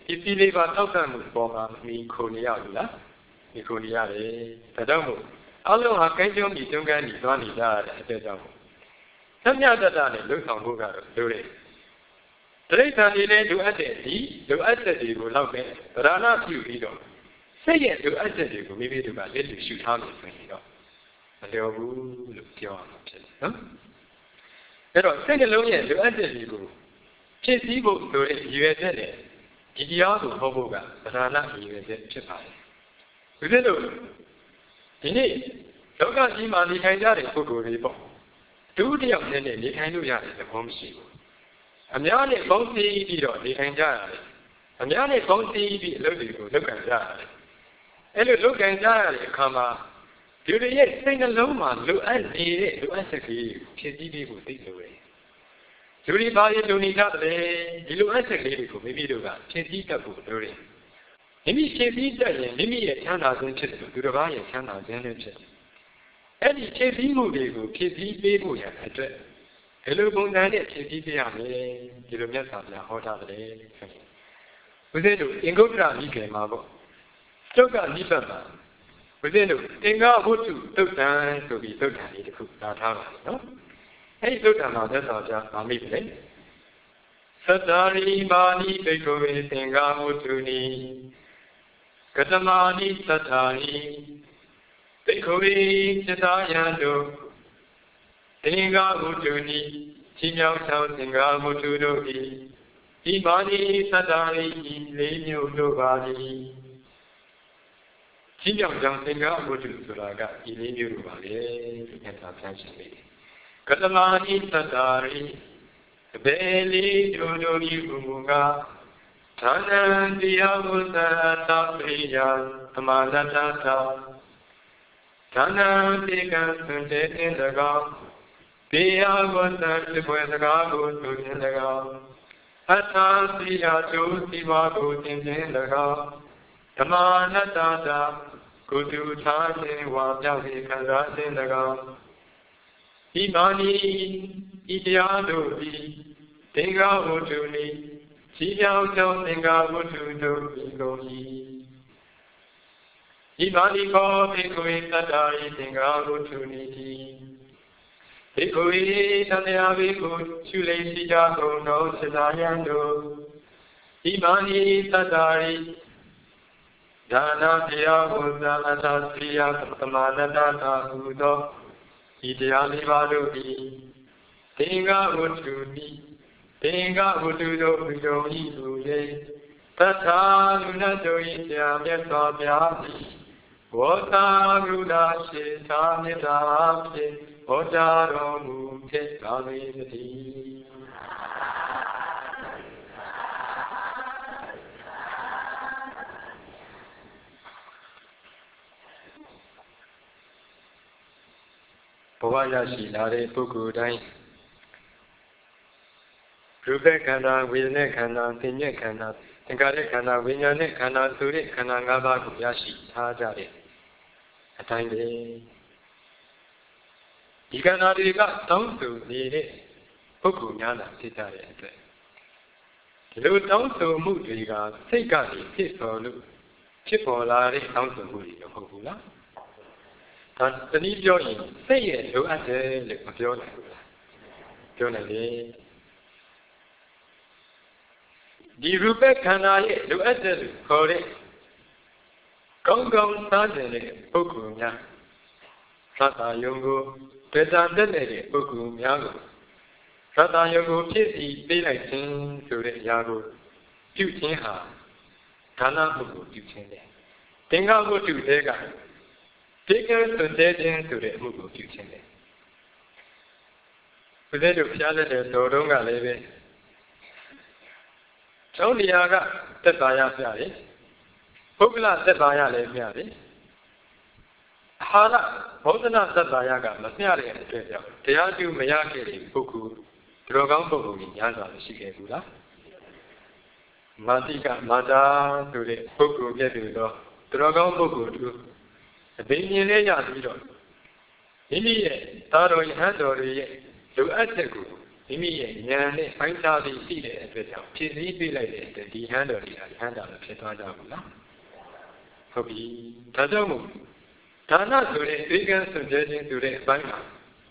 ဒီစီလေးပါထောက်ခံမှုပေါ်မှာမိခုနေရဘူးလားမိခုနေရတယ်ဒါကြောင့်မို့အလုံးဟာကိုင်းကျုံပြီးကျုံကန်းပြီးသွားနေကြရတဲ့အတဲ့ကြောင့်မို့သမယတတနဲ့လှုပ်ဆောင်ဖို့ကတော့လိုတယ်တိရစ္ဆာန်တွေလည်းလိုအပ်တဲ့ဒီလိုအပ်တဲ့တွေကိုလောက်ပဲဗราဏပြုပြီးတော့စိတ်ရဲ့လိုအပ်တဲ့တွေကိုမိမိတို့ကလက်တွေ့ရှုထားလို့ဆိုရင်တော့မလျော်ဘူးလို့ပြောရမှာဖြစ်တယ်နော်အဲ့တော့စိတ်နှလုံးရဲ့လိုအပ်တဲ့တွေကိုဖြည့်ဆည်းဖို့လိုတဲ့ရည်ရွယ်ချက်နဲ့ဒီတရားကိုဟောဖို့ကဗราဏရည်ရွယ်ချက်ဖြစ်ပါတယ်ဒီလိုလို့ဒီနေ့လောကကြီးမှာနေထိုင်ကြတဲ့ပုဂ္ဂိုလ်တွေပေါ့ဒုတိယနဲ့နေထိုင်လို့ရတဲ့သဘောမရှိဘူးအများနဲ့ပေါင်းစည်းပြီးတော့နေထိုင်ကြရတယ်အများနဲ့ပေါင်းစည်းပြီးအလုပ်တွေကိုလုပ်ကြရတယ်အဲ့လိုလုပ်ကြရတဲ့အခါမှာဒီလိုရဲ့စိတ်နှလုံးမှာလိုအပ်နေတဲ့လိုအပ်ချက်ကလေးဖြည့်ဆည်းပေးဖို့သိလိုတယ်လူတွေဘာလို့လုံနေကြတယ်ဒီလိုအပ်ချက်ကလေးတွေကိုမိမိတို့ကဖြည့်ဆည်းတတ်ဖို့လိုတယ်မိမိဖြည့်ဆည်းတတ်ရင်မိမိရဲ့ချမ်းသာခြင်းဖြစ်တယ်သူတစ်ပါးရဲ့ချမ်းသာခြင်းလည်းဖြစ်တယ်အဲ့ဒီဖြည့်ဆည်းမှုတွေကိုဖြည့်ဆည်းပေးဖို့ရတဲ့အတွက်ဘယ်လိုပုံစံနဲ့ဖြည့်ဆည်းပေးရမလဲဒီလိုမြတ်စွာဘုရားဟောထားတယ်ဦးဇင်းတို့အင်္ဂုတ္တရမိခင်မှာပေါ့တုတ်ကနိဗ္ဗာန်မှာဦးဇင်းတို့သင်္ဃဝတ္ထုတုတ်တံဆိုပြီးတုတ်တံလေးတစ်ခုလာထားပါတယ်နော်အဲ့ဒီတုတ်တံမှာမြတ်စွာဘုရားဗာမိပြီလေသတ္တာရိမာနိဘိက္ခဝေသင်္ဃဝတ္ထုနိကတမာနိသတ္တာရိဘိက္ခဝေจิตာယံတို့သင်္ဃဝတ္ထုနိချင်းမြောက်ဆောင်သင်္ဃဝတ္ထုတို့ဤဒီမာနိသတ္တာရိလေးမျိုးတို့ပါသည်ချင်းမြောက်ဆောင်သင်္ဃဝတ္ထုဆိုတာကဒီလေးမျိုးတို့ပါလေဒီကသာပြန်ရှင်းပေးတယ်ကတမာနိသတ္တာရိဘယ်လေးတို့တို့ဤဘုမူကဌာနံတရားဝတ္တသပရိယသမာနတ္တသာဌာနံတေကံသွန်တဲ့တင်တကောတရားဝတ္တဒီပွဲစကားကိုသူတင်တကောအထာစီယာကျိုးစီပါကိုတင်ခြင်းတကောဓမ္မနတ္တသာကိုသူထားခြင်းဝါပြောက်ပြီးခံစားခြင်းတကောဤမာနီဤတရားတို့သည်သင်္ဃဝတ္ထုနိရှိကြောင်းကြောင့်သင်္ဃဝတ္ထုတို့ဤကုန်၏ဤမာနီကောဘိက္ခဝေသတ္တာရိသင်္ဃဝတ္ထုနိတိဘိက္ခဝေသန္တရာဘိက္ခုရှုလိရှိကြကုန်သောစေတယံတို့ဤမာနီသတ္တာရိဒါနတရားဝဇ္ဇအတ္တသိယသမာနတ္တသာဟုသောဤတရားလေးပါးတို့သည်သင်္ဃဝတ္ထုနိသင်္ဃဝတ္ထုတို့ပြုတော်ဤသူ၏သတ္ထာလူနတ်တို့၏ဆရာမြတ်စွာဘုရားသည်ဝေါတာဂုဏရှိသာမေတ္တာဖြင့်ဟောကြားတော်မူဖြစ်ပါလေတည်းဘဝရရှိလာတဲ့ပုဂ္ဂိုလ်တိုင်းရူပခန္ဓာဝေဒနာခန္ဓာသင်္ညက်ခန္ဓာသင်္ခါရခန္ဓာဝိညာဉ်နဲ့ခန္ဓာဆိုတဲ့ခန္ဓာ၅ပါးကိုရရှိထားကြတဲ့အတိုင်းပဲဒီခန္ဓာတွေကတောင်းဆိုနေတဲ့ပုဂ္ဂိုလ်များလာဖြစ်ကြတဲ့အတွက်ဒီလိုတောင်းဆိုမှုတွေကစိတ်ကနေဖြစ်ပေါ်လို့ဖြစ်ပေါ်လာတဲ့တောင်းဆိုမှုတွေမဟုတ်ဘူးလားဒါတနည်းပြောရင်စိတ်ရဲ့လိုအပ်တယ်လို့မပြောနိုင်ဘူးလားပြောနိုင်တယ်ဒီရူပခန္ဓာရဲ့လိုအပ်တယ်လို့ခေါ်တဲ့ကောင်းကောင်းစားတဲ့ပုဂ္ဂိုလ်များသတ္တယုံကိုတွေ့တာတက်တဲ့ပုဂ္ဂိုလ်များကိုသတ္တယုံကိုဖြစ်ပြီးပေးလိုက်ခြင်းဆိုတဲ့အရာကိုပြုခြင်းဟာဒါနပုဂ္ဂိုလ်ပြုခြင်းတယ်သင်္ဃဝတ္ထုတွေကတေကံသွန်တဲ့ခြင်းဆိုတဲ့အမှုကိုပြုခြင်းတယ်ဘုရားတို့ဖျားတဲ့တော်တုံးကလည်းပဲကျောင်းတရားကသက်သာရပြတယ်ပုဂ္ဂလသက်သာရလည်းပြတယ်အာဟာရဘောဓနာသက်သာရကမမျှတဲ့အတွက်ကြောင့်တရားကျူမရခဲ့တဲ့ပုဂ္ဂိုလ်တော်ကောင်းပုဂ္ဂိုလ်ကြီးညာစွာရှိခဲ့ဘူးလားမာတိကမာတာဆိုတဲ့ပုဂ္ဂိုလ်ပြည့်စုံသောတော်ကောင်းပုဂ္ဂိုလ်တို့အဘိညာဉ်လေးရပြီးတော့မိမိရဲ့သာတော်ယဟန်တော်တွေရဲ့လိုအပ်ချက်ကိုမိမိရဲ့ဉာဏ်နဲ့ပိုင်းခြားပြီးသိတဲ့အတွက်ကြောင့်ဖြစ်စည်းပေးလိုက်တဲ့အတွက်ဒီဟန်တော်တွေကဟန်တော်လည်းဖြစ်သွားကြဘူးလားဟုတ်ပြီဒါကြောင့်မို့ဒါနဆိုတဲ့သိကံစွန့်ကြဲခြင်းဆိုတဲ့အပိုင်းမှာ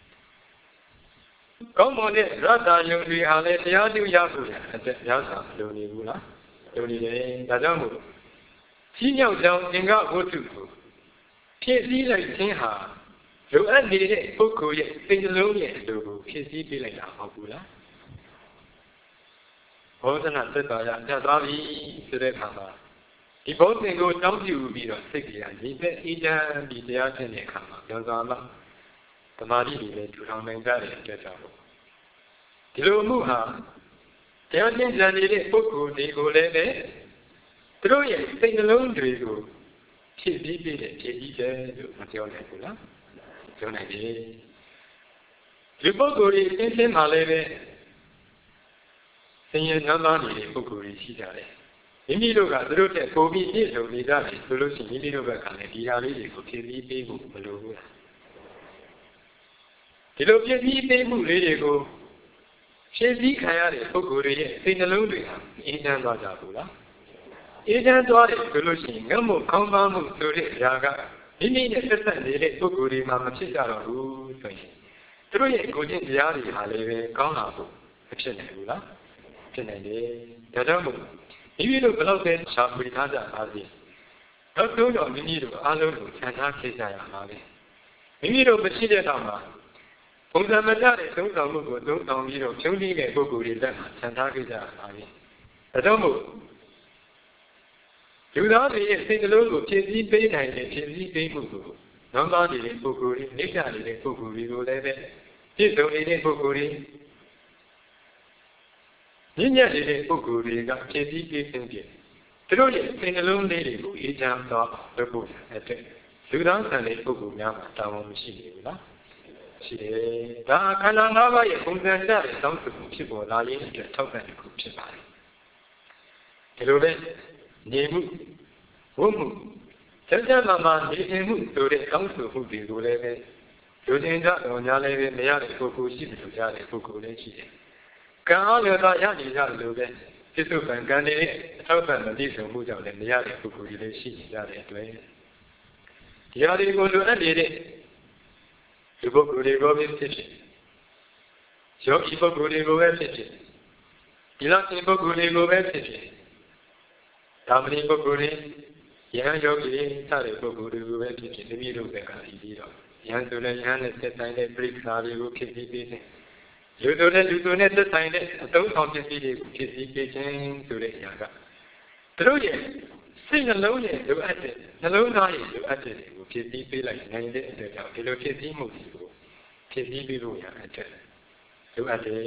ကောင်းမွန်တဲ့ရတ္တယုံတွေဟာလည်းတရားကျင့်ရဖို့အတွက်ရသာလိုနေဘူးလားလိုနေတယ်ဒါကြောင့်မို့ကြီးမြောက်ကြောင်းသင်္ကဝတ္ထုကိုဖြည့်ဆည်းလိုက်ခြင်းဟာလိုအပ်နေတဲ့ပုဂ္ဂိုလ်ရဲ့စိတ်နှလုံးရဲ့အလိုကိုဖြည့်ဆည်းပေးလိုက်တာဟုတ်ဘူးလားဘောဓနာသက်တော်ရညသွားပြီဆိုတဲ့အခါမှာဒီဘုံသင်ကိုတောင်းပြုပြီးတော့စိတ်ကြီးရညီသက်အေးချမ်းပြီးတရားကျင့်တဲ့အခါမှာပြောစွာမှသမာဓိတွေလည်းထူထောင်နိုင်ကြတဲ့အတွက်ကြောင့်ဒီလိုမှုဟာတရားကျင့်ကြံနေတဲ့ပုဂ္ဂိုလ်တွေကိုလည်းပဲသူတို့ရဲ့စိတ်နှလုံးတွေကိုဖြည့်ဆည်းပေးတဲ့ဖြည့်ဆည်းတယ်လို့မပြောနိုင်ဘူးလားပြောနိုင်တယ်ဒီပုဂ္ဂိုလ်တွေအင်းချင်းမှလည်းပဲဆင်းရဲနှမ်းသားနေတဲ့ပုဂ္ဂိုလ်တွေရှိကြတယ်မိမိတို့ကသူတို့တဲ့ပုံပြီးပြည့်စုံနေကြတယ်ဆိုလို့ရှိရင်မိမိတို့ဘက်ကလည်းဒီဟာလေးတွေကိုဖြည့်ဆည်းပေးဖို့မလိုဘူးဒီလိုဖြည့်ဆည်းပေးမှုလေးတွေကိုဖြည့်ဆည်းခံရတဲ့ပုဂ္ဂိုလ်တွေရဲ့စိတ်နှလုံးတွေဟာအေးချမ်းသွားကြဘူးလားအေးချမ်းသွားတယ်ဆိုလို့ရှိရင်ငတ်မှုခေါင်းပါမှုဆိုတဲ့အရာကမိမိနဲ့ဆက်ဆက်နေတဲ့ပုဂ္ဂိုလ်တွေမှာမဖြစ်ကြတော့ဘူးဆိုရင်သူတို့ရဲ့ကိုယ်ကျင့်တရားတွေဟာလည်းပဲကောင်းလာဖို့မဖြစ်နိုင်ဘူးလားဖြစ်နိုင်တယ်ဒါကြောင့်မို့မိမိတို့ဘယ်တော့ပဲရှာဖွေထားကြပါစေတော့တော့မိမိတို့အားလုံးကိုခြံထားခဲ့ကြရမှာပဲမိမိတို့မရှိတဲ့တော့မှာပုံစံမကျတဲ့သုံးဆောင်မှုကိုသုံးဆောင်ပြီးတော့ဖြုံးပြီးတဲ့ပုဂ္ဂိုလ်တွေလက်မှာခြံထားခဲ့ကြရမှာပဲဒါကြောင့်မို့လူသားတွေရဲ့စိတ်နှလုံးကိုဖြည့်ဆည်းပေးနိုင်တဲ့ဖြည့်ဆည်းပေးမှုကိုနောင်သားနေတဲ့ပုဂ္ဂိုလ်တွေနိစ္စနေတဲ့ပုဂ္ဂိုလ်တွေကိုလည်းပဲပြည့်စုံနေတဲ့ပုဂ္ဂိုလ်တွေညဉ့်ညက်နေတဲ့ပုဂ္ဂိုလ်တွေကဖြည့်ဆည်းပေးခြင်းဖြင့်သူတို့ရဲ့စိတ်နှလုံးလေးတွေကိုအေးချမ်းသောလုပ်ဖို့အတွက်လူသားဆန်တဲ့ပုဂ္ဂိုလ်များမှာတာဝန်မရှိဘူးလားရှိတယ်ဒါခန္ဓာ၅ပါးရဲ့ပုံစံကြတဲ့တောင်းဆိုမှုဖြစ်ပေါ်လာရင်အတွက်ထောက်ပံ့တစ်ခုဖြစ်ပါတယ်ဒီလိုပဲနေမှုဝတ်မှုကျမ်းစာမှာနေထိုင်မှုဆိုတဲ့တောင်းဆိုမှုတွေကိုလည်းပဲလူချင်းကြတော်များလည်းပဲမရတဲ့ပုဂ္ဂိုလ်ရှိတယ်လို့ကြားတဲ့ပုဂ္ဂိုလ်လည်းရှိတယ်ကံအားလျော်စွာရနေကြလို့ပဲပြစ္ဆုတ်ပံကံတွေနဲ့အထောက်ပံ့မသိဆုံးမှုကြောင့်လည်းမရတဲ့ပုဂ္ဂိုလ်တွေလည်းရှိနေကြတဲ့အတွက်ဒီဟာတွေကိုလိုအပ်နေတဲ့ဒီပုဂ္ဂိုလ်တွေကိုပဲဖြစ်ဖြစ်ယောဂီပုဂ္ဂိုလ်တွေကိုပဲဖြစ်ဖြစ်ဒီလောက်ရှင်ပုဂ္ဂိုလ်တွေကိုပဲဖြစ်ဖြစ်သာမဏေပုဂ္ဂိုလ်တွေယဟန်ယောဂီတွေစတဲ့ပုဂ္ဂိုလ်တွေကိုပဲဖြစ်ဖြစ်မိမိတို့ဘက်ကပြီးတော့ယဟန်ဆိုလည်းယဟန်နဲ့သက်ဆိုင်တဲ့ပြိက္ခာတွေကိုဖြစ်ပြီးပေးတယ်လူဆိုလည်းလူဆိုနဲ့သက်ဆိုင်တဲ့အသုံးဆောင်ပစ္စည်းတွေကိုဖြစ်ပြီးပေးခြင်းဆိုတဲ့အရာကသူတို့ရဲ့စိတ်နှလုံးရဲ့လိုအပ်တဲ့နှလုံးသားရဲ့လိုအပ်တဲ့တွေကိုဖြစ်ပြီးပေးလိုက်နိုင်တဲ့အတွက်ကြောင့်ဒီလိုဖြစ်ပြီးမှုတွေကိုဖြစ်ပြီးပေးလို့ရတဲ့လိုအပ်တယ်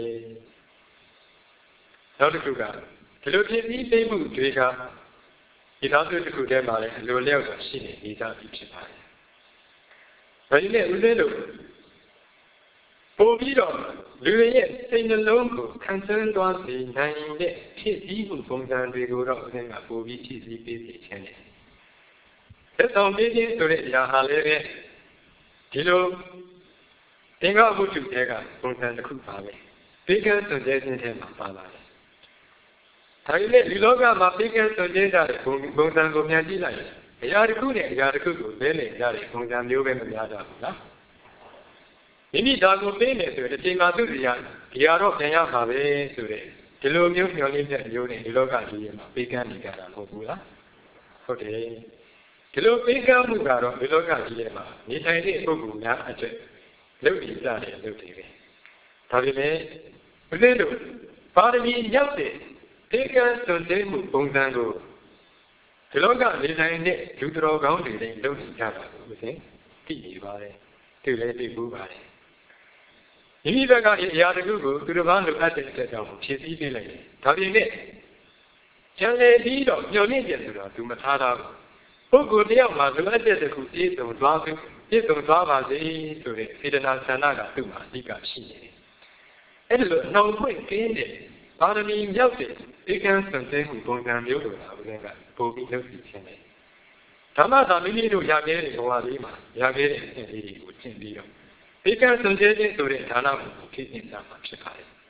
နောက်တစ်ခုကဒီလိုဖြစ်ပြီးပေးမှုတွေကဒီသားစုတစ်ခုတည်းမှာလည်းအလိုလျောက်တော့ရှိနေကြပြီဖြစ်ပါတယ်။ဒါကြီးနဲ့ဦးဇင်းတို့ပို့ပြီးတော့လူရဲ့စိတ်နှလုံးကိုခံစားသွားစေနိုင်တဲ့ဖြစ်ပြီးမှုပုံစံတွေကိုတော့ဦးဇင်းကပို့ပြီးဖြစ်ပြီးပေးစေခြင်းတယ်။သက်ဆောင်ပေးခြင်းဆိုတဲ့အရာဟာလည်းပဲဒီလိုသင်္ကဝတ္ထုတွေကပုံစံတစ်ခုပါပဲ။ဘေကံစွန့်ကြဲခြင်းထဲမှာပါလာတယ်ဒါကြီးနဲ့ဒီလောကမှာပြည့်ကဲစွန့်ကြဲကြတဲ့ပုံစံကိုပြန်ကြည့်လိုက်အရာတစ်ခုနဲ့အရာတစ်ခုကိုလဲလှယ်ကြတဲ့ပုံစံမျိုးပဲမများကြဘူးလားမိမိဒါကိုသိနေဆိုတဲ့ချိန်မှာသူ့တရားဒီဟာတော့ပြန်ရမှာပဲဆိုတဲ့ဒီလိုမျိုးမျှော်လင့်ချက်မျိုးနဲ့ဒီလောကကြီးရဲ့မှာပြည့်ကဲနေကြတာမဟုတ်ဘူးလားဟုတ်တယ်ဒီလိုပြည့်ကဲမှုကတော့ဒီလောကကြီးရဲ့မှာနေထိုင်တဲ့ပုဂ္ဂိုလ်များအတွက်လုပ်နေကြတယ်လုပ်တယ်ပဲဒါပေမဲ့ဦးဇင်းတို့ပါရမီရောက်တဲ့ဒီကံစွန့်ကြဲမှုပုံစံကိုဒီလောကနေနိုင်တဲ့လူတော်ကောင်းတွေလည်းလုပ်နေကြတာကိုသိနေပါတယ်တွေ့လည်းတွေ့ဘူးပါတယ်မိမိဘက်ကအရာတခုကိုသူတစ်ပါးလိုအပ်တဲ့အတွက်ကြောင့်ဖြည့်ဆည်းပေးလိုက်တယ်ဒါပြင်မဲ့ကျန်လေပြီးတော့ညှော်နှိမ့်ပြဆိုတော့သူမထားတာပုဂ္ဂိုလ်တယောက်မှာလိုအပ်တဲ့တစ်ခုပြည့်စုံသွားပါစေဆိုတဲ့စေတနာဆန္ဒကသူ့မှာအဓိကရှိနေတယ်အဲ့ဒီလိုနှောင်ဖွင့်ကင်းတဲ့ပါရမီရောက်တဲ့ဧကံစွန့်ကြဲမှုပုံစံမျိုးလိုတာဦးဇင်းကပို့ပြီးလုပ်စီခြင်းတယ်ဓမ္မသာမိမိတို့ရခဲ့တဲ့ဘဝလေးမှာရခဲ့တဲ့အဖြစ်လေးတွေကိုကျင့်ပြီးတော့ဧကံစွန့်ကြဲခြင်းဆိုတဲ့ဌာနကိုဖြစ်နေတာမှာဖြစ်ပါတယ်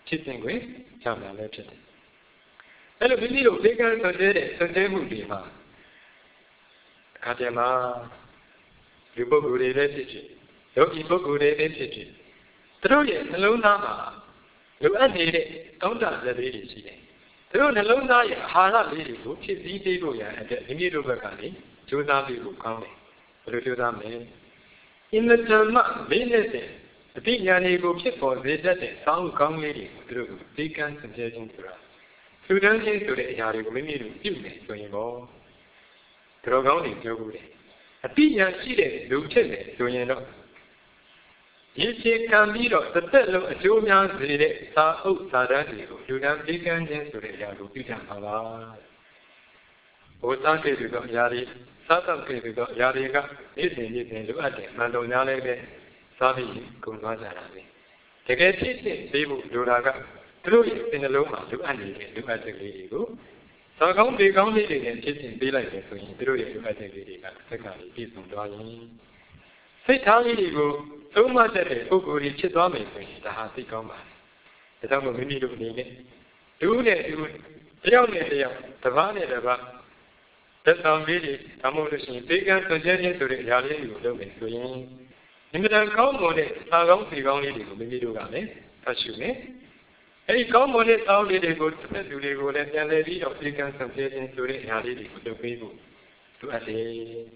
ဖြစ်စဉ်ကိုကြောင့်လည်းဖြစ်တယ်အဲ့လိုမိမိတို့ဘေးကန်းဆွတဲ့ဆွတဲ့မှုတွေမှာအခါတည်းမှာလူပုဂ္ဂိုလ်တွေလည်းဖြစ်ဖြစ်ယောဂီပုဂ္ဂိုလ်တွေလည်းဖြစ်ဖြစ်သူတို့ရဲ့နှလုံးသားမှာလိုအပ်နေတဲ့တောင်းတလက်လေးတွေရှိတယ်သူတို့နှလုံးသားရဲ့အာဟာရလေးတွေကိုဖြစ်စည်းပေးဖို့ရန်အတွက်မိမိတို့ဘက်ကနေကြိုးစားပြီးဖို့ကောင်းတယ်ဘယ်လိုကြိုးစားမလဲအင်မတန်မှလေးနဲ့တဲ့အတိညာဏ်ကိုဖြစ်ပေါ်စေတတ်တဲ့စောင်းကောင်းလေးတွေကိုသူတို့ဘေးကန်းဆွတဲ့ခြင်းဆိုတာလူတန်းချင်းဆိုတဲ့အရာတွေကိုမိမိတို့ပြုမယ်ဆိုရင်တော့သူတော်ကောင်းတွေပြောဘူးတယ်အတိညာရှိတဲ့လူဖြစ်တယ်ဆိုရင်တော့ရေရှည်ခံပြီးတော့တစ်သက်လုံးအကျိုးများစေတဲ့သာဥစ္စာတန်းတွေကိုလူတန်းဘေးကန်းခြင်းဆိုတဲ့အရာကိုပြုကြမှာပါဘုရားခဲ့ပြီးတော့အရာတွေစားတော့ခဲ့ပြီးတော့အရာတွေကနေ့စဉ်လိုအပ်တယ်မှန်တော်များလည်းပဲစားပြီးကုန်သွားကြတာပဲတကယ်ဖြစ်သေးဖို့လိုတာကသူတို့ရဲ့စိတ်နှလုံးမှာလိုအပ်နေတဲ့လိုအပ်တဲ့လေးတွေကိုသာကောင်းပေကောင်းလေးတွေနဲ့ဖြစ်ပေးလိုက်တယ်ဆိုရင်သူတို့ရဲ့လိုအပ်တဲ့လေးတွေကစက္ကန့်လေးပြည့်စုံသွားရင်စိတ်ထားလေးတွေကိုသုံးမှတ်တဲ့ပုဂ္ဂိုလ်ကြီးဖြစ်သွားမယ်ဆိုရင်ဒါဟာသိကောင်းပါတယ်ဒါကြောင့်မို့မိမိတို့အနေနဲ့လူနဲ့လူတယောက်နဲ့တယောက်တစ်ပါးနဲ့တစ်ပါးသက်ဆောင်လေးတွေဒါမှမဟုတ်လို့ရှိရင်ဘေးကန်းဆွကျဲခြင်းဆိုတဲ့အရာလေးတွေကိုလုပ်မယ်ဆိုရင်ဒီမှာကောင်းမွန်တဲ့သာကောင်းပေကောင်းလေးတွေကိုမိမိတို့ကလည်းဖတ်ရှုမယ်အဲဒီကောင်းမွန်တဲ့သောင်းလေးတွေကိုတစ်ဖက်လူတွေကိုလည်းပြန်လည်ပြီးတော့ဘေးကန်းဆွကျဲခြင်းဆိုတဲ့အရာလေးတွေကိုလုပ်ပေးဖို့လိုအပ်တယ်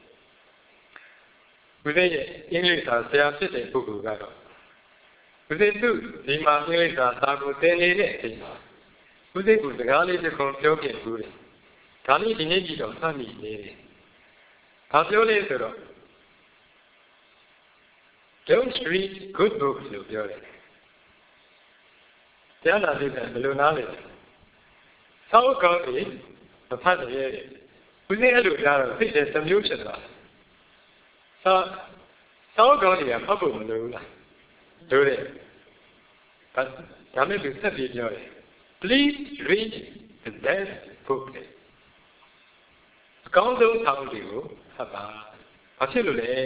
ဘုရားရဲ့အင်္ဂလိပ်စာဆရာဖြစ်တဲ့ပုဂ္ဂိုလ်ကတော့ဘုရားသူဒီမှာအင်္ဂလိပ်စာစာကိုသင်နေတဲ့အချိန်မှာဘုရားကစကားလေးတစ်ခုပြောပြဘူးတယ်ဒါလေးဒီနေ့ကြည့်တော့သတ်မိနေတယ်ဘာပြောလဲဆိုတော့ Don't read good books လို့ပြောတယ်တရားနာတဲ့ဘယ်လိုနားလဲစောက်ကောင်းပြီမဖတ်ရရဲ့ဘုရားအဲ့လိုကြားတော့စိတ်ထဲသမျိုးဖြစ်သွားစောက်ကောင်းတွေကဖတ်ဖို့မလိုဘူးလားတို့တယ်ဒါမဲ့သူဆက်ပြီးပြောတယ် Please read the best book အကောင်းဆုံးစာအုပ်တွေကိုဖတ်ပါဘာဖြစ်လို့လဲ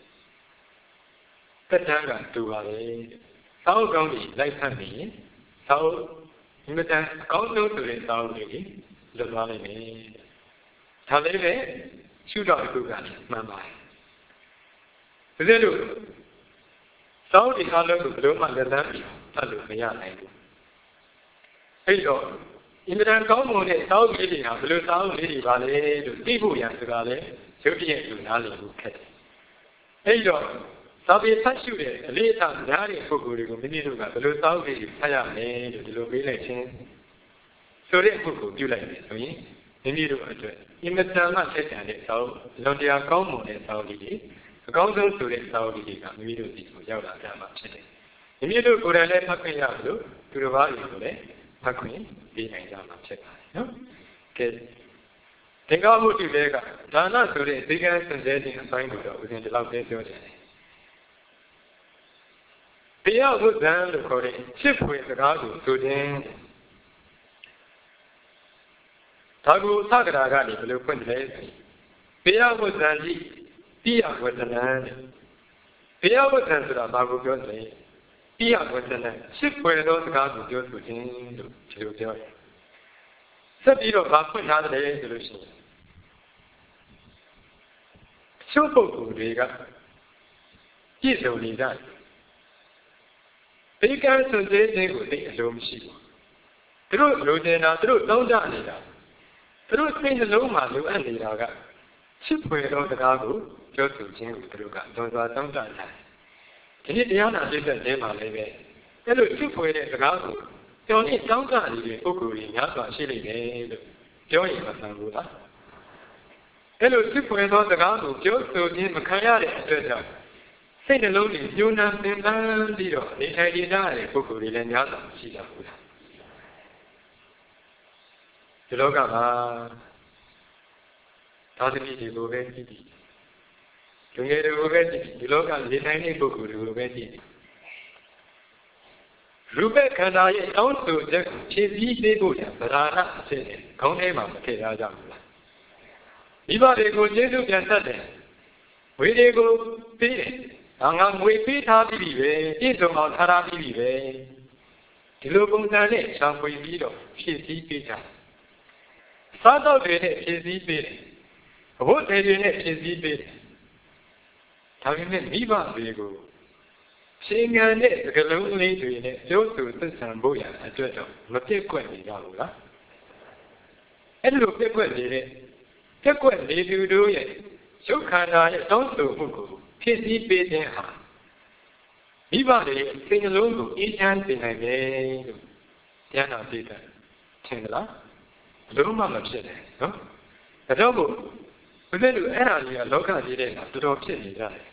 သက်တမ်းကတူပါလေစာအုပ်ကောင်းတွေလိုက်ဖတ်နေရင်စာအုပ်ဒီမှာအကောင်းဆုံးဆိုတဲ့စာအုပ်တွေလွတ်သွားနိုင်တယ်ဒါလည်းပဲရှုတော့အခုကမှန်ပါတယ်ဒါလို့စာအုပ်ဒီအားလုံးကိုဘယ်လိုမှလက်လန်းပြီးဖတ်လို့မရနိုင်ဘူးအဲ့တော့အင်မတန်ကောင်းမွန်တဲ့စာအုပ်လေးတွေဟာဘယ်လိုစာအုပ်လေးတွေပါလဲလို့သိဖို့ရဆိုတာလေရုပ်တရက်လူနားလည်ဖို့ခက်တယ်အဲ့တော့စာပေဖတ်ရှုတဲ့အလေးအထားများတဲ့ပုဂ္ဂိုလ်တွေကိုမိမိတို့ကဘယ်လိုစာအုပ်လေးတွေဖတ်ရမလဲလို့ဒီလိုပေးလိုက်ခြင်းဆိုတဲ့ပုဂ္ဂိုလ်ပြုလိုက်တယ်ဆိုရင်မိမိတို့အတွက်အင်မတန်မှဆက်ဆံတဲ့စာအုပ်လွန်တရားကောင်းမွန်တဲ့စာအုပ်လေးတွေအကောင်းဆုံးဆိုတဲ့စာအုပ်လေးတွေကမိမိတို့ဒီကိုရောက်လာကြမှာဖြစ်တယ်မိမိတို့ကိုယ်တိုင်လည်းဖတ်ခွင့်ရလို့သူတစ်ပါးတွေကိုလည်းဖတ်ခွင့်ပေးနိုင်ကြမှာဖြစ်ပါတယ်နော်ကဲသင်္ကာမှုတူတဲ့ကဒါနဆိုတဲ့ဒီကံစံကျဲခြင်းအပိုင်းကိုတော့ဦးဇင်းဒီလောက်ပဲပြောတယ်တရားဝိဇ္ဇံလို့ခေါ်တဲ့ချစ်ဖွယ်စကားကိုဆိုခြင်းဒါကိုသက္ကရာကနေဘယ်လိုဖွင့်တယ်လဲတရားဝိဇ္ဇံကြီးတိယဝဇ္ဇနံတရားဝိဇ္ဇံဆိုတာဘာကိုပြောလဲတိယဝဇ္ဇနံချစ်ဖွယ်သောစကားကိုပြောဆိုခြင်းလို့ဒီလိုပြောတယ်ဆက်ပြီးတော့ဘာဖွင့်ထားတယ်ဆိုလို့ရှိရင်ချို့ပုဂ္ဂိုလ်တွေကပြည့်စုံနေကြတယ်ဘေးကန်းဆွစေးခြင်းကိုသိအလိုမရှိဘူးသူတို့လိုချင်တာသူတို့တောင်းတနေတာသူတို့စိတ်နှလုံးမှာလိုအပ်နေတာကချစ်ဖွယ်သောစကားကိုပြောဆိုခြင်းကိုသူတို့ကလွန်စွာတောင်းတတာဒီနေ့တရားနာပြည့်တဲ့ခြင်းမှာလည်းပဲအဲ့လိုချစ်ဖွယ်တဲ့စကားကိုကျော်နေတောင်းတနေတဲ့ပုဂ္ဂိုလ်တွေများစွာရှိနေတယ်လို့ပြောရင်မဆန်ဘူးလားအဲ့လိုချစ်ဖွယ်သောစကားကိုပြောဆိုခြင်းမခံရတဲ့အတွက်ကြောင့်စိတ်နှလုံးတွေညှိုးနှံသင်တန်းပြီးတော့နေထိုင်နေကြတဲ့ပုဂ္ဂိုလ်တွေလည်းများစွာရှိကြဘူးလားဒီလောကမှာသာသမီတွေကိုပဲကြည့်ကြည့်လူငယ်တွေကိုပဲကြည့်ဒီလောကနေထိုင်တဲ့ပုဂ္ဂိုလ်တွေကိုပဲကြည့်ရူပခန္ဓာရဲ့တောင်းဆိုချက်ကိုဖြည့်ဆည်းပေးဖို့ရဗราဏအဖြစ်နဲ့ခေါင်းထဲမှာမထည့်ရကြဘူးလားမိဘတွေကိုကျေးဇူးပြန်ဆက်တယ်ဝေတွေကိုပေးတယ်ငါငွေပေးထားပြီးပြီပဲပြည့်စုံအောင်ထားပြီးပြီပဲဒီလိုပုံစံနဲ့ရှာဖွေပြီးတော့ဖြည့်ဆည်းပေးကြစားတော့တွေနဲ့ဖြည့်ဆည်းပေးတယ်အဖို့တွေနဲ့ဖြည့်ဆည်းပေးတယ်ဒါပေမဲ့မိဘတွေကိုရှင်ငံတဲ့စကလုံးလေးတွေနဲ့ပြောဆိုသက်ဆံဖို့ရအတွက်တော့မပြည့်ကွက်နေကြဘူးလားအဲ့လိုပြည့်ကွက်နေတဲ့ပြည့်ကွက်နေသူတို့ရဲ့ရုပ်ခန္ဓာရဲ့တောင်းဆိုမှုကိုဖြည့်ဆည်းပေးခြင်းဟာမိဘတွေစိတ်နှလုံးကိုအေးချမ်းစေနိုင်တယ်လို့ဉာဏ်တော်ပြည့်တယ်ထင်သလားဘယ်လိုမှမဖြစ်တယ်နော်ဒါကြောင့်မို့ဘုရားတို့အဲ့ဒါကြီးကလောကကြီးတဲ့ကတော်တော်ဖြစ်နေကြတယ်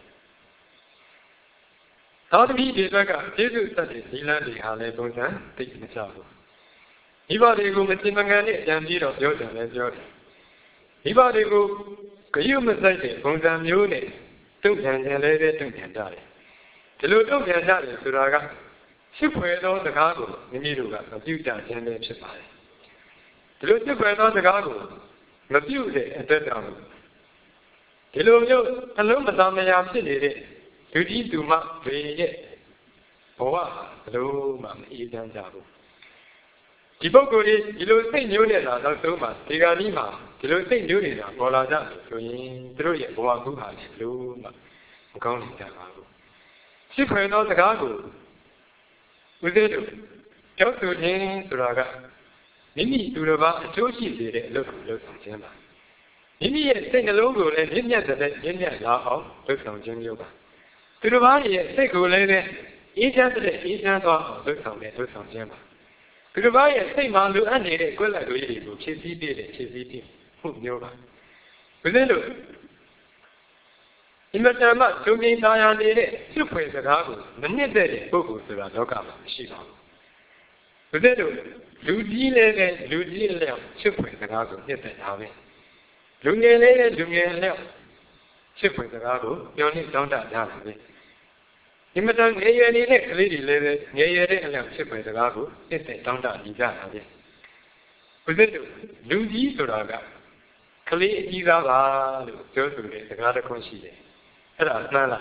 သာသမီဒီဘက်ကကျေးဇူးသက်တဲ့ဇီလန်းတွေဟာလည်းပုံစံသိမကြဘူးမိဘတွေကိုမတင်မငံနဲ့ကြံပြီးတော့ပြောတယ်လည်းပြောတယ်မိဘတွေကိုကြွမဆိုင်တဲ့ပုံစံမျိုးနဲ့တုံ့ပြန်ခြင်းလည်းပဲတုံ့ပြန်ကြတယ်ဒီလိုတုံ့ပြန်ကြတယ်ဆိုတာကရှစ်ဖွယ်သောစကားကိုမိမိတို့ကမပြုကြခြင်းလည်းဖြစ်ပါတယ်ဒီလိုရှစ်ဖွယ်သောစကားကိုမပြုတဲ့အတွက်ကြောင့်ဒီလိုမျိုးအလုံးမသားမယာဖြစ်နေတဲ့လူကြီးသူမတွေရဲ့ဘဝဘလို့မှမအေးချမ်းကြဘူးဒီပုဂ္ဂိုလ်ကြီးဒီလိုစိတ်မျိုးနဲ့လာတော့သုံးပါဒီကနေ့မှာဒီလိုစိတ်မျိုးတွေကပေါ်လာကြတယ်ဆိုရင်သူတို့ရဲ့ဘဝကူးဟာလည်းဘလို့မှမကောင်းနိုင်ကြပါဘူးရှစ်ဖွယ်သောစကားကိုဦးဇင်းတို့ပြောဆိုခြင်းဆိုတာကမိမိသူတစ်ပါးအကျိုးရှိစေတဲ့အလုပ်ကိုလုပ်ဆောင်ခြင်းပါမိမိရဲ့စိတ်နှလုံးကိုလည်းမြင့်မြတ်တဲ့မြင့်မြတ်လာအောင်လုပ်ဆောင်ခြင်းမျိုးပါသူတစ်ပါးရဲ့စိတ်ကိုလည်းပဲအေးချမ်းတဲ့အေးချမ်းသွားအောင်လုပ်ဆောင်ခြင်းပါသူတစ်ပါးရဲ့စိတ်မှာလိုအပ်နေတဲ့ကွက်လက်တွေတွေကိုဖြည့်ဆည်းပေးမှုမျိုးပါဘုရားတို့ဒီမှာတမဒုံငင်းသားရနေတဲ့စွဖွယ်စကားကိုမနစ်တဲ့ပုဂ္ဂိုလ်ဆိုတာလောကမှာမရှိပါဘူးဘုရားတို့လူကြီးလည်းပဲလူကြီးအလျောက်စွဖွယ်စကားကိုနှစ်သက်တာပဲလူငယ်လည်းပဲလူငယ်အလျောက်စွဖွယ်စကားကိုပြောနေတောင်းတကြတာပဲဒီမှာငယ်ရွယ်နေတဲ့ကလေးတွေလည်းပဲငယ်ရွယ်တဲ့အလျောက်စွဖွယ်စကားကိုနှစ်သက်တောင်းတနေကြတာပဲဘုရားတို့လူကြီးဆိုတာကကလေးအကြီးသားပါလို့ပြောဆိုတဲ့စကားတစ်ခုရှိတယ်အဲ့ဒါမှန်လား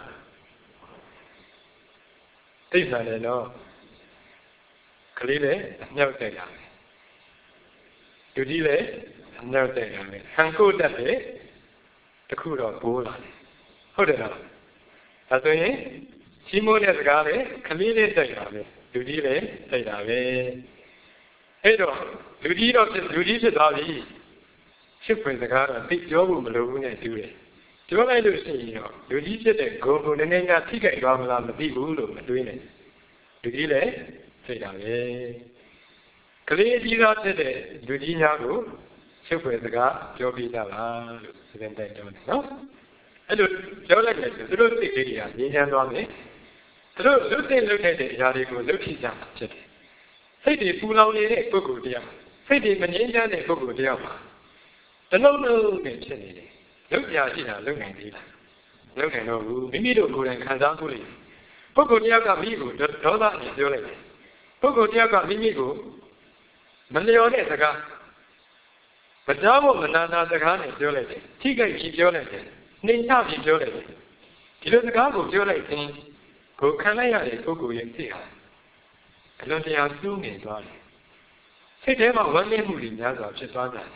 သိမှန်တယ်နော်ကလေးလည်းအမြောက်တက်တာပဲလူကြီးလည်းအမြောက်တက်တာပဲဟန်ကိုတက်တယ်တခုတော့ပိုးလာတယ်ဟုတ်တယ်နော်ဒါဆိုရင်ကြီးမိုးတဲ့စကားလည်းကလေးလည်းတက်တာပဲလူကြီးလည်းတက်တာပဲအဲ့တော့လူကြီးဖြစ်သွားပြီရှစ်ဖွယ်စကားတော့သိပြောဖို့မလိုဘူးနဲ့တူတယ်ပြောလိုက်လို့ရှိရင်တော့လူကြီးဖြစ်တဲ့ဂုဏ်ကိုနည်းနည်းများထိခိုက်သွားမလားမသိဘူးလို့မတွေးနဲ့လူကြီးလည်းသိတာပဲကလေးအကြီးသားဖြစ်တဲ့လူကြီးများကိုရှစ်ဖွယ်စကားပြောပြကြပါလို့စဉ်းစားတယ်နော်အဲ့လိုပြောလိုက်တယ်သူတို့စိတ်လေးတွေကငြိမ်းချမ်းသွားမယ်သူတို့လွတ်တဲ့လွတ်တဲ့အရာတွေကိုလွတ်ဖြစ်ကြတာဖြစ်တယ်စိတ်တွေပူလောင်နေတဲ့ပုဂ္ဂိုလ်တရားစိတ်တွေမငြိမ်းချမ်းတဲ့ပုဂ္ဂိုလ်တရားမှာတလုံးလုံးနဲ့ဖြစ်နေတယ်လုံပြရှိတာလုံနိုင်သေးလားလုံနိုင်တော့ဘူးမိမိတို့ကိုယ်တိုင်ခံစားမှုတွေပုဂ္ဂိုလ်တယောက်ကမိကိုဒေါသနဲ့ပြောလိုက်တယ်ပုဂ္ဂိုလ်တယောက်ကမိမိကိုမလျော်တဲ့စကားမကြားဖို့မနာနာစကားနဲ့ပြောလိုက်တယ်ထိခိုက်ပြီးပြောလိုက်တယ်နှိမ်ချပြီးပြောလိုက်တယ်ဒီလိုစကားကိုပြောလိုက်ရင်ကိုခံလိုက်ရတဲ့ပုဂ္ဂိုလ်ရဲ့စိတ်ဟာအလွန်တရာစူးငင်သွားတယ်စိတ်ထဲမှာဝမ်းနည်းမှုတွေများစွာဖြစ်သွားကြတယ်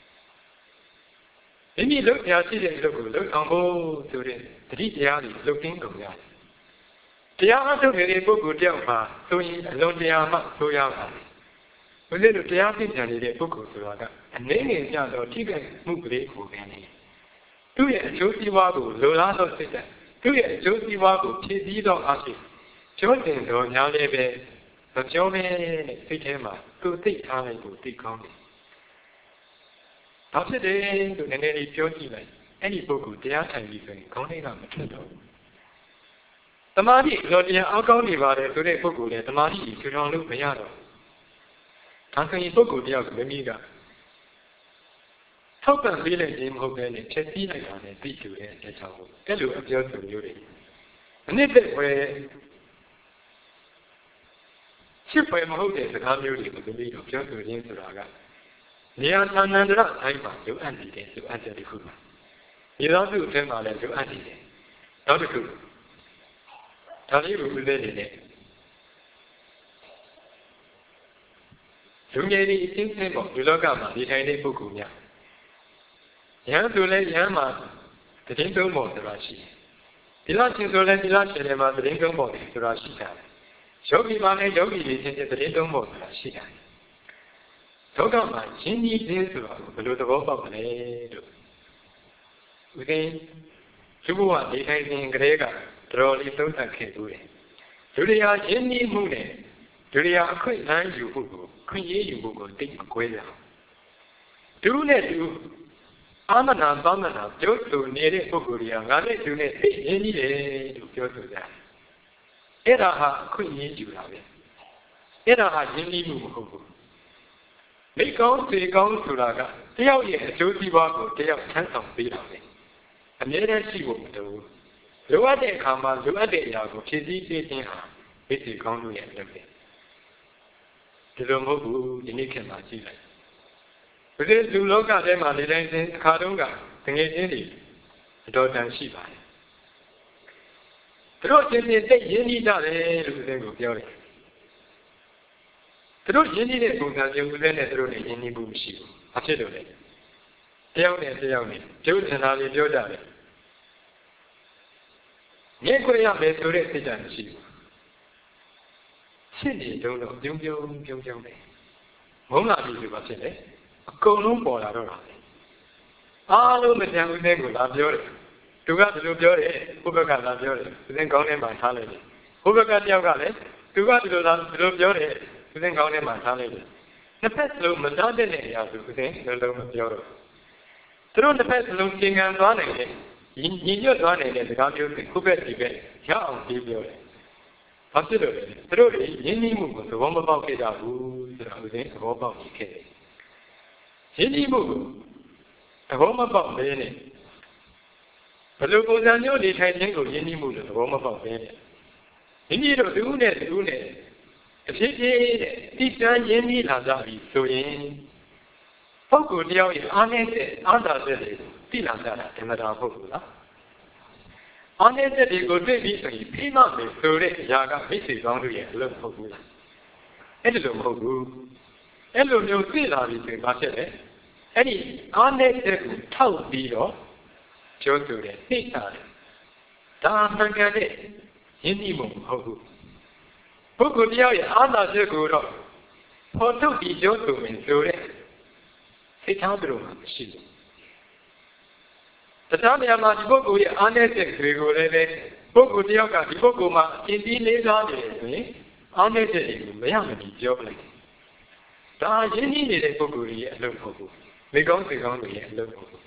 မိမိလုပ်ပြရှိတဲ့အလုပ်ကိုလုပ်ဆောင်ဖို့ဆိုတဲ့တတိတရားတွေလုပ်ရင်းကုန်ရတယ်။တရားအထုတ်နေတဲ့ပုဂ္ဂိုလ်တယောက်မှာဆိုရင်အလွန်တရာမှဆိုရပါတယ်။ဘုရားတို့တရားသိဉာဏ်နေတဲ့ပုဂ္ဂိုလ်ဆိုတာကအနည်းငယ်ကြတော့ထိခိုက်မှုကလေးကိုပဲနေ။သူ့ရဲ့အကျိုးစီးပွားကိုလိုလားသောစိတ်ဓာတ်သူ့ရဲ့အကျိုးစီးပွားကိုဖြည့်ဆည်းသောအားဖြင့်ကျွမ်းကျင်တော်များလည်းပဲမပြောမဲနဲ့စိတ်ထဲမှာသူသိထားလိုက်ကိုသိကောင်းတယ်။ဘာဖြစ်တယ်လို့နည်းနည်းလေးပြောကြည့်လိုက်အဲ့ဒီပုဂ္ဂိုလ်တရားထိုင်ပြီးဆိုရင်ခေါင်းထဲကမထွက်တော့ဘူး။တမာတိလောတရားအောက်ကောင်းနေပါတယ်ဆိုတဲ့ပုဂ္ဂိုလ်လည်းတမာတိကိုကြောင်လို့မရတော့ဘူး။ဒါဆိုရင်ပုဂ္ဂိုလ်တယောက်မိမိကထောက်ပံ့ပေးလိုက်ခြင်းမဟုတ်ဘဲနဲ့ဖြည့်ဆည်းလိုက်တာနဲ့သိတူတဲ့အကြောင်းကိုအဲ့လိုအပြောဆိုမျိုးတွေအနည်းသက်ွယ်ရှစ်ဖွယ်မဟုတ်တဲ့စကားမျိုးတွေကိုမိမိတို့ပြောဆိုခြင်းဆိုတာကနေရာဌာနန္တရတိုင်းမှာလိုအပ်နေတဲ့လိုအပ်တဲ့တစ်ခုပါ။ဒီသောစုအတွင်းမှာလည်းလိုအပ်နေတယ်။နောက်တစ်ခုဒါလေးကိုဦးသေးနေတယ်လူငယ်တွေအချင်းချင်းပေါ့ဒီလောကမှာနေထိုင်တဲ့ပုဂ္ဂိုလ်များယဟန်ဆိုလဲယဟန်မှာသတင်းသုံးဖို့ဆိုတာရှိတယ်ဒီလားချင်းဆိုလဲဒီလားချင်းတွေမှာသတင်းသုံးဖို့ဆိုတာရှိတယ်ယောဂီမှာလည်းယောဂီတွေချင်းချင်းသတင်းသုံးဖို့ဆိုတာရှိတယ်လောကမှာရင်းနှီးခြင်းဆိုတာဘယ်လိုသဘောပေါက်မလဲလို့ဦးသိန်းလူဘဝနေထိုင်ခြင်းကလေးကတော်လေးသုံးသပ်ခဲ့သူတယ်လူတွေဟာရင်းနှီးမှုနဲ့လူတွေဟာအခွင့်အလမ်းယူဖို့ကိုခွင့်ရယူဖို့ကိုသိမကွဲကြဘူးသူနဲ့သူအာမနာသမနာပြောဆိုနေတဲ့ပုဂ္ဂိုလ်တွေကငါနဲ့သူနဲ့သိရင်းနှီးတယ်လို့ပြောဆိုကြတယ်အဲ့ဒါဟာအခွင့်အရေးယူတာပဲအဲ့ဒါဟာရင်းနှီးမှုမဟုတ်ဘူးမိကောင်းစေကောင်းဆိုတာကတယောက်ရဲ့အကျိုးစီးပွားကိုတယောက်ထမ်းဆောင်ပေးတာပဲအမြဲတမ်းရှိဖို့မလိုဘူးလိုအပ်တဲ့အခါမှာလိုအပ်တဲ့အရာကိုဖြည့်ဆည်းပေးခြင်းဟာမိစေကောင်းလို့ရဲ့အလုပ်ပဲဒီလိုမဟုတ်ဘူးဒီနေ့ခေတ်မှာကြည့်လိုက်ဘယ်လိုလူလောကထဲမှာနေတိုင်းစဉ်အခါတုန်းကတငယ်ချင်းတွေအတော်တန်ရှိပါတယ်သူတို့ချင်းချင်းသိရင်းနှီးကြတယ်လို့ဦးဇင်းကိုပြောတယ်သူတို့ရင်းနှီးတဲ့ပုံစံမျိုးဦးဇင်းနဲ့သူတို့နဲ့ရင်းနှီးမှုမရှိဘူးအဖြစ်လို့လေတယောက်နဲ့တယောက်နဲ့ပြောချင်တာလေးပြောကြတယ်ငဲ့ခွေရမယ်ဆိုတဲ့စိတ်ဓာတ်မရှိဘူးရှင်းနေတော့ပြုံးတယ်မုန်းလာပြီဆိုပါဖြစ်လေအကုန်လုံးပေါ်လာတော့တာအားလုံးမတန်ဦးစင်းကိုလာပြောတယ်သူကဒီလိုပြောတယ်ဘုဘကလာပြောတယ်ဦးစင်းကောင်းထဲမှာထားလိုက်တယ်ဘုဘကတယောက်ကလည်းသူကဒီလိုပြောတယ်ဦးစင်းကောင်းထဲမှာထားလိုက်တယ်နှစ်ဖက်စလုံးမသားတဲ့အရာဆိုဦးစင်းလုံးမပြောတော့သူတို့နှစ်ဖက်စလုံးသင်္ကန်းသွားနိုင်တယ်ညီညွတ်သွားနိုင်တဲ့စကားမျိုးတွေခုဘက်ဒီဘက်ရအောင်ပြေးပြောတယ်ဘာဖြစ်လို့လဲသူတို့ရင်းနှီးမှုကိုသဘောမပေါက်ခဲ့ကြဘူးဆိုတာဦးစင်းသဘောပေါက်ခဲ့တယ်ရင်းနှီးမှုကိုသဘောမပေါက်ဘဲနဲ့ဘယ်လိုပုံစံမျိုးနေထိုင်ခြင်းကိုရင်းနှီးမှုလို့သဘောမပေါက်ဘဲနဲ့မိမိတို့သူနဲ့အဖြစ်ဖြစ်တဲ့တိကျရင်းနှီးလာကြပြီဆိုရင်ပုဂ္ဂိုလ်တယောက်ရဲ့အားနည်းတဲ့အာသာတဲ့တွေသိလာကြတာဓမ္မတာဟုတ်ဘူးလားအားနည်းတဲ့တွေကိုတွေ့ပြီးဆိုရင်ဖိမမယ်ဆိုတဲ့အရာကမိတ်ဆွေကောင်းတို့ရဲ့အလုပ်မဟုတ်ဘူးလားအဲ့ဒီလိုမဟုတ်ဘူးအဲ့လိုမျိုးသိလာပြီဆိုရင်ဘာဖြစ်လဲအဲ့ဒီအားနည်းတဲ့ကိုထောက်ပြီးတော့ပြောဆိုတယ်သိတာတယ်ဒါမှန်ကန်တဲ့ရင်းနှီးမှုမဟုတ်ဘူးပုဂ္ဂိုလ်တယောက်ရဲ့အာသာချက်ကိုတော့ဖော်ထုတ်ပြီးပြောဆိုမယ်ဆိုတဲ့စိတ်ထားတို့မှမရှိဘူးတခြားနေရာမှာဒီပုဂ္ဂိုလ်ရဲ့အားနည်းချက်တွေကိုလည်းပုဂ္ဂိုလ်တယောက်ကဒီပုဂ္ဂိုလ်မှာအင်းပြီးလေးစားနေတယ်ဆိုရင်အားနည်းချက်တွေကိုမရမနေပြောပလိုက်ဒါရင်းနှီးနေတဲ့ပုဂ္ဂိုလ်ရဲ့အလုပ်မဟုတ်ဘူးမိကောင်းစိတ်ကောင်းတွေရဲ့အလုပ်မဟုတ်ဘူး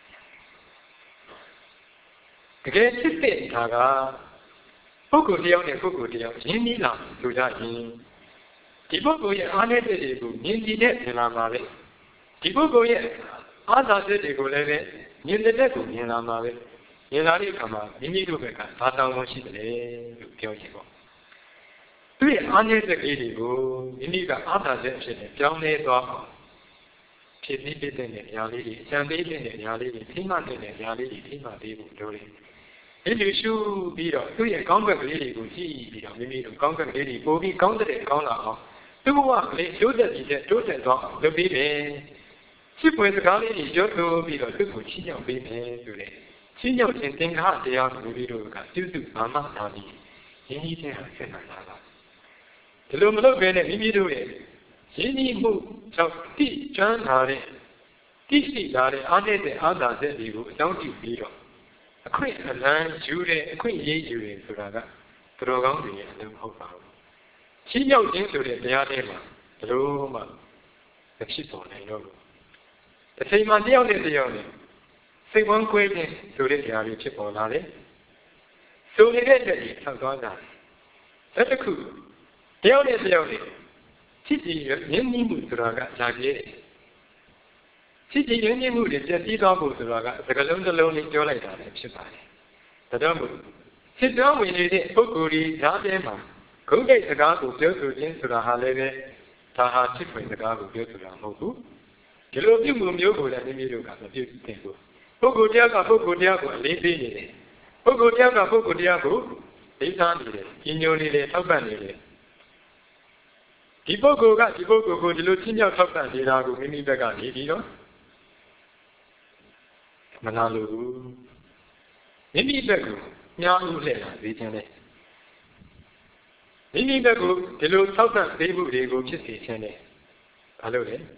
တကယ်ဖြစ်တဲ့ဒါကပုဂ္ဂိုလ်တယောက်နဲ့ပုဂ္ဂိုလ်တယောက်ရင်းနှီးလာဆိုကြရင်ဒီပုဂ္ဂိုလ်ရဲ့အားနည်းချက်တွေကိုမြင်ကြည့်တဲ့နေရာမှာပဲဒီပုဂ္ဂိုလ်ရဲ့အားသာချက်တွေကိုလည်းမြင်တဲ့ကိုမြင်လာမှာပဲမြင်လာတဲ့အခါမှာမိမိတို့ဘက်ကဘာတောင်းလို့ရှိတယ်လို့ပြောရင်ပေါ့သူရဲ့အားနည်းချက်ကလေးတွေကိုမိမိကအားသာချက်ဖြစ်နေပြောင်းလဲသွားအောင်ဖြစ်ပြီးပြတဲ့နေရာလေးတွေအံပေးတဲ့နေရာလေးတွေထိမှတ်တဲ့နေရာလေးတွေထိမှတ်ပေးဖို့လိုတယ်ဒီလိုရှုပြီးတော့သူ့ရဲ့ကောင်းဘက်ကလေးတွေကိုကြည့်ပြီးတော့မိမိတို့ကောင်းဘက်ကလေးတွေပို့ပြီးကောင်းတဲ့ကောင်းလာအောင်သူ့ဘဝကလေးတိုးတက်ပြီးတိုးတက်သွားအောင်လုပ်ပြီးတယ်ရှိပွင့်စကားလေးတွေပြောဆိုပြီးတော့သူ့ကိုချီးမြှောက်ပေးမယ်ဆိုတဲ့ချီးမြှောက်ခြင်းသင်္ခါတရားကိုပြီးတော့ကပြုစုဘာမှသာပြီးရင်းနှီးခြင်းဟာဆက်နိုင်တာပါဒီလိုမလုပ်ဘဲနဲ့မိမိတို့ရဲ့ရင်းနှီးမှုကြောင့်တိကျွမ်းလာတဲ့တိရှိလာတဲ့အားနည်းတဲ့အာသာချက်တွေကိုအကြောင်းပြုပြီးတော့အခွင့်အလမ်းယူတဲ့အခွင့်အရေးယူတယ်ဆိုတာကသူတော်ကောင်းတွေရဲ့အလုပ်မဟုတ်ပါဘူးချီးမြှောက်ခြင်းဆိုတဲ့တရားတွေမှာဘယ်လိုမှမဖြစ်ပေါ်နိုင်တော့ဘူးတစ်ချိန်မှာတယောက်နဲ့တယောက်နဲ့စိတ်ဝမ်းကွဲခြင်းဆိုတဲ့တရားတွေဖြစ်ပေါ်လာတယ်ဆိုနေတဲ့အတွက်ဒီဆောက်သွားတာအဲ့တခုတယောက်နဲ့တယောက်နဲ့ချစ်ကြည်ရင်းနှီးမှုဆိုတာကလာပြည့်ချစ်ကြည်ရင်းနှီးမှုတွေပြည့်စည်သွားဖို့ဆိုတာကစကားလုံးတစ်လုံးလေးပြောလိုက်တာလည်းဖြစ်ပါတယ်ဒါကြောင့်မို့ချစ်တော်ဝင်နေတဲ့ပုဂ္ဂိုလ်ကြီးဓာတ်ထဲမှာဂုဏ်ကိတ်စကားကိုပြောဆိုခြင်းဆိုတာဟာလည်းပဲဒါဟာချစ်ဖွယ်စကားကိုပြောဆိုတာမဟုတ်ဘူးဒီလိုပြုမှုမျိုးကိုလည်းမိမိတို့ကမပြုသင့်ဘူးပုဂ္ဂိုလ်တရားကပုဂ္ဂိုလ်တရားကိုအလေးပေးနေတယ်ပုဂ္ဂိုလ်တရားကပုဂ္ဂိုလ်တရားကိုလေးစားနေတယ်ညှို့နေတယ်ထောက်ပံ့နေတယ်ဒီပုဂ္ဂိုလ်ကဒီပုဂ္ဂိုလ်ကိုဒီလိုချင်းမြောက်ထောက်ပံ့နေတာကိုမိမိဘက်ကနေပြီးတော့မနာလိုဘူးမိမိဘက်ကိုညားဥလှည့်လာစေခြင်းလေမိမိဘက်ကိုဒီလိုထောက်ပံ့ပေးမှုတွေကိုဖြစ်စေခြင်းလေဘာလို့လဲ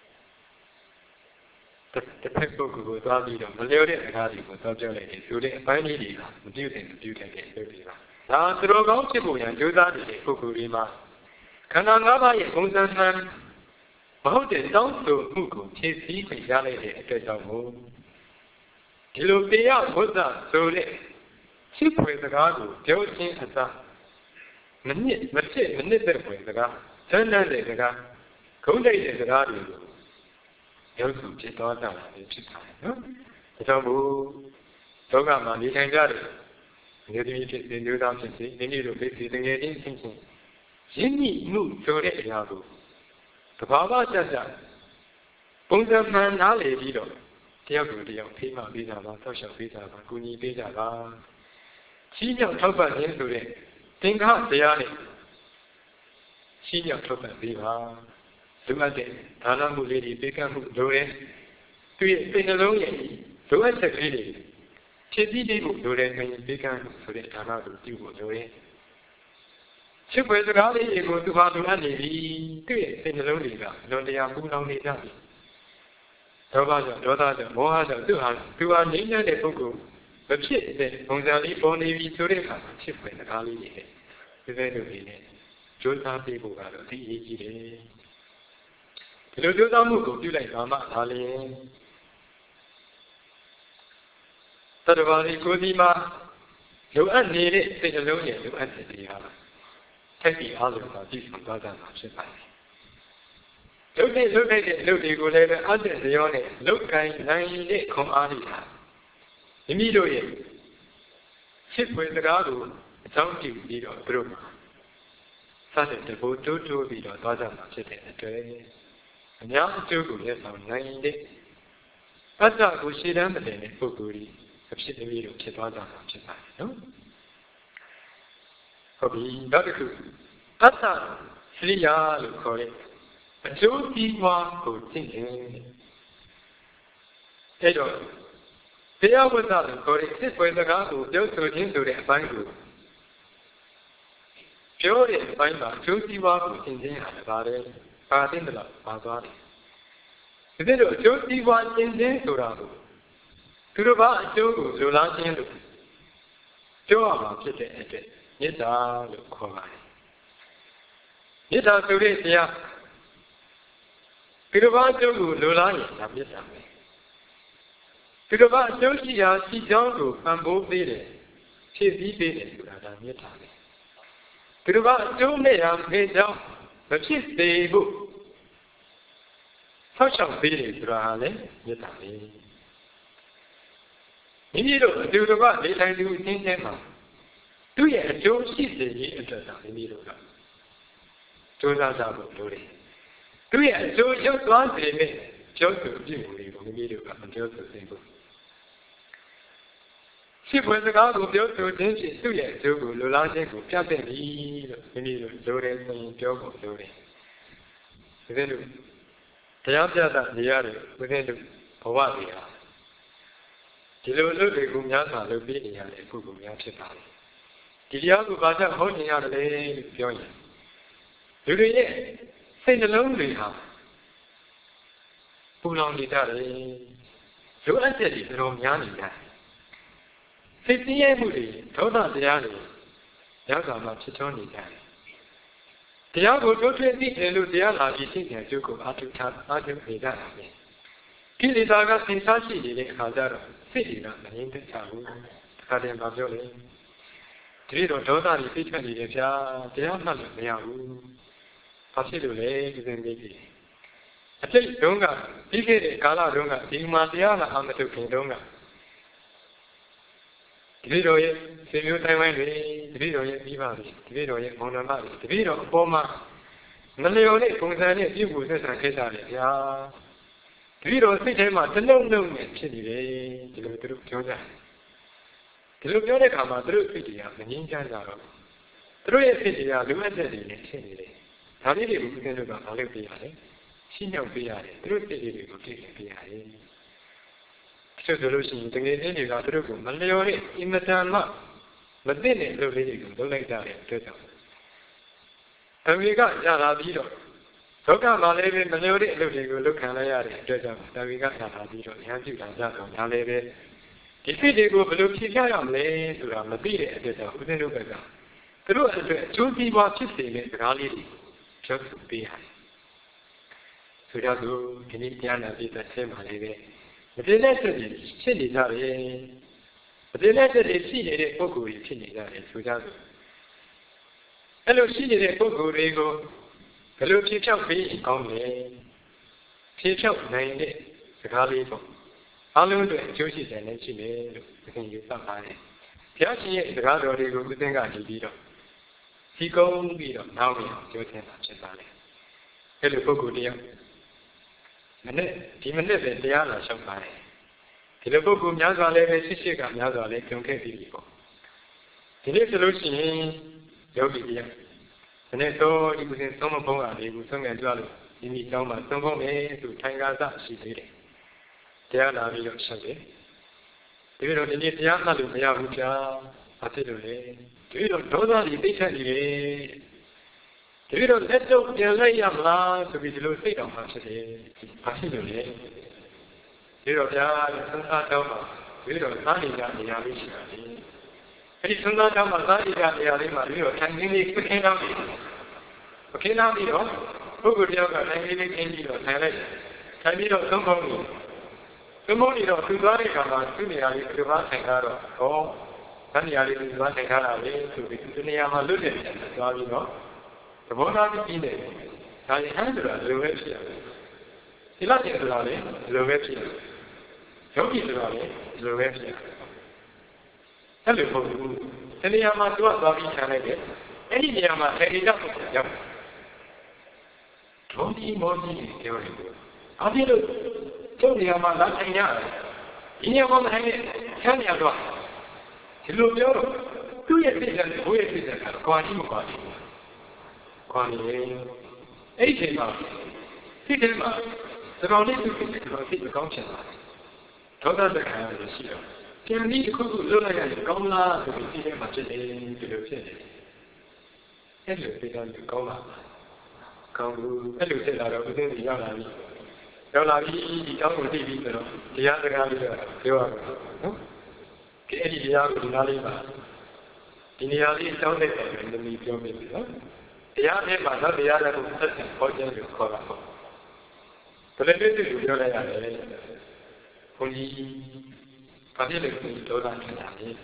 တစ်ဖက်ပုဂ္ဂိုလ်ကိုသွားပြီးတော့မလျော်တဲ့စကားတွေကိုသွားပြောလိုက်တယ်ဆိုတဲ့အပိုင်းလေးတွေကမပြုတ်တဲ့မပြုတ်တဲ့လုပ်တွေပါဒါသူတော်ကောင်းဖြစ်ဖို့ရန်ကြိုးစားနေတဲ့ပုဂ္ဂိုလ်တွေမှာခန္ဓာ၅ပါးရဲ့ပုံစံမှန်မဟုတ်တဲ့တောင်းဆိုမှုကိုဖြည့်ဆည်းခွင့်ရလိုက်တဲ့အတွက်ကြောင့်မို့ဒီလိုတရားဝိဇ္ဇဆိုတဲ့ရှိဖွယ်စကားကိုပြောခြင်းအစားမနစ်တဲ့ဖွယ်စကားဆန်းတဲ့စကားဂုဏ်တိုက်တဲ့စကားတွေကိုရုပ်စုဖြစ်သွားတာလည်းဖြစ်ပါတယ်နော်။ဒါကြောင့်မို့လောကမှာနေထိုင်ကြတဲ့နေသမီးဖြစ်စေမျိုးသားဖြစ်စေမိမိတို့ဖြစ်စေတကယ်ချင်းချင်းရင်းနှီးမှုဆိုတဲ့အရာကိုသဘာဝကျကျပုံစံမှန်နားလည်ပြီးတော့တယောက်ကိုတယောက်ဖိမပေးကြပါဆောက်ရှောက်ပေးကြပါကူညီပေးကြပါချီးမြှောက်ထောက်ပံ့ခြင်းဆိုတဲ့သင်္ခါတရားနဲ့ချီးမြှောက်ထောက်ပံ့ပေးပါလိုအပ်တဲ့ဒါနမှုလေးတွေပေးကမ်းမှုလိုတယ်သူရဲ့စိတ်နှလုံးရဲ့လိုအပ်ချက်ကလေးတွေဖြည့်ဆည်းပေးဖို့လိုတယ်ဆိုရင်ပေးကမ်းမှုဆိုတဲ့ဒါနကိုပြုဖို့လိုတယ်ချစ်ဖွယ်စကားလေးတွေကိုသူဟာလိုအပ်နေပြီသူ့ရဲ့စိတ်နှလုံးတွေကလွန်တရားပူလောင်နေကြပြီဒေါသကြောင့်ဒေါသကြောင့်မောဟကြောင့်သူဟာငြိမ်းချမ်းတဲ့ပုဂ္ဂိုလ်မဖြစ်တဲ့ပုံစံလေးပေါ်နေပြီဆိုတဲ့အခါမှာချစ်ဖွယ်စကားလေးတွေနဲ့ဒီလိုလိုတွေနဲ့ကြိုးစားပေးဖို့ကတော့ဒီအရေးကြီးတယ်ဒီလိုကြိုးစားမှုကိုပြုလိုက်ပါမှဒါလည်းသတ္တဝါတွေကိုယ်စီမှာလိုအပ်နေတဲ့စိတ်နှလုံးရဲ့လိုအပ်တဲ့တရားထက်ပြီးအားလုံးကပြည့်စုံသွားကြမှာဖြစ်ပါတယ်။လုပ်တဲ့လုပ်လိုက်တဲ့အလုပ်တွေကိုလည်းအတ္တဇယောနဲ့လုပ်ကိုင်းနိုင်တဲ့ခွန်အားတွေဟာမိမိတို့ရဲ့ချစ်ဖွယ်စကားကိုအကြောင်းပြုပြီးတော့သူတို့စတဲ့တဘူတိုးပြီးတော့သွားကြမှာဖြစ်တဲ့အတွက်အများအကျိုးကိုလည်းဆောင်နိုင်တဲ့အတ္တကိုရှင်းတမ်းမတင်တဲ့ပုဂ္ဂိုလ်ကြီးအဖြစ်အပျက်တို့ဖြစ်သွားကြမှာဖြစ်ပါတယ်နော်။ဟုတ်ပြီနောက်တစ်ခုအတ္တစရိယာလို့ခေါ်တဲ့အကျိုးစီးပွားကိုသိတယ်အဲ့တော့တရားဝိဇ္ဇလို့ခေါ်တဲ့စစ်ပွဲစကားကိုပြောဆိုခြင်းဆိုတဲ့အပိုင်းကိုပြောတဲ့အပိုင်းမှာအကျိုးစီးပွားကိုသိခြင်းဟာလည်းပါတယ်ပါသိတယ်လို့ပါသွားတယ်ဒီလိုအကျိုးစီးပွားသိခြင်းဆိုတာကိုသူတို့ကအကျိုးကိုလိုလားခြင်းလို့ပြောရမှာဖြစ်တဲ့အတွက်မေတ္တာလို့ခေါ်ပါတယ်မေတ္တာဆိုတဲ့တရားသူတို့ကအကျိုးကိုလိုလားရင်ဒါမေတ္တာပဲသူတို့ကအကျိုးရှိရာရှိကြောင်းကိုပံ့ပိုးပေးတယ်ဖြည့်ဆည်းပေးတယ်ဆိုတာဒါမေတ္တာပဲသူတို့ကအကျိုးမဲ့ရာဖေးကြောင်းမဖြစ်စေဖို့ဆောက်ရှောက်ပေးတယ်ဆိုတာဟာလည်းမေတ္တာပဲမိမိတို့အတူတကွနေထိုင်သူအချင်းချင်းမှာသူ့ရဲ့အကျိုးရှိစေရေးအတွက်သာမိမိတို့ကကြိုးစားကြဖို့လိုတယ်သူ့ရဲ့အကျိုးရောက်သွားစေတဲ့ပြောဆိုပြမှုတွေကိုမိမိတို့ကမပြောဆိုသင့်ဘူးရှိဖွယ်စကားကိုပြောဆိုခြင်းဖြင့်သူ့ရဲ့အကျိုးကိုလိုလားခြင်းကိုပြတ်တဲ့ပြီလို့မိမိတို့လိုတယ်ဆိုရင်ပြောဖို့လိုတယ်ဒီလိုတရားပြတာနေရတယ်ဦးဇင်းတို့ဘဝတွေဟာဒီလိုလုပ်တွေကိုများစွာလုပ်ပြီးနေရတဲ့ပုဂ္ဂိုလ်များဖြစ်ပါတယ်ဒီတရားကိုဘာကြောင့်ဟောနေရတယ်လဲလို့ပြောရင်လူတွေရဲ့စိတ်နှလုံးတွေဟာပူလောင်နေကြတယ်လိုအပ်ချက်တွေတော်များနေကြတယ်စိတ်ဆင်းရဲမှုတွေဒေါသတရားတွေရောက်ဆောင်မှဖြစ်ထွန်းနေကြတယ်တရားကိုတိုးထွေးသိတယ်လို့တရားလာပြီးသိတယ်ကျုပ်ကိုအားထုတ်နေကြတာပဲကိလေသာကသင်္ချာရှိနေတဲ့အခါကျတော့စိတ်တွေကမငြိမ်သက်ကြဘူးဒါတည်းမှာပြောလေဒီလိုဒေါသတွေသိထွက်နေတယ်ဗျာတရားမှတ်လို့မရဘူးဘာဖြစ်လို့လဲဒီစင်လေးကြီးအတိတ်တုန်းကပြီးခဲ့တဲ့ကာလတုန်းကဒီမှာတရားလာအောင်မထုတ်ခင်တုန်းကတပည့်တော်ရဲ့ဆွေမျိုးတိုင်းဝိုင်းတွေတပည့်တော်ရဲ့ပြီးပါပြီတပည့်တော်ရဲ့မောင်နှမတွေတပည့်တော်အပေါ်မှာမလျော်တဲ့ပုံစံနဲ့ပြုမှုဆက်ဆံခဲ့ကြတယ်ဗျာတပည့်တော်စိတ်ထဲမှာတလုံးလုံးနဲ့ဖြစ်နေတယ်ဒီလိုသူတို့ပြောကြတယ်ဒီလိုပြောတဲ့အခါမှာသူတို့စိတ်တွေကမငြင်းချမ်းကြတော့သူတို့ရဲ့စိတ်တွေကလူအပ်ချက်တွေနဲ့ဖြစ်နေတယ်ဒါလေးတွေကိုဦးဇင်းတို့ကမလုပ်ပြရတယ်ရှင်းရောက်ပြရတယ်သူတို့စိတ်တွေကိုသိနေပြရတယ်ဆိုလို့ရှိရင်တကယ်ချင်းတွေကသူတို့ကမလျော်တဲ့အင်မတန်မှမသိတဲ့အလုပ်လေးတွေကိုလုပ်လိုက်ကြတဲ့အတွက်ကြောင့်အမေကရလာပြီးတော့ဒုက္ခမှလည်းပဲမလျော်တဲ့အလုပ်တွေကိုလုပ်ခံလိုက်ရတဲ့အတွက်ကြောင့်တဝေကရလာပြီးတော့ဉာဏ်ပြုတာကြတော့ညာလည်းပဲဒီစိတ်တွေကိုဘယ်လိုဖြေပြရမလဲဆိုတာမသိတဲ့အတွက်ကြောင့်ဦးဇင်းတို့ဘက်ကသူတို့အတွက်အကျိုးစီးပွားဖြစ်စေတဲ့စကားလေးတွေပြောဆိုပေးရတယ်ဆိုကြစို့ဒီနေ့တရားနာပြီးသက်ခြင်းမှလည်းပဲမတင်တဲ့စိတ်တွေဖြစ်နေကြတယ်မတင်တဲ့စိတ်တွေရှိနေတဲ့ပုဂ္ဂိုလ်တွေဖြစ်နေကြတယ်ဆိုကြစို့အဲ့လိုရှိနေတဲ့ပုဂ္ဂိုလ်တွေကိုဘယ်လိုဖြေဖြောက်ပေးကောင်းလဲဖြေဖြောက်နိုင်တဲ့စကားလေးပေါ့အားလုံးအတွက်အကျိုးရှိတယ်လည်းရှိတယ်လို့သင်ယူသတ်ပါတယ်ဘုရားရှင်ရဲ့စကားတော်တွေကိုဦးသင်ကနေပြီးတော့ဒီကုန်းပြီးတော့နောက်ပြီးပြောသင်တာဖြစ်ပါတယ်အဲ့လိုပုဂ္ဂိုလ်တရားဒီမနေ့ပဲတရားလာလျှောက်ပါတယ်ဒီလိုပုဂ္ဂိုလ်များစွာလည်းပဲရှိကများစွာလည်းကြုံခဲ့ပြီးပြီပေါ့ဒီနေ့ဆိုလို့ရှိရင်ယောဂီတရားဒီနေ့တော့ဒီကုသသုံးမပုံးအားလေးကိုသုံးငယ်ကြွလို့ဒီနေ့ကျောင်းမှာသုံးပုံးမယ်ဆိုထိုင်ကားစရှိသေးတယ်တရားလာပြီးတော့ဆက်တယ်ဒီလိုဒီနေ့တရားမှတ်လို့မရဘူးကြာဘာဖြစ်လို့လဲဒီလိုဒေါသတွေသိချက်နေတယ်ဒီလိုလက်တော့ပြန်လိုက်ရမလားဆိုပြီးဒီလိုစိတ်တော်မှဖြစ်တယ်ဘာဖြစ်လို့လဲဒီတော့ဗျာသံဃာတော်မှာဒီတော့သာနေကြနေရာလေးရှိတာလေအဲဒီသံဃာတော်မှာသာနေကြနေရာလေးမှာဒီတော့ထိုင်နေလေးခင်းတော့ခင်းတော့ပြီးတော့ပုဂ္ဂိုလ်တယောက်ကထိုင်နေလေးခင်းပြီးတော့ထိုင်လိုက်ထိုင်ပြီးတော့သုံးပုံးနေတော့သူသွားတဲ့အခါမှာသူ့နေရာလေးဒီဘာထိုင်တာတော့ဟောဇန်နေရာလေးဒီဘာထိုင်တာလေဆိုပြီးသူနေရာမှာလွတ်တယ်သွားပြီးတော့သဘောထားပြီးနေတယ်ဒါရင်ဟန်ဆိုတာလိုပဲဖြစ်ရတယ်ဒီလောက်ကျဆိုတာလေလိုပဲဖြစ်ရတယ်ယောဂီဆိုတာလေလိုပဲဖြစ်ရတယ်အဲ့လိုမဟုတ်ဘူးဒီနေရာမှာသူကသွားပြီးခြံလိုက်တယ်အဲ့ဒီနေရာမှာအဲဒီတော့ရောက်ဒုံဒီမောကြီးပြောတယ်အဖြစ်လို့ကျုပ်နေရာမှာလာထိုင်ရတယ်ဒီနေရာမှာထိုင်နေခြံနေရတော့ဒီလိုပြောတော့သူ့ရဲ့စိတ်ကဘိုးရဲ့စိတ်ကကွာကြီးမကွာကြီးခွာနေအဲ့ဒီချိန်မှာစိတ်ထဲမှာသဘောလေးသူစိတ်ကတော့စိတ်မကောင်းချင်တာဒေါသတက်ခံရတယ်ရှိတော့ပြန်ပြီးတစ်ခုခုလွတ်လိုက်ရတယ်ကောင်းလားဆိုပြီးစိတ်ထဲမှာဖြစ်နေဒီလိုဖြစ်နေအဲ့လိုစိတ်ကကောင်းလားကောင်းဘူးအဲ့လိုဖြစ်လာတော့ဦးသိန်းကြီးရောက်လာပြီဒီတောင်းကိုသိပြီးဆိုတော့တရားစကားလေးတော့ပြောရမယ်နော်ကဲအဲ့ဒီတရားကိုဒီနားလေးပါဒီနေရာလေးအကြောင်းနဲ့တည်းကပြောမိပြီနော်တရားနဲ့မှတော့တရားတွေကိုဆက်ဆံခေါ်ခြင်းလို့ခေါ်တာပေါ့။ဒါလည်းတွေ့တွေ့ပြောလိုက်ရတယ်။ဘုန်းကြီးဘာဖြစ်လဲဘုန်းကြီးဒေါသဖြစ်တာလေ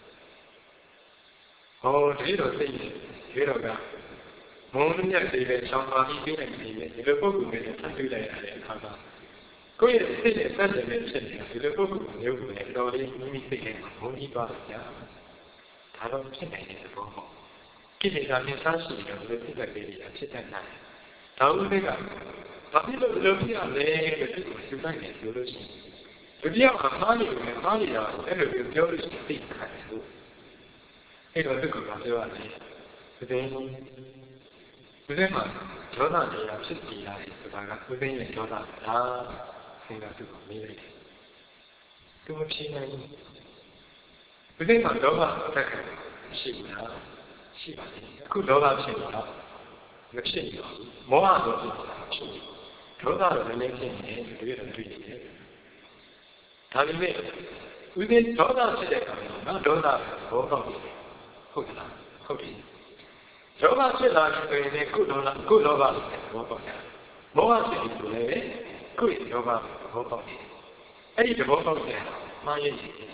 ။ဟောဒီလိုသိတယ်ဒီတော့ကမုန်းမြတ်သေးတဲ့ဆောင်းပါပြီးပြီးနေပြီလေဒီလိုပုဂ္ဂိုလ်တွေဆက်တွေ့လိုက်ရတဲ့အခါမှာကိုယ့်ရဲ့စိတ်နဲ့ဆက်တယ်နဲ့ဖြစ်နေဒီလိုပုဂ္ဂိုလ်မျိုးကိုလည်းတော်လေးမိမိစိတ်နဲ့ဘုန်းကြီးသွားကြ။ဒါတော့ဖြစ်နိုင်တဲ့သဘောပေါ့။ကိလေသာနဲ့စားရှိတယ်လို့သိတဲ့လေးတွေဖြစ်တတ်တယ်။ဒါဥစ္စာကဘာဖြစ်လို့လုပ်ပြရလဲလို့သူကယူလိုက်တယ်ပြောလို့ရှိရင်ဒီပြောင်းမှားနေတယ်မှားနေတာအဲ့လိုပြောလို့ရှိရင်သိခံတယ်လို့အဲ့တော့သူကပြောရတယ်။ဒီမှာဒေါသတရားဖြစ်ကြရတယ်ဆိုတာကဥပင်းရဲ့ဒေါသလားဆင်းရဲသူကိုမေးလိုက်တယ်။သူမဖြေနိုင်ဘူး။ဥပင်းမှာဒေါသတက်ခံရှိဘူးလား။ရှိပါတယ်အခုဒေါသဖြစ်နေတာမဖြစ်ဘူးမောဟတော့ဖြစ်နေတာဒေါသတော့လည်းဖြစ်နေတယ်တကယ်တော့တွေ့နေတယ်ဒါပေမဲ့ဥပင်းဒေါသဖြစ်တဲ့အခါမှာဒေါသဘောပေါက်တယ်ဟုတ်လားဟုတ်ပြီဒေါသဖြစ်လာဆိုရင်ကုလောဘဘောပေါက်တယ်မောဟဖြစ်ပြီဆိုလည်းကုလောဘဘောပေါက်တယ်အဲ့ဒီဘောပေါက်တယ်မှားရည်ရှိတယ်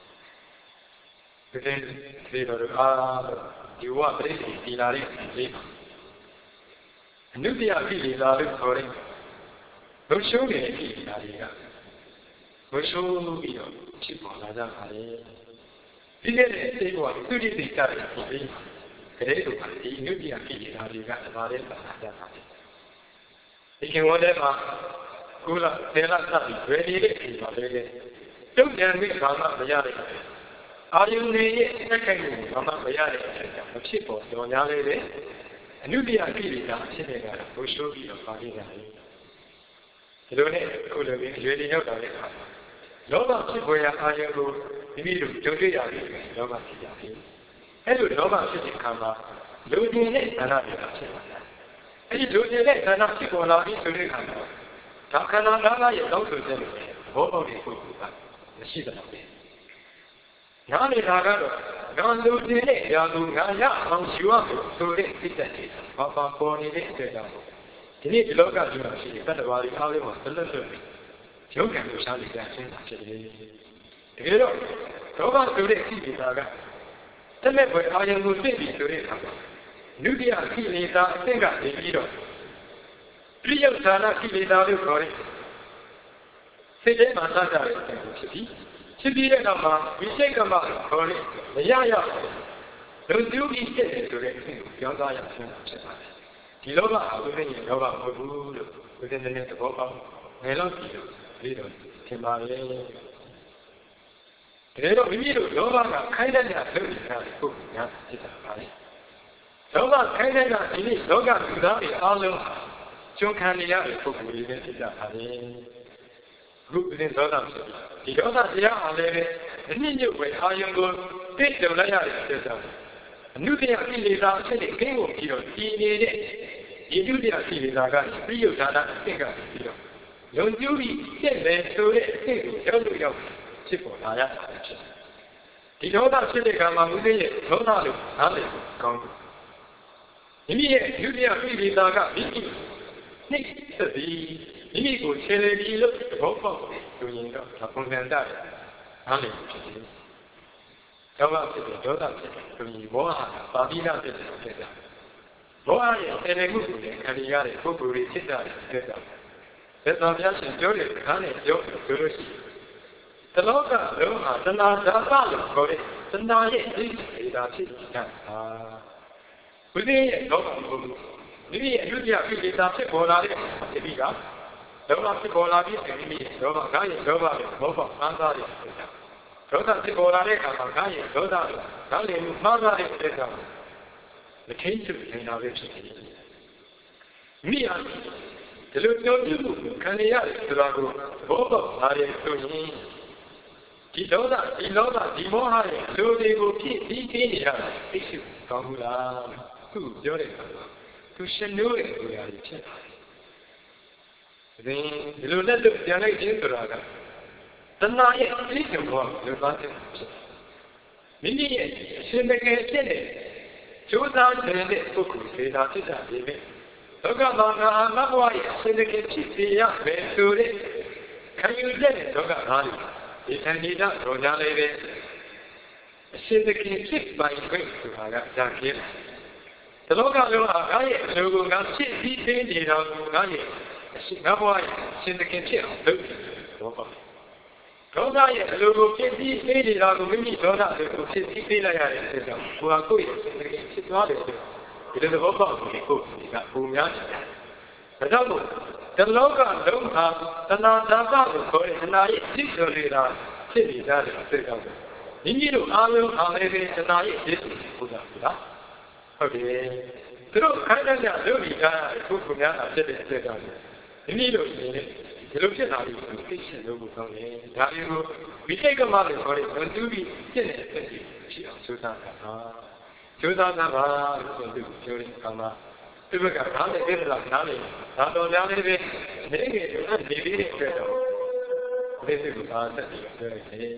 ဒီတော့ဒီဝပရိသေတီလာတဲ့လေးအနုတ္တယကိလေသာလို့ခေါ်တဲ့ဘုရှုံးတဲ့ကိလေသာတွေကဘုရှုံးပြီးတော့ဖြစ်ပေါ်လာကြပါလေဒီနေ့တဲ့စိတ်ပေါ်သူတိတိကျတဲ့ဖြစ်ပြီးကလေးတို့ကဒီအနုတ္တယကိလေသာတွေကဒါလည်းပါလာကြပါလေဒီခင်ဝန်ထဲမှာကုလသေလသတိဝေဒီတဲ့အိမ်ပါလေတုတ်တန်ပြီးဘာမှမရတဲ့အာယုန်ရဲ့စက်ခိုက်မှုဘာမှမရတဲ့အကြောင်းမဖြစ်ပေါ်ကြော်ညာလေးလေအနုတ္တိယကိလေသာဖြစ်နေတာဘုရှိုးပြီးတော့ပါနေတာလေဒီလိုနဲ့ခုလိုပြီးရွေလီရောက်တာလေလောဘဖြစ်ပေါ်ရာအာယုကိုမိမိတို့ကြုံတွေ့ရပြီလောဘဖြစ်ရပြီအဲ့လိုလောဘဖြစ်တဲ့အခါမှာလူကျင်တဲ့ဌာနတွေဖြစ်လာတယ်အဲ့ဒီလူကျင်တဲ့ဌာနဖြစ်ပေါ်လာပြီးဆိုတဲ့အခါမှာဒါခန္ဓာ၅ပါးရဲ့တောင်းဆိုချက်တွေဘောပေါက်တဲ့ပုဂ္ဂိုလ်ကမရှိသလား။နားနေတာကတော့ငါလူကျင်တဲ့ရာသူငါရအောင်ယူရမယ်ဆိုတဲ့စိတ်ဓာတ်တွေဘာပေါ်နေတဲ့အတွက်ကြောင့်ဒီနေ့ဒီလောကကြီးမှာရှိတဲ့တတ္တဝါတွေအားလုံးမှာဘလက်လွတ်ရုပ်ကံကိုရှားလိုက်တာရှင်းတာဖြစ်တယ်။တကယ်တော့ဒေါဘဆိုတဲ့ကိလေသာကတမဲ့ဘယ်အာယုံကိုသိပြီဆိုတဲ့အခါမှာနုတ္တိယကိလေသာအသင့်ကနေပြီးတော့ပြိယုဌာနကိလေသာလို့ခေါ်တဲ့စိတ်ထဲမှာစကြတဲ့အသင့်ကိုဖြစ်ပြီးဖြစ်ပြီးတဲ့နောက်မှာဝိစိတ်ကမခေါ်တဲ့မရရလူကျူးပြီးဖြစ်တယ်ဆိုတဲ့အသင့်ကိုပြောသားရရှင်းတာဖြစ်ပါတယ်။ဒီလောဘဟာဝိသိရဲ့လောဘမဟုတ်ဘူးလို့ဝိသိတဲ့သဘောပေါက်ငယ်လို့ပြီးတော့ပြီးတော့ထင်ပါရဲ့။ဒါတော့မိမိတို့လောဘကခိုင်းတဲ့ညလုပ်နေတာကိုညာဖြစ်တာပါလေ။လောဘခိုင်းတဲ့ကဒီနေ့လောကလူသားတွေအားလုံးကျွမ်းခံနေရတဲ့ပုဂ္ဂိုလ်တွေနဲ့ဖြစ်ကြပါလေ။အခုဒီဒေါသဖြစ်ဒီဒေါသတရားအားလည်းပဲအနည်းညွတ်ပဲအာယုံကိုသိကြုံလိုက်ရတဲ့အတွက်ကြောင့်အနုတ္တိယကိလေသာအဖြစ်နဲ့ကင်းကုန်ပြီးတော့ဒီနေတဲ့ဒီဒုတိယကိလေသာကပြိယုဌာနအဖြစ်ကပြီးတော့လုံကျူးပြီးဖြစ်တယ်ဆိုတဲ့အဖြစ်ကိုရောက်လို့ရောက်ဖြစ်ပေါ်လာရတာဖြစ်တယ်။ဒီဒေါသဖြစ်တဲ့ကံမှာဦးသိရဲ့ဒေါသလို့နားလည်ကောင်းတယ်။မိမိရဲ့ဒုတိယကိလေသာကမိမိနှိမ့်သက်ပြီးမိမိကိုခြေလေပြီးလို့သဘောပေါက်ဆိုရင်တော့ဒါပုံစံတည်းနားလည်ဖြစ်တယ်။ဒေါသဖြစ်တဲ့ဒေါသဖြစ်တဲ့ဆိုရင်မောဟကပါဠိနာဖြစ်တယ်ဖြစ်တယ်။မောဟရဲ့ခြေလေမှုကိုလည်းခံရတဲ့ပုဂ္ဂိုလ်တွေဖြစ်တာဖြစ်တယ်။သက်သာပြရှင်ပြောတဲ့ခါနဲ့ပြောဆိုလို့ရှိရင်တလောကလုံးဟာတဏှာဓာတ်လို့ခေါ်တဲ့တဏှာရဲ့အိဋ္ဌိဒါဖြစ်နေတာဝိသေရဲ့လောကဘုံမိမိရဲ့အယုဒ္ဓယကိလေသာဖြစ်ပေါ်လာတဲ့ဒီပြီးကလောဘဖြစ်ပေါ်လာပြီးမိမိရဲ့လောဘငါရဲ့လောဘရဲ့မောဟမှန်းသားတဲ့ဒေါသဖြစ်ပေါ်လာတဲ့အခါမှာငါရဲ့ဒေါသကိုငါလည်းမှန်းသားတဲ့အတွက်ကြောင့်မထိန်ချုပ်နေတာပဲဖြစ်နေတယ်မိဟာဒီလိုပြောပြမှုခံရရတယ်ဆိုတာကိုဘောပေါက်လာတယ်ဆိုရင်ဒီဒေါသဒီလောဘဒီမောဟရဲ့လူတွေကိုဖြစ်ပြီးသိနေရတာသိရှိကောင်းဘူးလားသူပြောတဲ့အခါသူရှင်လို့တဲ့နေရာကြီးဖြစ်တယ်ဒီလိုနဲ့တော့ပြန်လိုက်ခြင်းဆိုတာကတဏှာရဲ့အသိဉာဏ်ဘောလူသားတဲ့မိမိရဲ့အရှင်တကယ်ဖြစ်တဲ့ကျိုးသားတဲ့ပုဂ္ဂိုလ်ဒေတာဖြစ်တာဒီပဲလောကမှာငါငါဘဝရဲ့အရှင်တကယ်ဖြစ်စေရမယ်ဆိုတဲ့ခံယူတဲ့လောကသားတွေဒီသံဃာတော်ကြလေးပဲအရှင်တကယ်ဖြစ်ပိုင်ခွင့်ဆိုတာကဒါကျင်းတယ်လောကလုံးဟာငါရဲ့အလိုကိုငါဖြစ်ပြီးသိနေတာကိုငါရဲ့ငါဘဝရဲ့အရှင်တကယ်ဖြစ်အောင်လုပ်တယ်တော့ပါဒေါသရဲ့အလိုကိုဖြစ်ပြီးသိနေတာကိုမိမိဒေါသကိုဖြစ်ပြီးသိလိုက်ရတဲ့အတွက်ကြောင့်ကိုယ်ဟာကိုယ့်ရဲ့အရှင်တကယ်ဖြစ်သွားတယ်ဆိုဒီလိုသဘောပေါက်ပြီးကိုယ်ကပုံများတယ်ဒါကြောင့်မို့တလောကလုံးဟာတဏှာဓာတ်ကိုခေါ်တဲ့တဏှာရဲ့ဖြစ်တော်နေတာဖြစ်နေကြတဲ့အတွက်ကြောင့်မိမိတို့အားလုံးအားလည်းပဲတဏှာရဲ့ဖြစ်ဘုရားဟုတ်တယ်သူတို့ခိုင်းတဲ့ညလုပ်ပြီးတာပုဂ္ဂိုလ်များအဖြစ်တဲ့အတွက်ကြောင့်မိမိတို့ရှင်ဒီလိုဖြစ်လာပြီးသိချင်လို့ကိုကောင်းတယ်ဒါတွေကိုဝိသိကမလို့ခေါ်တဲ့ဇွန်တူပြီးဖြစ်နေတဲ့အဖြစ်ဖြစ်အောင်ကြိုးစားတာကျိုးစားတာပါလို့ဆိုသူပြောတဲ့အခါမှာသူကဘာနဲ့ပြည့်လာနားလေဒါတော်များလေးပဲနေငယ်နေပြီးတဲ့အတွက်တော့ဒီစိတ်ကိုအားသက်ပြီးပြောရတယ်ဒီ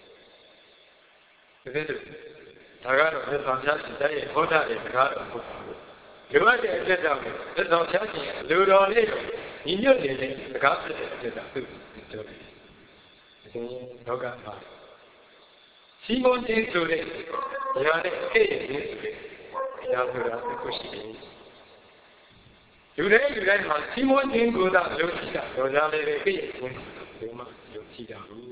စိတ်ဒါကတော့သက်ဆောင်ချရှင်တဲ့ဟောတာတဲ့စကားတော့ဟုတ်လူရတဲ့အချက်ကြောင့်သက်ဆောင်ချရှင်လူတော်လေးညီညွတ်နေတဲ့စကားဖြစ်တဲ့အချက်ကြောင့်သူပြောတယ်ဒီလောကမှာစီမွန်တင်ဆိုတဲ့ညာတဲ့အဖြစ်ရင်းဆိုတဲ့ညာဆိုတာကိုရှိတယ်လူတိုင်းမှာစီမွန်တင်ကိုသာလုပ်ရှိတာတော့ညာလေးပဲဖြစ်ရင်းဒီမှာလုပ်ရှိတာဘူး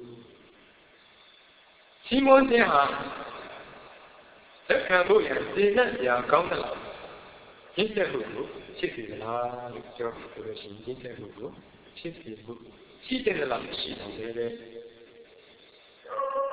စီမွန်တင်ဟာလက်ခံဖို့ရစေနဲ့ကြာကောင်းသလားရင်းချက်ဖို့ကိုဖြစ်စီသလားလို့ပြောလို့ရှိရင်ရင်းချက်ဖို့ကိုဖြစ်စီဖို့ရှိတယ်လားမရှိတယ်လေ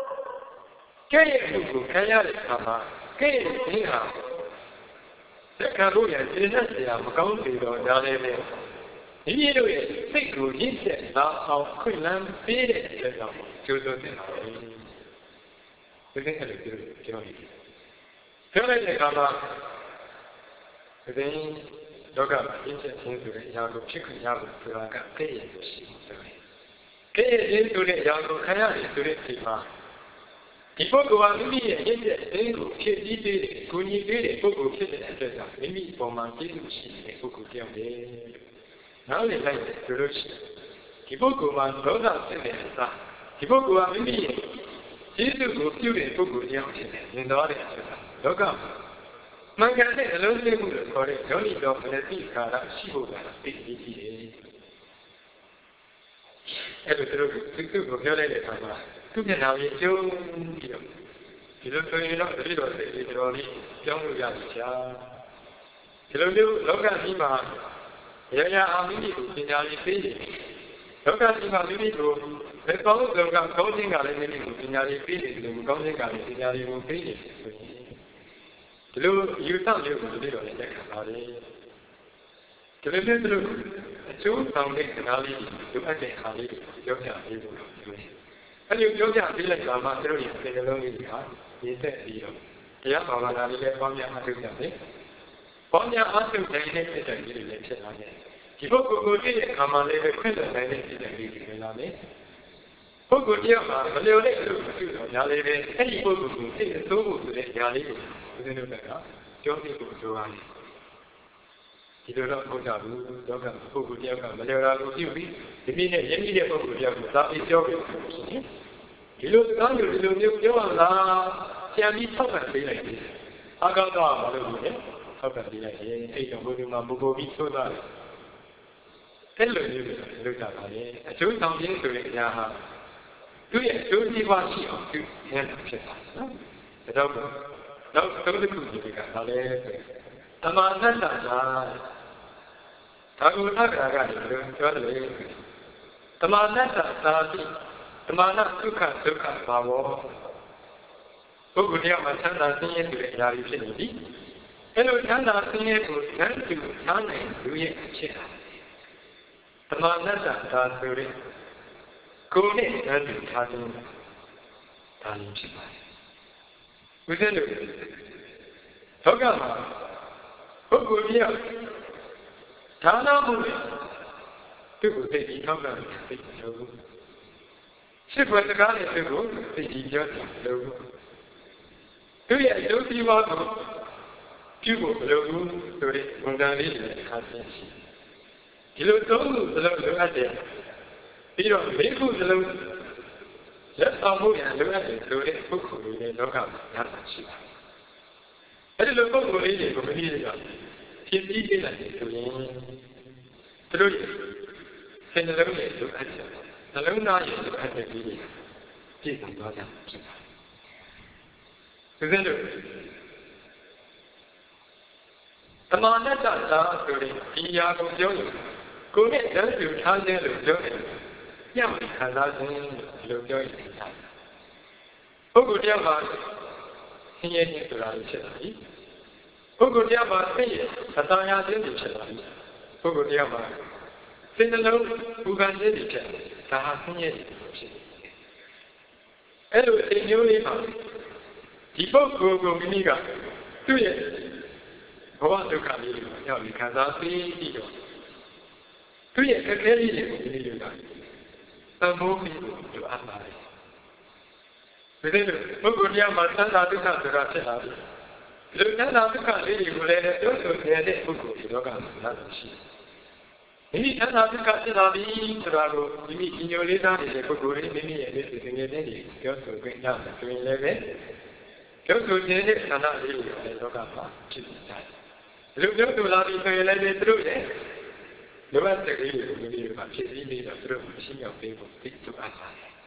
ကဲ့ရဲ့မှုကိုခံရတဲ့အခါမှာကဲ့ရဲ့ခြင်းဟာလက်ခံလို့ရကျေနပ်စရာမကောင်းသေးတော့ဒါလည်းပဲမိမိတို့ရဲ့စိတ်ကိုရင့်ကျက်လာအောင်ခွင့်လန်းပေးတဲ့အတွက်ကြောင့်ကျိုးစွတင်ပါလေဒီနေ့အဲ့လိုပြောလိုက်တဲ့အခါမှာဒီလောကမှာရင့်ကျက်ခြင်းဆိုတဲ့အရာကိုဖြစ်ခွင့်ရဖို့ဆိုတာကကဲ့ရဲ့ရှိတယ်ကဲ့ရဲ့ခြင်းဆိုတဲ့အရာကိုခံရတယ်ဆိုတဲ့အချိန်မှာဒီပုဂ္ဂိုလ်ဟာမိမိရဲ့ရင့်ကျက်ခြင်းကိုဖြည့်ဆည်းပေးတဲ့၊ဂုဏ်ကြီးပေးတဲ့ပုဂ္ဂိုလ်ဖြစ်တဲ့အတွက်ကြောင့်မိမိပုံမှန်ကျေးဇူးရှိတဲ့ပုဂ္ဂိုလ်တယောက်ပဲ။နောက်လည်းလိုက်ဆိုလို့ရှိရင်ဒီပုဂ္ဂိုလ်မှာဒေါသဖြစ်တဲ့အစားဒီပုဂ္ဂိုလ်ဟာမိမိရဲ့ကျေးဇူးကိုပြုတဲ့ပုဂ္ဂိုလ်တယောက်ဖြစ်တဲ့မြင်တော်တဲ့အတွက်လောကမှာမှန်ကန်တဲ့အလုံးစုံမှုလို့ခေါ်တဲ့ယောနိတော်မနတိခါရရှိဖို့ကသိသိရှိတယ်။အဲ့လိုသူတို့ကိုပြောလိုက်တဲ့အခါမှာသူ့မျက်နှာကြီးကျုံပြီးတော့ဒီလိုဆိုရင်တော့တတိတော်စိတ်ကြီးတော်လေးကြောင်းလို့ရပြီရှာဒီလိုမျိုးလောကကြီးမှာရရအာမိမိကိုပညာလေးပေးတယ်လောကကြီးမှာမိမိကိုဘယ်ကောင်းဆုံးကကောင်းခြင်းကလည်းမိမိကိုပညာလေးပေးတယ်ဒီလိုမကောင်းခြင်းကလည်းပညာလေးကိုပေးတယ်ဆိုရင်ဒီလိုယူဆမျိုးကိုတတိတော်လည်းလက်ခံပါတယ်ဒီလိုမျိုးသူအကျိုးဆောင်တဲ့ခဏလေးလိုအပ်တဲ့ခါလေးကိုပြောပြပေးလို့ပြောတယ်အဲ့ဒီပြောပြပေးလိုက်တာမှသူတို့ရဲ့စိတ်နှလုံးလေးဟာရည်သက်ပြီးတော့တရားဘာဝနာလေးလည်းပေါင်းများအားထုတ်ကြတယ်။ပေါင်းများအားထုတ်တဲ့နေ့ဖြစ်တဲ့ကြီးတွေလည်းဖြစ်လာတယ်။ဒီပုဂ္ဂိုလ်ကိုကြည့်တဲ့အခါမှာလည်းခွင့်လွှတ်နိုင်တဲ့ဖြစ်တဲ့ကြီးတွေဝင်လာတယ်။ပုဂ္ဂိုလ်တရားမှာမလျော်တဲ့လူပြုတော့ညာလေးပဲအဲ့ဒီပုဂ္ဂိုလ်ကိုသိအစိုးဖို့ဆိုတဲ့ညာလေးကိုဦးဇင်းတို့ကကြောသိဖို့လိုပါတယ်။ဒီလိုတော့ဟုတ်ကြဘူး။တော့ကပုဂ္ဂိုလ်တရားကမလျော်တာကိုပြုပြီးဒီနည်းနဲ့ယဉ်ကျေးတဲ့ပုဂ္ဂိုလ်တရားကိုသာပြီးပြောပြီးဒီလိုစကားမျိုးဒီလိုမျိုးပြောရလားပြန်ပြီးထောက်ခံပေးလိုက်တယ်အကောက်တော့မလုပ်ဘူးလေထောက်ခံပေးလိုက်ရင်အဲ့တော့ဘုရားမှာပုဂ္ဂိုလ်ပြီးသိုးတာအဲ့လိုမျိုးလုပ်ကြပါလေအကျိုးဆောင်ခြင်းဆိုတဲ့အရာဟာသူ့ရဲ့အကျိုးစီးပွားရှိအောင်သူရန်ဖြစ်တာနော်ဒါတော့နောက်သုံးခုကြီးကဒါလည်းသမာဓိတ္တသာဒါကိုသက္ကာကလည်းပြောတယ်လေသမာဓိတ္တသာတိသမာနဒုက္ခဒုက္ခဘာဝပုဂ္ဂိုလ်တရားမှာချမ်းသာဆင်းရဲဆိုတဲ့အရာတွေဖြစ်နေပြီအဲ့လိုချမ်းသာဆင်းရဲကိုဉာဏ်တူထားနိုင်လူရဲ့အဖြစ်သမာနတ္တသာဆိုရင်ကိုယ်နဲ့ဉာဏ်တူထားခြင်းဒါလည်းဖြစ်ပါတယ်ဘုရားတို့လောကမှာပုဂ္ဂိုလ်တရားဒါနမှုသူ့ကိုသိပြီးထောက်တာသိလို့ရှိခွင့်စကားနဲ့သူ့ကိုသိပြီးပြောတယ်လို့သူရဲ့အကျိုးစီးပွားကိုပြုဖို့မလိုဘူးဆိုတဲ့ဝန်ခံလေးတွေအခါချင်းရှိဒီလိုသုံးခုစလုံးလိုအပ်တယ်ပြီးတော့၄ခုစလုံးလက်ဆောင်မှုရလိုအပ်တယ်ဆိုတဲ့ပုဂ္ဂိုလ်တွေလောကမှာများစွာရှိပါတယ်အဲဒီလိုပုဂ္ဂိုလ်လေးတွေကိုမသိရတော့ဖြစ်ပြီးပြလိုက်တယ်ဆိုရင်သူတို့စိတ်နှလုံးရဲ့လိုအပ်ချက်နှလုံးသားရဲ့လိုအပ်ချက်ကြီးတွေပြည့်စုံသွားကြဖြစ်ပါတယ်။ဒါကြောင့်သမာဓိတ္တသာဆိုတဲ့ဒီအရာကိုပြောရင်ကိုယ်နဲ့တန်းတူထားခြင်းလို့ပြောတယ်။ညံ့ခံစားခြင်းလို့ပြောရင်ပုဂ္ဂိုလ်တရားမှာဆင်းရဲခြင်းဆိုတာဖြစ်လာပြီ။ပုဂ္ဂိုလ်တရားမှာသိရအတန်ရာခြင်းဖြစ်လာပြီ။ပုဂ္ဂိုလ်တရားမှာစိတ်နှလုံးဘူခံခြင်းဖြစ်တယ်။ဒါဟာဆင်းရဲခြင်းဖြစ်တယ်။အဲ့လိုအမျိုးလေးမှာဒီပုဂ္ဂိုလ်ကိုမိမိကသူ့ရဲ့ဘဝဒုက္ခလေးကိုရောက်ပြီးခံစားပြီးတော့သူ့ရဲ့အခက်အခဲလေးတွေကိုမိမိတို့ကသံဖို့ပြီးလိုအပ်ပါတယ်။ဒါနဲ့ပုဂ္ဂိုလ်တရားမှာသံသာဒုက္ခဆိုတာဖြစ်လာပြီ။ဒီလိုသံသာဒုက္ခလေးတွေကိုလည်းပြောဆိုနေတဲ့ပုဂ္ဂိုလ်ဒီလောကမှာလာလို့ရှိတယ်။မိမိသံသာဒုက္ခဖြစ်လာပြီဆိုတာကိုမိမိညိုလေးစားနေတဲ့ပုဂ္ဂိုလ်တွေမိမိရဲ့လက်စီငယ်တဲ့တွေပြောဆိုခွင့်ရမယ်ဆိုရင်လည်းပဲပြောဆိုခြင်းနဲ့ဌာနလေးတွေလည်းလောကမှာဖြစ်နေကြတယ်။လူမျိုးတို့လာပြီးဆိုရင်လည်းသူတို့ရဲ့လိုအပ်တဲ့လေးတွေကိုမိမိတို့ကဖြစ်ပြီးပြီးတော့သူတို့ရှင်းရောက်ပေးဖို့သိလိုအပ်ပါတယ်။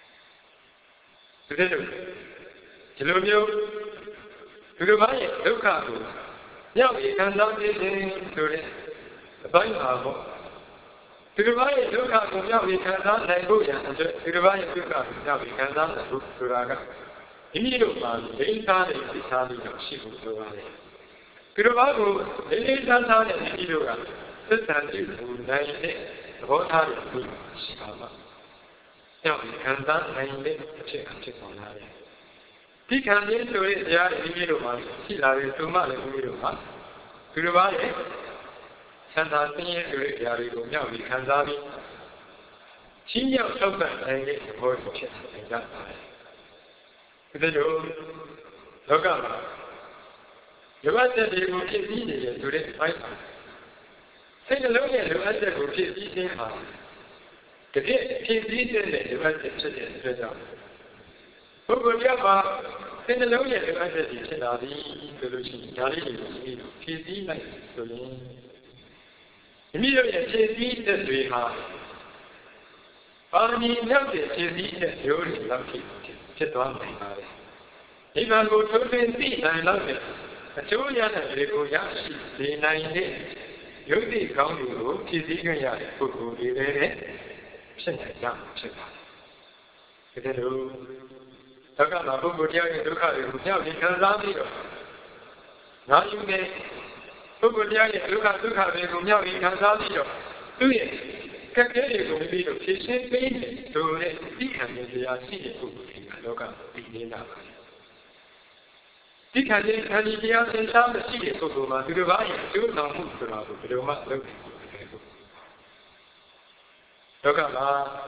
ဒါကြောင့်ဒီလိုမျိုးသူတို့ဘာရဲ့ဒုက္ခကိုရောက်ပြီးခံစားခြင်းဆိုတဲ့အပိုင်းပါပေါ့။သူတို့ဘာရဲ့ဒုက္ခကိုရောက်ပြီးခံစားနိုင်ဖို့ရန်အတွက်သူတို့ဘာရဲ့ဒုက္ခကိုရောက်ပြီးခံစားနိုင်ဖို့ဆိုတာကမိမိတို့မှာလိမ့်သားတဲ့သိသားလေးတော့ရှိဖို့လိုပါတယ်။ဒီလိုပါကိုလေးလေးစားစားနဲ့ဒီလိုကသစ္စာပြုနိုင်တဲ့သဘောထားတွေရှိပါမှာ။ကြောင့်ခံစားနိုင်တဲ့အဖြစ်အဖြစ်ပေါ်လာတယ်။ဒီခံခြင်းဆိုတဲ့တရားတွေဒီလိုမှရှိလာတယ်ဆိုမှလည်းဒီလိုပါဒီလိုပါလေဆန္ဒဆင်းရဲဆိုတဲ့တရားတွေကိုမြောက်ပြီးခံစားပြီးချင်းမြောက်ထောက်ပံ့နိုင်တဲ့သဘောဖြစ်နေကြပါတယ်။ဒီလိုလောကမှာလိုအပ်တဲ့တွေကိုဖြည့်ဆည်းနေရဆိုတဲ့အိုက်ပါစိတ်နှလုံးရဲ့လိုအပ်တဲ့ကိုဖြည့်ဆည်းခြင်းဟာတကယ်ဖြည့်ဆည်းတဲ့လိုအပ်တဲ့ဖြစ်တဲ့အတွက်ကြောင့်ပုဂ္ဂိုလ်များမှာစိတ်နှလုံးရဲ့လိုအပ်တဲ့ဖြစ်လာပြီဆိုလို့ရှိရင်ဒါလေးတွေကိုဖြည့်ဆည်းလိုက်ဆိုရင်မိမိတို့ရဲ့ဖြည့်ဆည်းတဲ့တွေဟာပါရမီမြောက်တဲ့ဖြည့်ဆည်းတဲ့မျိုးတွေလောက်ဖြစ်သွားနိုင်ပါတယ်။ဒီမှာကိုထိုးထွင်းသိနိုင်လောက်တဲ့အကျိုးရတဲ့တွေကိုရရှိစေနိုင်တဲ့ယုတ်တိကောင်းတွေကိုဖြည့်ဆည်းခွင့်ရတဲ့ပုဂ္ဂိုလ်တွေလည်းဖြစ်နိုင်ကြမှာဖြစ်ပါတယ်။ဒါကြောင့်လောကမှာပုဂ္ဂိုလ်တရားရဲ့ဒုက္ခတွေကိုကြောက်ပြီးခံစားပြီးတော့ငါယူတဲ့ပုဂ္ဂိုလ်တရားရဲ့ဒုက္ခတွေကိုမြောက်ပြီးခံစားပြီးတော့သူ့ရဲ့ကံကြဲတွေကိုပြီးတော့ဖြည့်ရှင်းပေးတဲ့ဆိုတဲ့သိခံတဲ့တရားရှိတဲ့ပုဂ္ဂိုလ်တွေကလောကသိနေတာပါဒီခံတဲ့ခံဒီတရားသင်္ချာမရှိတဲ့ပုဂ္ဂိုလ်မှာသူတို့ဘာရဲ့အကျိုးဆောင်မှုဆိုတာကိုဘယ်လိုမှလုပ်နိုင်ဘူးလောကမှာ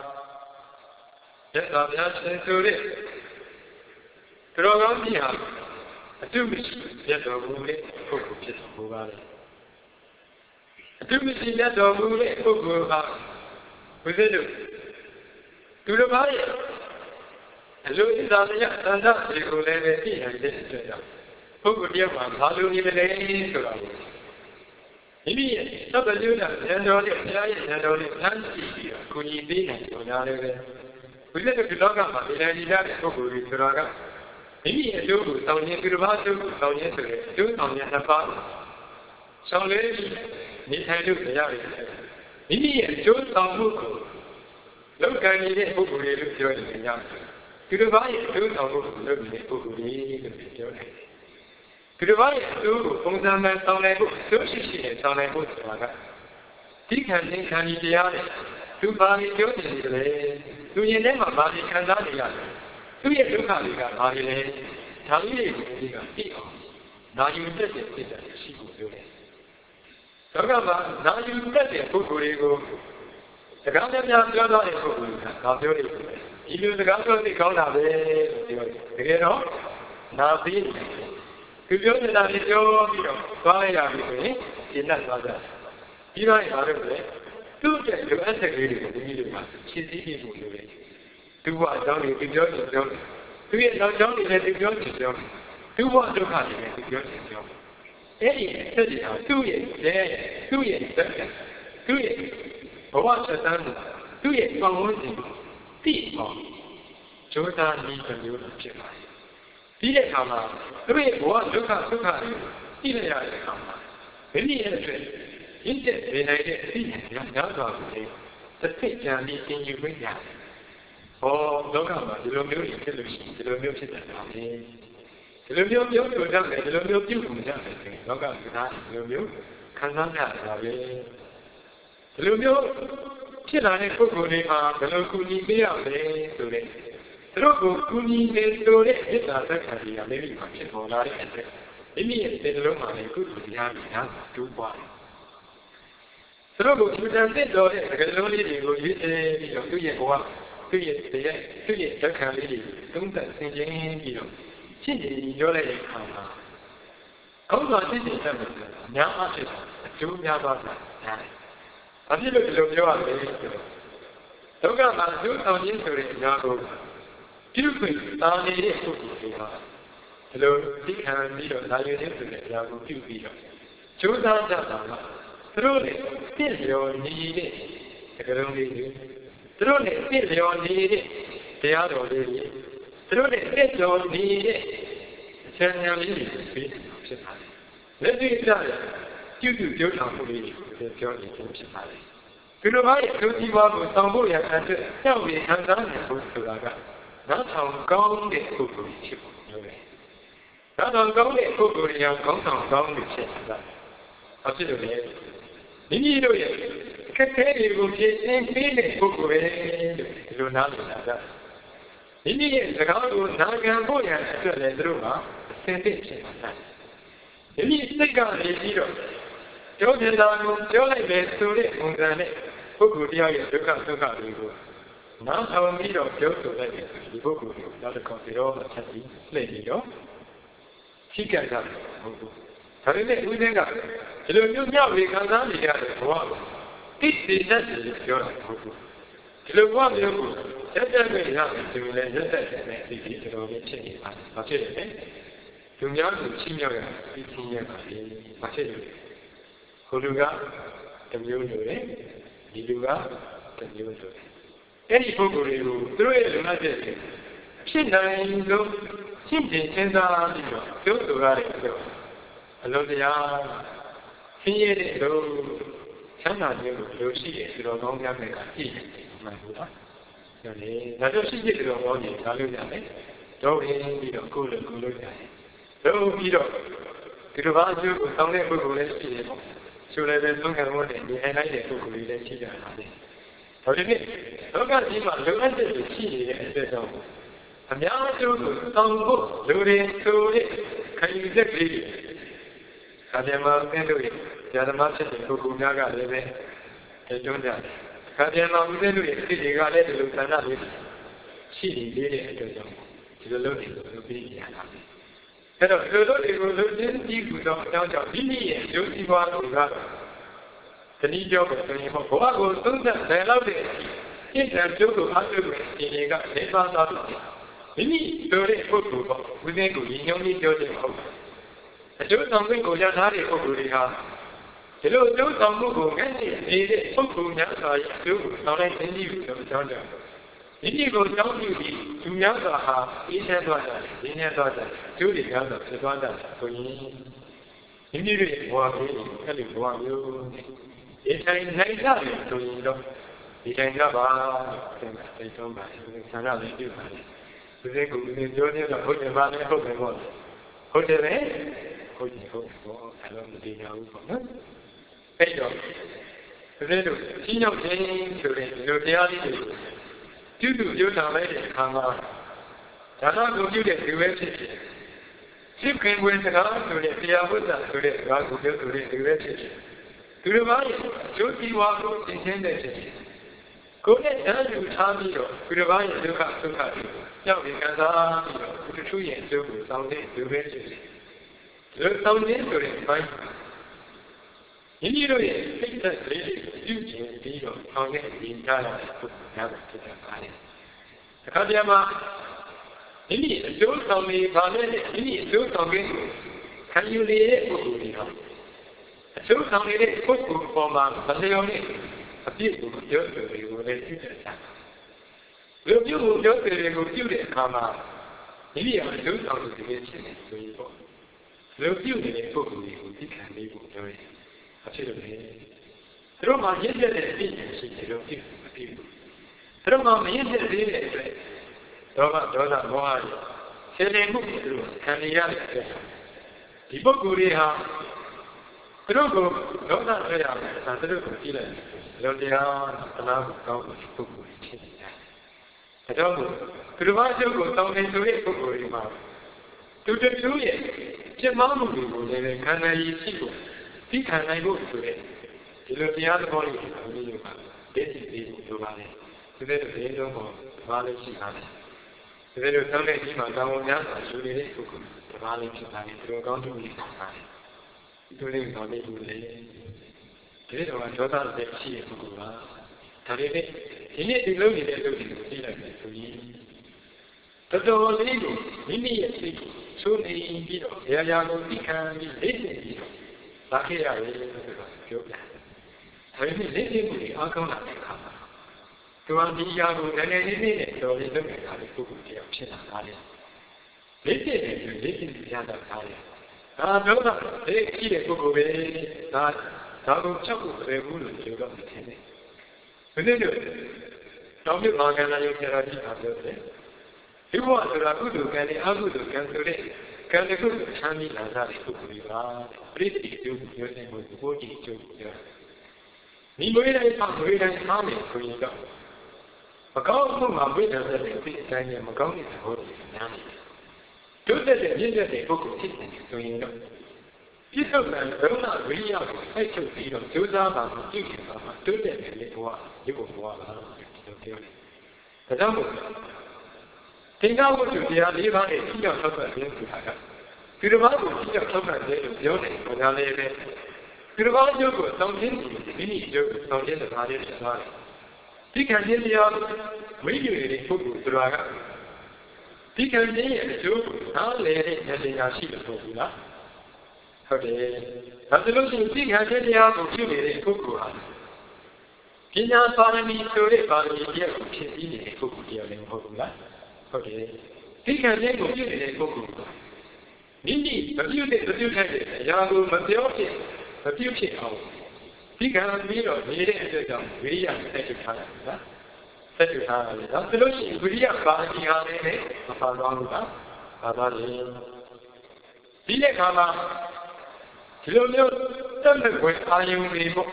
သက်သာပြားရှင်ဆိုတဲ့သူတော်ကောင်းကြီးဟာအတုမရှိမြတ်တော်မူတဲ့ပုဂ္ဂိုလ်ဖြစ်တော်မူပါလေအတုမရှိမြတ်တော်မူတဲ့ပုဂ္ဂိုလ်ဟာဘုရားတို့သူတို့ဘာရဲ့အလိုအသာရသန္တာတွေကိုလည်းသိနိုင်တဲ့အတွက်ကြောင့်ပုဂ္ဂိုလ်တယောက်မှာဘာလို့နေမလဲဆိုတာကိုမိမိရဲ့သဗ္ဗညုတဉာဏ်တော်နဲ့ဘုရားရဲ့ဉာဏ်တော်နဲ့နှမ်းကြည့်ပြီးတော့ကိုကြီးပေးနိုင်ကြတာလည်းပဲဘုရားတို့ဒီလောကမှာနေနေကြတဲ့ပုဂ္ဂိုလ်တွေဆိုတာကမိမိရဲ့အကျိုးကိုတောင်းခြင်းပြဘာအကျိုးကိုတောင်းခြင်းဆိုတဲ့အကျိုးတောင်းခြင်းနှစ်ပါးဆောင်လေးနေထိုင်လို့ရရတယ်မိမိရဲ့အကျိုးတောင်းမှုကိုလောကနေတဲ့ပုဂ္ဂိုလ်တွေလို့ပြောနေကြတယ်ဒီလိုပါရဲ့အကျိုးဆောင်မှုကိုလုပ်နေတဲ့ပုဂ္ဂိုလ်တွေလို့ပြောတယ်ဒီလိုပါရဲ့အကျိုးကိုပုံစံမှန်ဆောင်နိုင်ဖို့အကျိုးရှိရှိနဲ့ဆောင်နိုင်ဖို့ဆိုတာကဒီခံခြင်းခံဒီတရားနဲ့သူပါနေပြောနေတယ်လေသူရင်ထဲမှာပါနေခံစားနေရတယ်သူရဲ့ဒုက္ခတွေကဘာတွေလဲဒါလေးတွေကိုဒီကသိအောင်နာယူတတ်တဲ့စိတ်ဓာတ်ရှိဖို့ပြောတယ်ဒုက္ခမှာနာယူတတ်တဲ့ပုဂ္ဂိုလ်တွေကိုစကားများပြောတော့တဲ့ပုဂ္ဂိုလ်ကဒါပြောနေတယ်ဒီလိုစကားပြောသိကောင်းတာပဲလို့ပြောတယ်တကယ်တော့နာပြီးသူပြောနေတာကိုပြောပြီးတော့သွားရပြီဆိုရင်ရှင်းတတ်သွားကြပြီးတော့ဘာလို့လဲသူ့ရဲ့လိုအပ်တဲ့လေးတွေကိုဒီလိုမှရှင်းသိပြီးဖို့လိုတယ်သူ့ဘဝအကြောင်းတွေပြောနေပြောသူ့ရဲ့နောက်ကြောင်းတွေလည်းပြောနေပြောသူ့ဘဝဒုက္ခတွေလည်းပြောနေပြောအဲ့ဒီအချက်တွေဟာသူ့ရဲ့သူ့ရဲ့သူ့ရဲ့ဘဝဆက်တမ်းသူ့ရဲ့ပတ်ဝန်းကျင်သိအောင်ကြိုးစားနေကြမျိုးဖြစ်ပါတယ်ဒီတဲ့အခါမှာသူ့ရဲ့ဘဝဒုက္ခသိရရတဲ့အခါမှာမိမိရဲ့အတွက်ရင့်ကျက်နေနိုင်တဲ့အသိဉာဏ်များစွာကိုတစ်စိတ်ကြံပြီးသင်ယူခွင့်ရတယ်။လောကမှာဒီလိုမျိုးဖြစ်လို့ရှိရင်ဒီလိုမျိုးဖြစ်တယ်ပါပဲ။ဒီလိုမျိုးပြောလို့ကြတယ်ဒီလိုမျိုးပြုလို့ကြတယ်လောကကဒီလိုမျိုးခံစားရတာပဲ။ဒီလိုမျိုးဖြစ်လာတဲ့ပုဂ္ဂိုလ်တွေမှာဘယ်လိုကူညီပေးရမလဲဆိုတဲ့သူတို့ကိုကူညီနေဆိုတဲ့ဣဒ္ဓသက်ခံရမိမိမှာဖြစ်ပေါ်လာတဲ့အတွက်မိမိရဲ့စိတ်လုံးမှာလည်းကုသိုလ်များများတူးပွားတယ်။သူတို့ကိုသူတန်တဲ့တော်တဲ့စကားလုံးလေးတွေကိုရေးပြီးတော့သူ့ရဲ့ဘဝသူ့ရဲ့တရားသူ့ရဲ့သက်ခံလေးတွေသုံးသပ်ဆင်ခြင်ပြီးတော့ရှင်းနေပြောလိုက်တဲ့အခါမှာကောင်းစွာသိသိတတ်မယ်အများအားဖြင့်အကျိုးများသွားတာ။ဘာဖြစ်လို့ဒီလိုပြောရလဲဆိုတော့ဒုက္ခမှာအကျိုးဆောင်ခြင်းဆိုတဲ့အရာကိုပြုခွင့်တာနေတဲ့ပုဂ္ဂိုလ်တွေကဒီလိုသိခံပြီးတော့လာရတဲ့ဆိုတဲ့အရာကိုပြုပြီးတော့ကြိုးစားကြတာကသူတို့နဲ့ပြည့်လျော်နေတဲ့စကားလုံးလေးတွေသူတို့နဲ့ပြည့်လျော်နေတဲ့တရားတော်လေးတွေသူတို့နဲ့ပြည့်လျော်နေတဲ့အချမ်းသာလေးတွေဖြစ်ပါတယ်။လက်တွေ့ပြရပြုပြောထားမှုလေးတွေပြောနေခြင်းဖြစ်ပါတယ်။ဒီလိုပါရဲ့ဒုတိယဘကိုဆောင်ဖို့ရတဲ့ကြောက်ရခံစားနေဖို့ဆိုတာကနားထောင်ကောင်းတဲ့ပုဂ္ဂိုလ်ဖြစ်ဖို့ပြောတယ်။နာဒါတော့ကောင်းတဲ့ပုဂ္ဂိုလ်တွေကကောင်းဆောင်ကောင်းလို့ဖြစ်တာ။ဘာဖြစ်လို့လဲ။မိမိတို့ရဲ့ခက်ခဲတွေကိုဖြည့်ဆင်းပေးတဲ့ပုဂ္ဂိုလ်ပဲလို့ဒီလိုနားလည်တာကမိမိရဲ့စကားကိုနာခံဖို့ရန်အတွက်လည်းသူတို့ကအသင်သိဖြစ်တာ။မိမိစိတ်ကနေပြီးတော့ပြောပြတာကိုပြောလိုက်မယ်ဆိုတဲ့ပုံစံနဲ့ပုဂ္ဂိုလ်တရားရဲ့ဒုက္ခတွေကိုနားထောင်ပြီးတော့ပြောဆိုလိုက်တယ်ဒီပုဂ္ဂိုလ်ကိုနောက်တစ်ခါပြီးတော့အချက်ကြီးလှည့်ပြီးတော့ထိကြတာဟုတ်ဘူးဒါပေမဲ့ဦးစင်းကဒီလိုမျိုးမြောက်ပြီးခံစားနေရတဲ့ဘဝကိုတိတိကျကျပြောတာဟုတ်ဘူးဒီလိုဘဝမျိုးကိုရက်တက်နေရတယ်ဒီလိုလဲရက်တက်တဲ့ဒီတော်ပဲဖြစ်နေပါဘာဖြစ်လဲသူများကိုချိမြောက်ရပြီးချင်းရပါလေဘာဖြစ်လဲဟိုလူကတစ်မျိုးလိုတယ်ဒီလူကတစ်မျိုးလိုတယ်အဲ့ဒီပုဂ္ဂိုလ်တွေကိုသူတို့ရဲ့လူနာချက်ဖြစ်နိုင်လို့ရှင်းတင်စဉ်းစားပြီးတော့ပြောဆိုရတဲ့အတွက်အလုံးတရားဆင်းရဲတဲ့လူချမ်းသာခြင်းကိုလိုရှိတယ်သူတော်ကောင်းများနဲ့ကကြည့်မှန်ဘူးလားဒါလေဒါတော့ရှိတဲ့သူတော်ကောင်းကြီးဒါလို့ရတယ်တော့ရင်းပြီးတော့ကိုယ်လိုရတယ်တော့ပြီးတော့ဒီလိုပါအကျိုးကိုတောင်းတဲ့ပုဂ္ဂိုလ်လည်းရှိတယ်ပေါ့ဆိုလည်းပဲသုံးခံဖို့နဲ့ဒီဟန်လိုက်တဲ့ပုဂ္ဂိုလ်တွေလည်းရှိကြတာလေဒါပေမဲ့လောကကြီးမှာလိုအပ်တဲ့ရှိနေတဲ့အတွက်ကြောင့်အများအကျိုးကိုတောင်းဖို့လူတွေဆိုတဲ့ခံယူချက်ကလေးတွေဆရာမအင်းတို့ရဲ့ဇာတမဖြစ်တဲ့ပုဂ္ဂိုလ်များကလည်းပဲတွန်းကြတယ်ဆရာမဦးသိန်းတို့ရဲ့စိတ်တွေကလည်းဒီလိုဆန္ဒလေးရှိနေသေးတဲ့အတွက်ကြောင့်ဒီလိုလုပ်နေလို့ပြီးရတာအဲ့တော့လူတို့တွေကိုလူချင်းကြည့်ကြတော့အကြောင်းကြောင့်မိမိရဲ့ယုံကြည်ပွားမှုကတော့တနည်းပြောမယ်ဆိုရင်ဘဝကိုသုံးသပ်တယ်လို့တဲ့စိတ်ဓာတ်ကျိုးကိုအားထုတ်တဲ့ဒီတွေကနေပါသွားလို့မိမိတို့ရဲ့ပုဂ္ဂိုလ်ပေါ့ဝိသင်းကိုညီညွတ်ပြီးပြောတယ်ဟုတ်အကျိုးဆောင်ကိုရထားတဲ့ပုဂ္ဂိုလ်တွေကဒီလိုအကျိုးဆောင်မှုကိုငဲ့နေတဲ့ပုဂ္ဂိုလ်များစွာရဲ့အကျိုးကိုဆောင်လိုက်သိပြီးတော့အကြောင်းကြောင့်မိမိကိုကြောင်းပြုပြီးသူများစွာဟာအေးချမ်းသွားတယ်၊ရင်းနှီးသွားတယ်၊ကျိုးတွေများစွာဖြစ်သွားတယ်ဆိုရင်မိမိတို့ရဲ့ဘဝကိုအဲ့ဒီဘဝမျိုးဒီတိုင်းနိုင်ကြတယ်ဆိုရင်တော့ဒီတိုင်းကြပါတဲ့စိတ်ဆုံးပါဆန္ဒလေးပြုပါတယ်ဒီစိတ်ကိုဒီပြောနေတော့ဟုတ်တယ်ပါနဲ့ဟုတ်တယ်ပေါ့ဟုတ်တယ်လေဟုတ်တယ်ပေါ့အဲ့လိုမတည်ရဘူးပေါ့နော်အဲ့တော့ဒီလိုကြီးရောက်ခြင်းဆိုတဲ့ဒီလိုတရားလေးတွေကိုပြုစုပြောထားလိုက်တဲ့အခါမှာဒါတော့ကိုပြုတဲ့ဒီဝဲဖြစ်ဖြစ်စိတ်ခင်ဝင်စကားဆိုတဲ့တရားဝိဇ္ဇာဆိုတဲ့စကားကိုပြောဆိုတဲ့ဒီဝဲဖြစ်ဖြစ်သူတို့ဘာရဲ့ကျိုးစီဝါကိုသင်ခြင်းတဲ့ဖြစ်ဖြစ်ကိုယ်နဲ့ဓာတ်ယူထားပြီးတော့သူတို့ဘာရဲ့ဒုက္ခဒုက္ခတွေကြောက်ပြီးခံစားပြီးတော့သူတို့ရဲ့အကျိုးကိုဆောင်တဲ့ဒီဝဲဖြစ်ဖြစ်ဒီလိုဆောင်ခြင်းဆိုတဲ့ဘိုင်းမိမိတို့ရဲ့စိတ်သက်လေးတွေပြုကျင်ပြီးတော့ဆောင်တဲ့ဒီကြားရတဲ့ပုဂ္ဂိုလ်များကိုဖြစ်တာပါလေ။အခါတည်းမှာမိမိအကျိုးဆောင်နေပါလေမိမိအကျိုးဆောင်ခြင်းကိုခံယူနေတဲ့ပုဂ္ဂိုလ်တွေဟာအကျိုးဆောင်နေတဲ့ပုဂ္ဂိုလ်ပေါ်မှာမလျော်တဲ့အပြစ်ကိုပြောဆိုတွေကိုလည်းသိကြတာ။လူမျိုးကိုပြောဆိုတွေကိုပြုတဲ့အခါမှာမိမိအကျိုးဆောင်သူတွေဖြစ်နေဆိုရင်ပေါ့လူပြုနေတဲ့ပုဂ္ဂိုလ်တွေကိုသိခံနေဖို့ပြောရတယ်။ဖြစ်လို့လေသူတို့မှရင့်ကျက်တဲ့အဖြစ်ရှိတယ်လို့ပြုမပြီးဘူးသူတို့မှမရင့်ကျက်သေးတဲ့အတွက်ဒေါသမောဟတွေဆယ်လင်မှုတွေသူတို့ခံရတဲ့အတွက်ဒီပုဂ္ဂိုလ်တွေဟာသူတို့ကိုဒေါသဆွဲရမယ်ဒါသူတို့ကိုကြည့်လိုက်လောတရားသနာကိုကောင်းတဲ့ပုဂ္ဂိုလ်ဖြစ်နေတယ်အဲကြောင့်သူတို့ဘာချုပ်ကိုတောင်းနေဆိုတဲ့ပုဂ္ဂိုလ်တွေမှာသူတို့ရဲ့ပြမမှုတွေကိုလည်းခံနိုင်ရရှိဖို့ဒီခံနိုင်ဖို့ဆိုတဲ့ဒီလိုတရားသဘောလေးကိုဘုရားကဒိဋ္ဌိလေးကိုပြောပါတယ်ဒီလိုဒေသဘောဘာလို့ရှိတာလဲဒီလိုသုံးတဲ့ဒီမှာတောင်းဝန်များစွာယူနေတဲ့ပုဂ္ဂိုလ်ဒီဘာလေးဖြစ်တာလဲဒီလိုကောင်းတူကြီးပါပါတယ်ဒီလိုလေးကောင်းလေးဘူးလေဒီလိုကဒေါသတဲ့ရှိတဲ့ပုဂ္ဂိုလ်ပါဒါပေမဲ့ဒီနေ့ဒီလိုနေတဲ့လူတွေကိုသိလိုက်တယ်ဆိုရင်တော်တော်လေးကိုမိမိရဲ့စိတ်ကိုချိုးနေပြီးတော့ရာရာကိုသိခံပြီးလေ့ကျင့်ပြီးလာခဲ့ရတယ်ဆိုတော့ပြောပြတယ်။ဒါပေမဲ့လက်ရှိမှုတွေအားကောင်းလာတဲ့အခါမှာသူဟာဒီအရာကိုနည်းနည်းလေးနဲ့တော်လေးလုပ်နေတာလေပုဂ္ဂိုလ်တယောက်ဖြစ်လာတာလေ။လက်ရှိနဲ့လက်ရှိပြတာကားလေ။ဒါပြောတာလေရှိတဲ့ပုဂ္ဂိုလ်ပဲဒါကိုချက်ဖို့ပဲဘူးလို့ပြောတော့တယ်။ဘယ်လိုလဲ။တော့မြတ်မာကန္နာယုတ်ဆရာကြီးကပြောတယ်။ဒီဘဝဆိုတာကုသိုလ်ကံနဲ့အကုသိုလ်ကံဆိုတဲ့ကံ can the good handy Lazari could be pretty to using with the body to you. Nimbuida is not great and harming for you. Macau from my windows at the big time and Macau is holding Nani. Do that the yesterday book of teaching to you. People and don't not really out of sight to feed on 2,000 teaching of a student and it was you will walk out of the The number. Think out what you are leaving a tea of something to have. To the Bible, tea of something to building for the living. To the Bible, something you need to something the body is not. He can hear the other, regulating food to drag up. He can hear the two, now lady and they are sheep for you. Okay. Absolutely, he can hear the other, regulating food to us. He now found me to live on the idea of eating food during Hogula. Okay. He can then go in a book. Indeed, a few days, a few times, a young Matthew, a few people. He can be a very young secretary. Secretary, absolutely, we are finding our name of our long time. Dilekama, Tilomio, Thunder with Ayum Remo.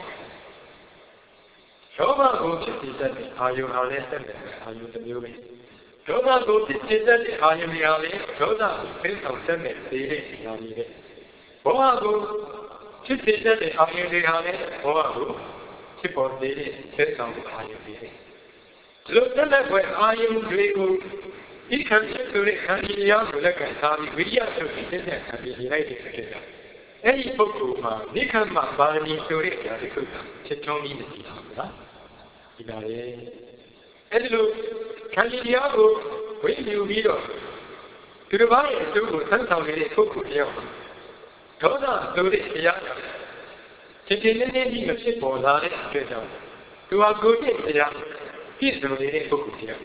Shoma goes to see that Ayum are less than Ayum the movie. Shoma goes to see that Ayum Yali, Shona, Prince of Senate, the Yali. Boa goes. She said that the Ayurvedic or support the test of Ayurvedic. Look at that way, Ayurvedic. It can be to the Canadian, like I said, we are to be and be related together. Any book, Nikan Bani to it, Chitomi the Pisa. And look, Canadian, when you meet us. To the body, to Santa Mary, Toda do it here. Taking any ship or line, to our good here. He's no need to put here.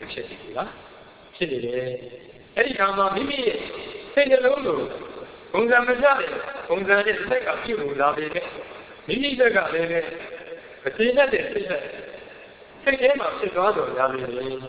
Any time, Mimi, say hello. Unzamazari, Unzari, like a few Lavi. Mimi, the garden, a dinner, say him up to God, Lavi.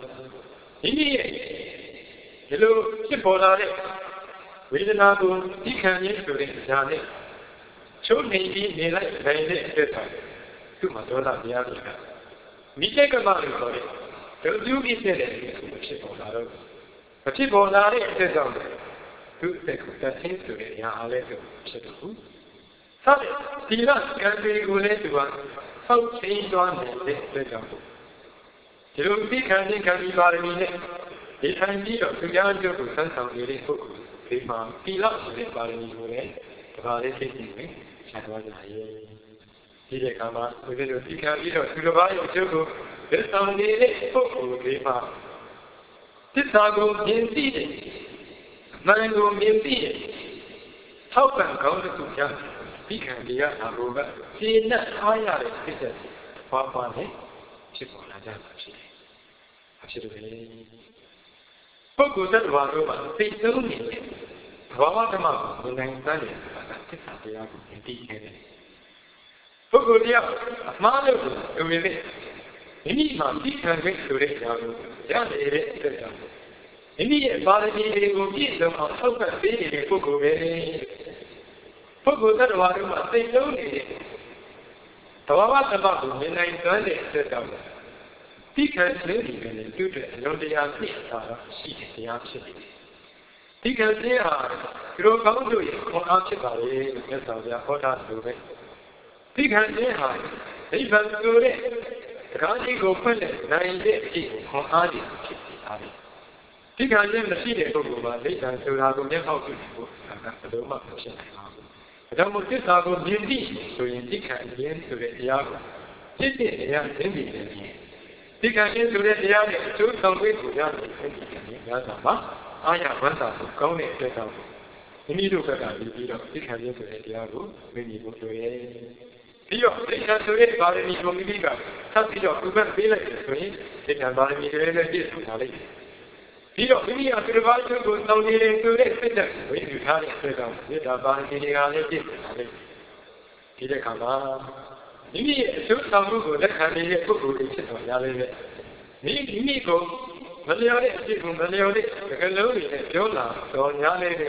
Hello, ship or line. We did not go, he can use to the Johnny. So maybe they like very better. To my daughter, the other. We take a money for it. Don't you be said anything to ship on our own. A ship on our own says on there. To take that thing to the young lady. Sorry, the last can be good to one. How change on the example. You don't speak and you can be bad in it. It can be a few young people who send some really focus. He loves it by me, about it taking me. I was he did come out with it. You can be to the Bible to this on the book. This I go in seated. Mango in seated. How can go to young? He can be a over. See, not higher business. Papa, she for a absolutely. Book that was over. They told me. Baba when I'm studying, in detail. Pogodia, a mother to relate. Any man, he can make to it down. Just a any body will be them on top of the Pogo. Pogo that was they told me. Baba when I'm studying, he can live in the future and only ask me, she is the answer. He can say, you don't go to it, or answer by the yes of their order to it. He can say, he can do it. Can't go for it, 9 days, or Adi. He can then see the Pogoma, they can do how to get out to the Roma. The most is how to be so in the can be into the Yago. This is the young Indian. He can into the Yago, do some way to Yago. I have one thousand, go in the house. You need to get out of the he can use the Diago, when you go to it. They can do it by the Miga. Some people who can be like this, they can buy me this. Pio, we are to the right to go down here into it. When you can't sit down, you are buying the Peter Kama. Maybe shoot some Google that can be a Google in Chitton. Maybe go. Malayali, Malayali, Hello, Jonah, so Yale,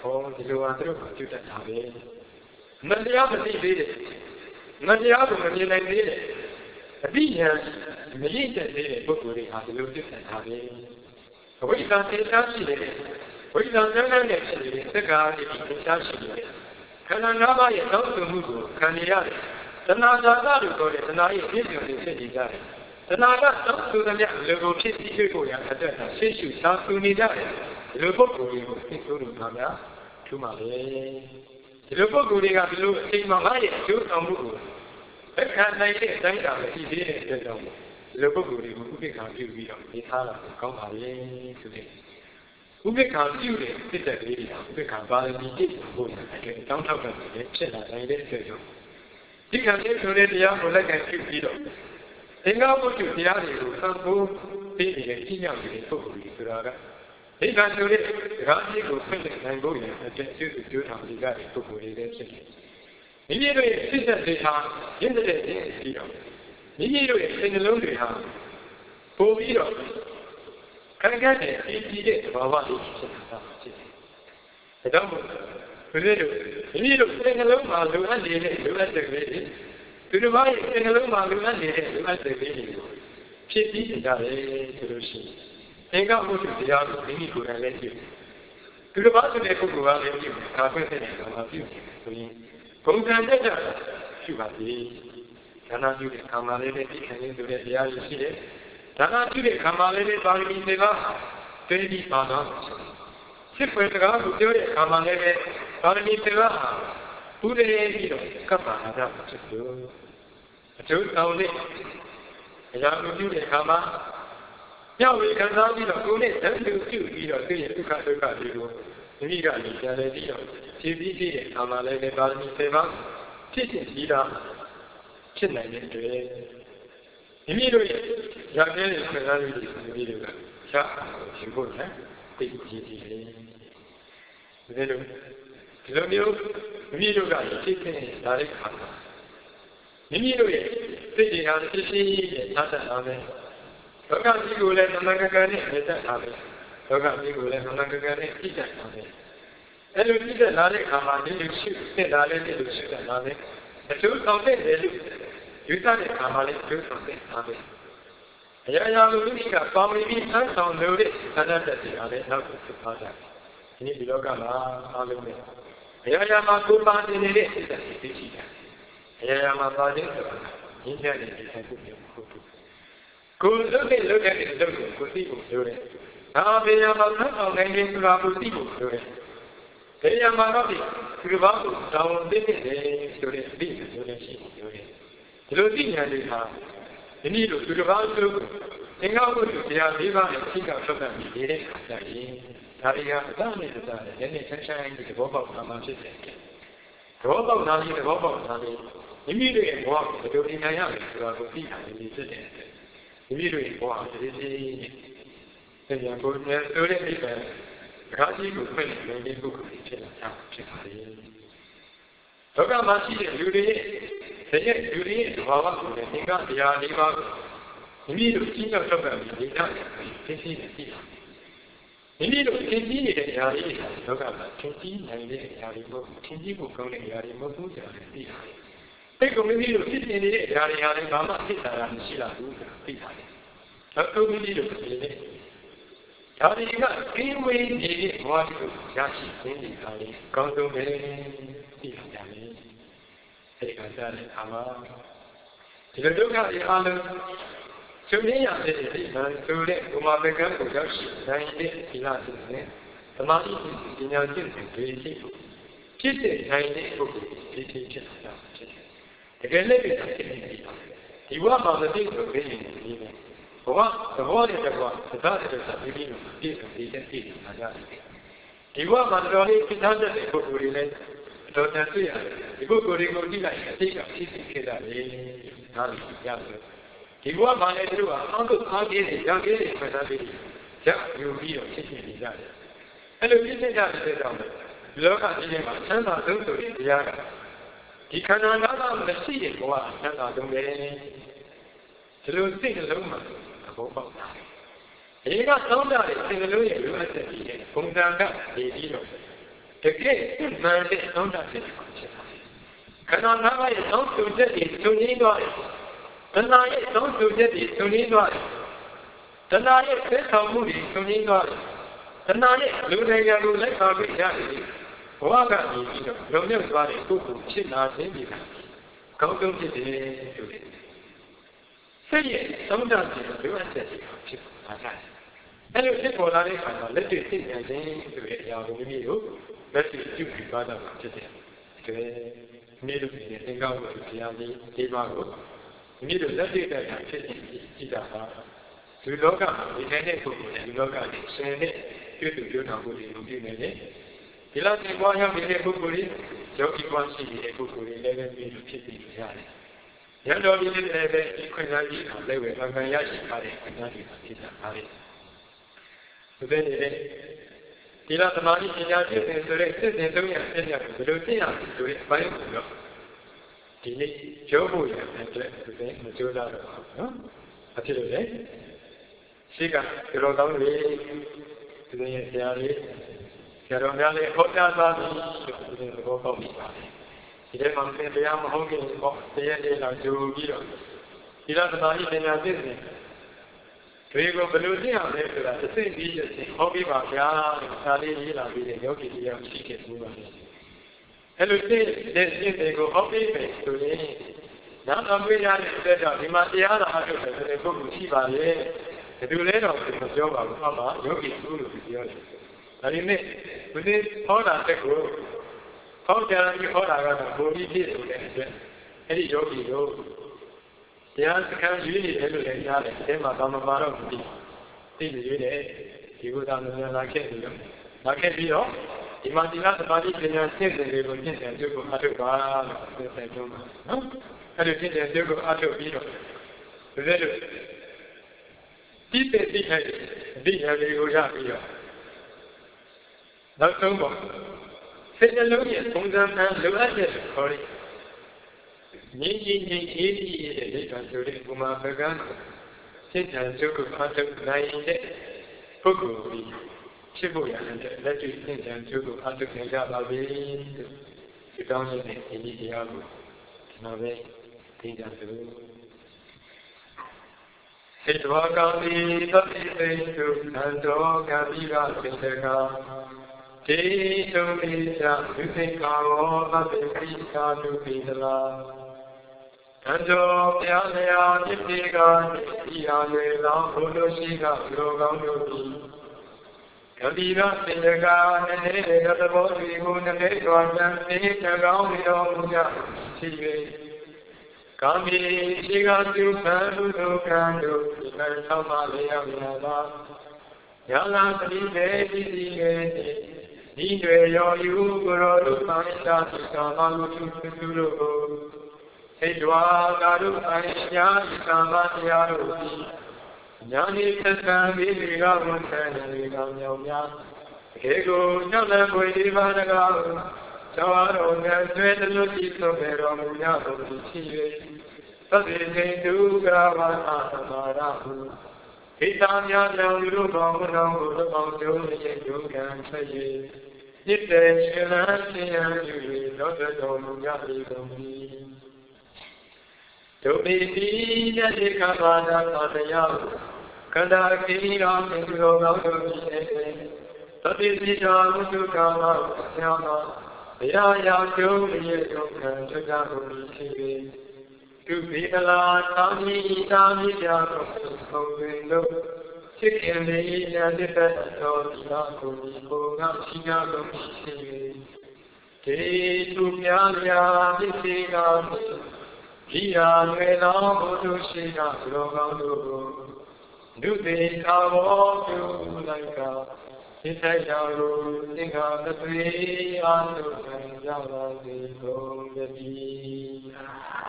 哦，这个啊，这个就在那边。那你要是你对的，那你要是你来对的，必然没人在对的，不过的哈，这个就在那边。为啥天下起来？为啥人人在起来？这个啊，天下起来。看到哪把也当做不过，看你呀，在哪家哪里搞的，在哪也别讲的是你家的。在哪个当初的呢？如果偏地区过呀，他在那先修当初你家的，如果过的话，先收入他们呀，出马嘞。如果过的个，如果新马来也就当不过，哎，看那些等下的一些这种，如果过的话，不必看就比较其他了，搞马嘞，对不对？不必看旧的，这在这里，不必看把的你这不能给当他们的现在那一点这种，你看这说的这样，我来看旧的。新加坡就这样的，上坡比你的尽量给不可以知道的。你看说的，然后这个分的能够人，这就是就他们这个不可以的事情。你面对现在对他，现在的人是的，你面对现在龙对他，不必的，看看的飞机的娃娃的是啥事情。知道不？不是的，你面对现在龙嘛，龙安的，龙安这个的。就是把这个龙马路安的，龙安这边的，偏僻人家的就是，人家不是这样的，邻居过来来就，就是把这个不过来就，他本身就他就，所以，共产党的就把这，咱那就的看嘛来的，肯定都得这样一些的，咱那就的看嘛来的，把你这个，对比发展，是不是这个不就的看嘛来的，把你这个。不能比了，干嘛的？就到那，然后就得看嘛。要为看到你了，国内真就比了，这也不看这个这个，你看你现在比了，就比这看嘛来的把你对吧？这些比了，现在的对，你比了，两个人看到你比了个，下辛苦了，对不起的，这种。ဒီလိုမျိုးမိမိတို့ကဖြစ်ဖြစ်လာတဲ့ခါမှာမိမိတို့ရဲ့စိတ်တွေဟာဖြစ်ဖြစ်နဲ့သာသနာပဲလောကကြီးကိုလည်းသမဂကနဲ့မြတ်တာပဲလောကကြီးကိုလည်းသမဂကနဲ့ပြည့်စုံတာပဲအဲ့လိုပြည့်စုံလာတဲ့ခါမှာဒီလိုရှိဖြစ်လာတဲ့ဒီလိုရှိတာပါပဲအကျိုးဆောင်တဲ့လေလို့ယူဆတဲ့ခါမှာလည်းအကျိုးဆောင်တဲ့ပါပဲအရာရာလူကြီးကပေါင်းပြီးဆန်းဆောင်လို့တဲ့သဏ္ဍာန်တက်တွေအားလည်းနောက်ဖြစ်သွားကြတယ်ဒီနေ့ဒီလောကမှာအားလုံးနဲ့အရာရာမှာကိုယ်ပါနေနေတဲ့စိတ်ဓာတ်တွေသိရှိတာအရာရာမှာပါခြင်းဆိုတာရင်းချတဲ့ဒီဆိုင်ကိုမျိုးဟုတ်ဘူးကိုယ်လုပ်တဲ့လုပ်တဲ့လုပ်ကိုကိုသိဖို့လိုတယ်ဒါအပြင်မှာသတ်ဆောင်နိုင်ခြင်းဆိုတာကိုသိဖို့လိုတယ်ဘယ်ရမှာတော့ဒီဘာကိုတောင်းသိနေတယ်ဆိုတဲ့သိလို့လည်းရှိတယ်ဒီလိုသိဉာဏ်တွေဟာဒီနည်းလိုသူတစ်ပါးဆိုသင်္ကောင်းကိုတရား၄ပါးနဲ့သိကောက်ထုတ်တတ်ပြီးနေတဲ့အခါကျရင်ဒါရီဟာအတနဲ့အတနဲ့နည်းနည်းဆန်းဆန်းကြီးသဘောပေါက်တာမှဖြစ်တယ်သဘောပေါက်တာကြီးသဘောပေါက်တာလေးမိမိတို့ရဲ့ဘဝကိုဘယ်လိုဉာဏ်ရလဲဆိုတာကိုသိတာလည်းဖြစ်တယ်မိမိတို့ရဲ့ဘဝကိုဒီဒီသင်္ကြန်ကိုမြတ်ဆိုတဲ့အိဗယ်ခါကြီးကိုဖွင့်နေတဲ့ပုဂ္ဂိုလ်ဖြစ်လာတာဖြစ်ပါလေလောကမှာရှိတဲ့လူတွေရဲ့လူတွေရဲ့ဘဝကိုလည်းသင်္ကတရား၄ပါးကိုမိမိတို့ကြီးရောက်တော့ပြီးဒီတော့သိသိနဲ့သိတာမိမိတို့သင်ကြီးနေတဲ့အရာတွေလောကမှာသင်ကြီးနိုင်တဲ့အရာတွေမဟုတ်သင်ကြီးဖို့ကောင်းတဲ့အရာတွေမဟုတ်ဘူးဆိုတာသိတာစိတ်ကမိမိတို့ဖြစ်နေတဲ့အရာတွေဟာလည်းဘာမှသိတာမရှိလာဘူးဆိုတာသိတာနောက်ဆုံးမိမိတို့ဖြစ်နေဒါတွေကကင်းဝေးနေတဲ့ဘဝကိုရရှိခြင်းတွေဟာလည်းကောင်းဆုံးပဲသိတာလေအဲဒီကစားတဲ့အာမဒီလိုဒုက္ခတွေအားလုံးကျုံရတဲ့ဒီမှာဆိုတဲ့ဘုမာပကံကိုရောက်ရှိနိုင်တဲ့ဒီလားဆိုတဲ့သမာဓိပညာကျင့်တွေဖြစ်တဲ့နိုင်တဲ့ပုဂ္ဂိုလ်ဒီဖြစ်တာဖြစ်တယ်။တကယ်လည်းဖြစ်နေတယ်။ဒီဘဝမှာမသိလို့ဖြစ်နေတယ်ဒီပဲ။ဘဝသဘောနဲ့တကွာသဒ္ဒတဲ့စာပြီးပြီးလို့ပြည့်စုံတဲ့ပြည့်စုံတာကြတယ်။ဒီဘဝမှာတော်လေးဖြစ်တဲ့ပုဂ္ဂိုလ်တွေလည်းတော်တော်တွေ့ရတယ်။ဒီပုဂ္ဂိုလ်တွေကိုကြည့်လိုက်အသိကဖြစ်ခဲ့တာလေ။ဒါလည်းရတယ်။ဒီဘဝမှာလည်းသူတို့ကအောက်ကိုအားကြီးနေရောက်ကြီးနေပတ်သက်ပြီးရောက်ယူပြီးတော့ဖြစ်နေကြတယ်။အဲ့လိုဖြစ်နေကြတဲ့ကြောင့်လောကကြီးထဲမှာဆန္ဒသုံးဆိုတဲ့တရားကဒီခန္ဓာငါးပါးမရှိတဲ့ဘဝဆန္ဒသုံးတယ်။ဒီလိုစိတ်နှလုံးမှာသဘောပေါက်တာ။ဒီကသောတာရဲ့စိတ်နှလုံးရဲ့လိုအပ်ချက်ကြီးနဲ့ပုံစံကနေပြီးတော့ Perché non da se che non aveva non succede sonido non hai non succede sonido non hai se samuri sonido non hai lunega lunega che Waga non mi fare tutto ci nasce di Come dite se non da se deve essere ci allora se volare fanno le tue che ya lo mi io perché più più vada che mi lo in capo che ya di vago mi lo da che ci da sul loca di ne sul loca di se ne più da quelli non più ne di là di qua io mi ne quelli giochi quasi di quelli le mi ci di fare ya lo mi ne beh quella lì le ve la ya ci fare quella lì ci da fare di là domani ci ha detto se dobbiamo vedere lo sia dove fai quello di lì gioco io non ci vuole no a te lo vedi sì che lo da lì bisogna stare che non le cosa da lì lo può fare il ma vediamo anche un po' se la giochi di là domani ci ha detto Prego velocia la se dice hobby va già sale la vede yogi di oggi che tu va. E lo se hobby per tu non avere da di ma sia la che per poco si va e tu le no che non gioca ma yogi tu lo dice. Allora quindi ora ecco ora che ora ga bo di di e di yogi loတရားစခန်းရွေးနေတယ်လို့လည်းကြားတယ်။အဲမှာဘာမှမတော့ဘူး။သိရွေးတယ်ဒီကုသမျိုးလာခဲ့ပြီးတော့ဒီမှာဒီလားသမာဓိပညာရှင်းတယ်လို့ရှင်းတယ်သူ့ကိုအထုတ်ပါလို့ဆက်ပြောမှာနော်။အဲ့ဒီရှင်းတယ်သူ့ကိုအထုတ်ပြီးတော့ဒီလိုတိတိတိထိုက်ဒီဟာလေးကိုရပြီးတော့နောက်ဆုံးပေါ့စိတ်နှလုံးရဲ့ပုံစံမှန်လိုအပ်တဲ့ခေါ်ရငြိမ်းအေးအေးရဲ့ဒိဋ္ဌာဆိုတဲ့ဘုမာပကံစိတ်ဓာတ်ကျုပ်ကိုအထုတ်နိုင်တဲ့ပုဂ္ဂိုလ်ကြီးဖြစ်ဖို့ရတဲ့လက်တွေ့စိတ်ဓာတ်ကျုပ်ကိုအထုတ်နိုင်ကြပါစေဒီကောင်းတဲ့ဒီတရားကိုကျွန်တော်ပဲသိကြသလိုစေတဝါကောင်းသည်သတိသိစုသံတော်ကပိကစိတ္တကဒေတုပိသဒုသိကာဝသဗ္ဗေပိသာဒုပိသလာအတောပြာလျာတိတိကဒီဟာလေလောင်းဘုလိုရှိကလူကောင်းတို့သည်ကတိရစေတကာနေတဲ့သဘောဒီကိုနဲ့တော်တန်သိတကောင်းတော်မူကြရှိ၍ကာမိရှိကပြုပန်လူတို့ကံတို့ဒီကံဆောင်ပါလေရမည်လားယလာတိလေတိတိရဲ့ဒီတွေရောယူကိုရောတို့သာသာသီကာမလူသူတို့ကိုဣဒဝါကာရုအညာကာမတရားတို့သည်ညာနိသက္ကံမိမိကဝန်ခံနေကမြောင်များခေကိုညောင်းလည်းကိုဒီပါဒကာသောတော်ငယ်ဆွေတလူကြည့်ဆုံးပေတော်မူများတို့ရှိ၍သတိစိတ်ဒုက္ခဝါသမာရဟုဣတာများကြောင့်လူတို့တော်မူတော်ကိုသောအောင်ကျုံးရဲ့ဒုက္ခဆက်၍จิตเตရှင်လန်းခြင်းရယူ၍သောတော်မူများ၏ကုန်၏ဒုပိတိယတိကဘာဒသာတရားကန္တာကိရောသင်္ကောကောင်းတို့ဖြစ်တဲ့သတိစိတာဝိတုကာမဆရာမဘုရားရောက်ကျုံးရဲ့ဒုက္ခဒုက္ခကိုရှိ၍သူပိကလာသာမိသာမိကြောင့်ဆုံးပင်လို့ချစ်ခင်လေးညာတိတ္တတော်ဒီနာကိုဒီကိုငါရှိနာလို့ရှိ၍ဒေသူများရာပစ္စည်းကဒီဟာငယ်တော်ဘုသူရှိကလောကောင်းတို့ကိုဒုတိယဘောပြုလိုက်ကစိတ်ဆိုင်ရာကိုသင်္ခါသတိအားထုတ်ကြပါစေကုန်သတည်း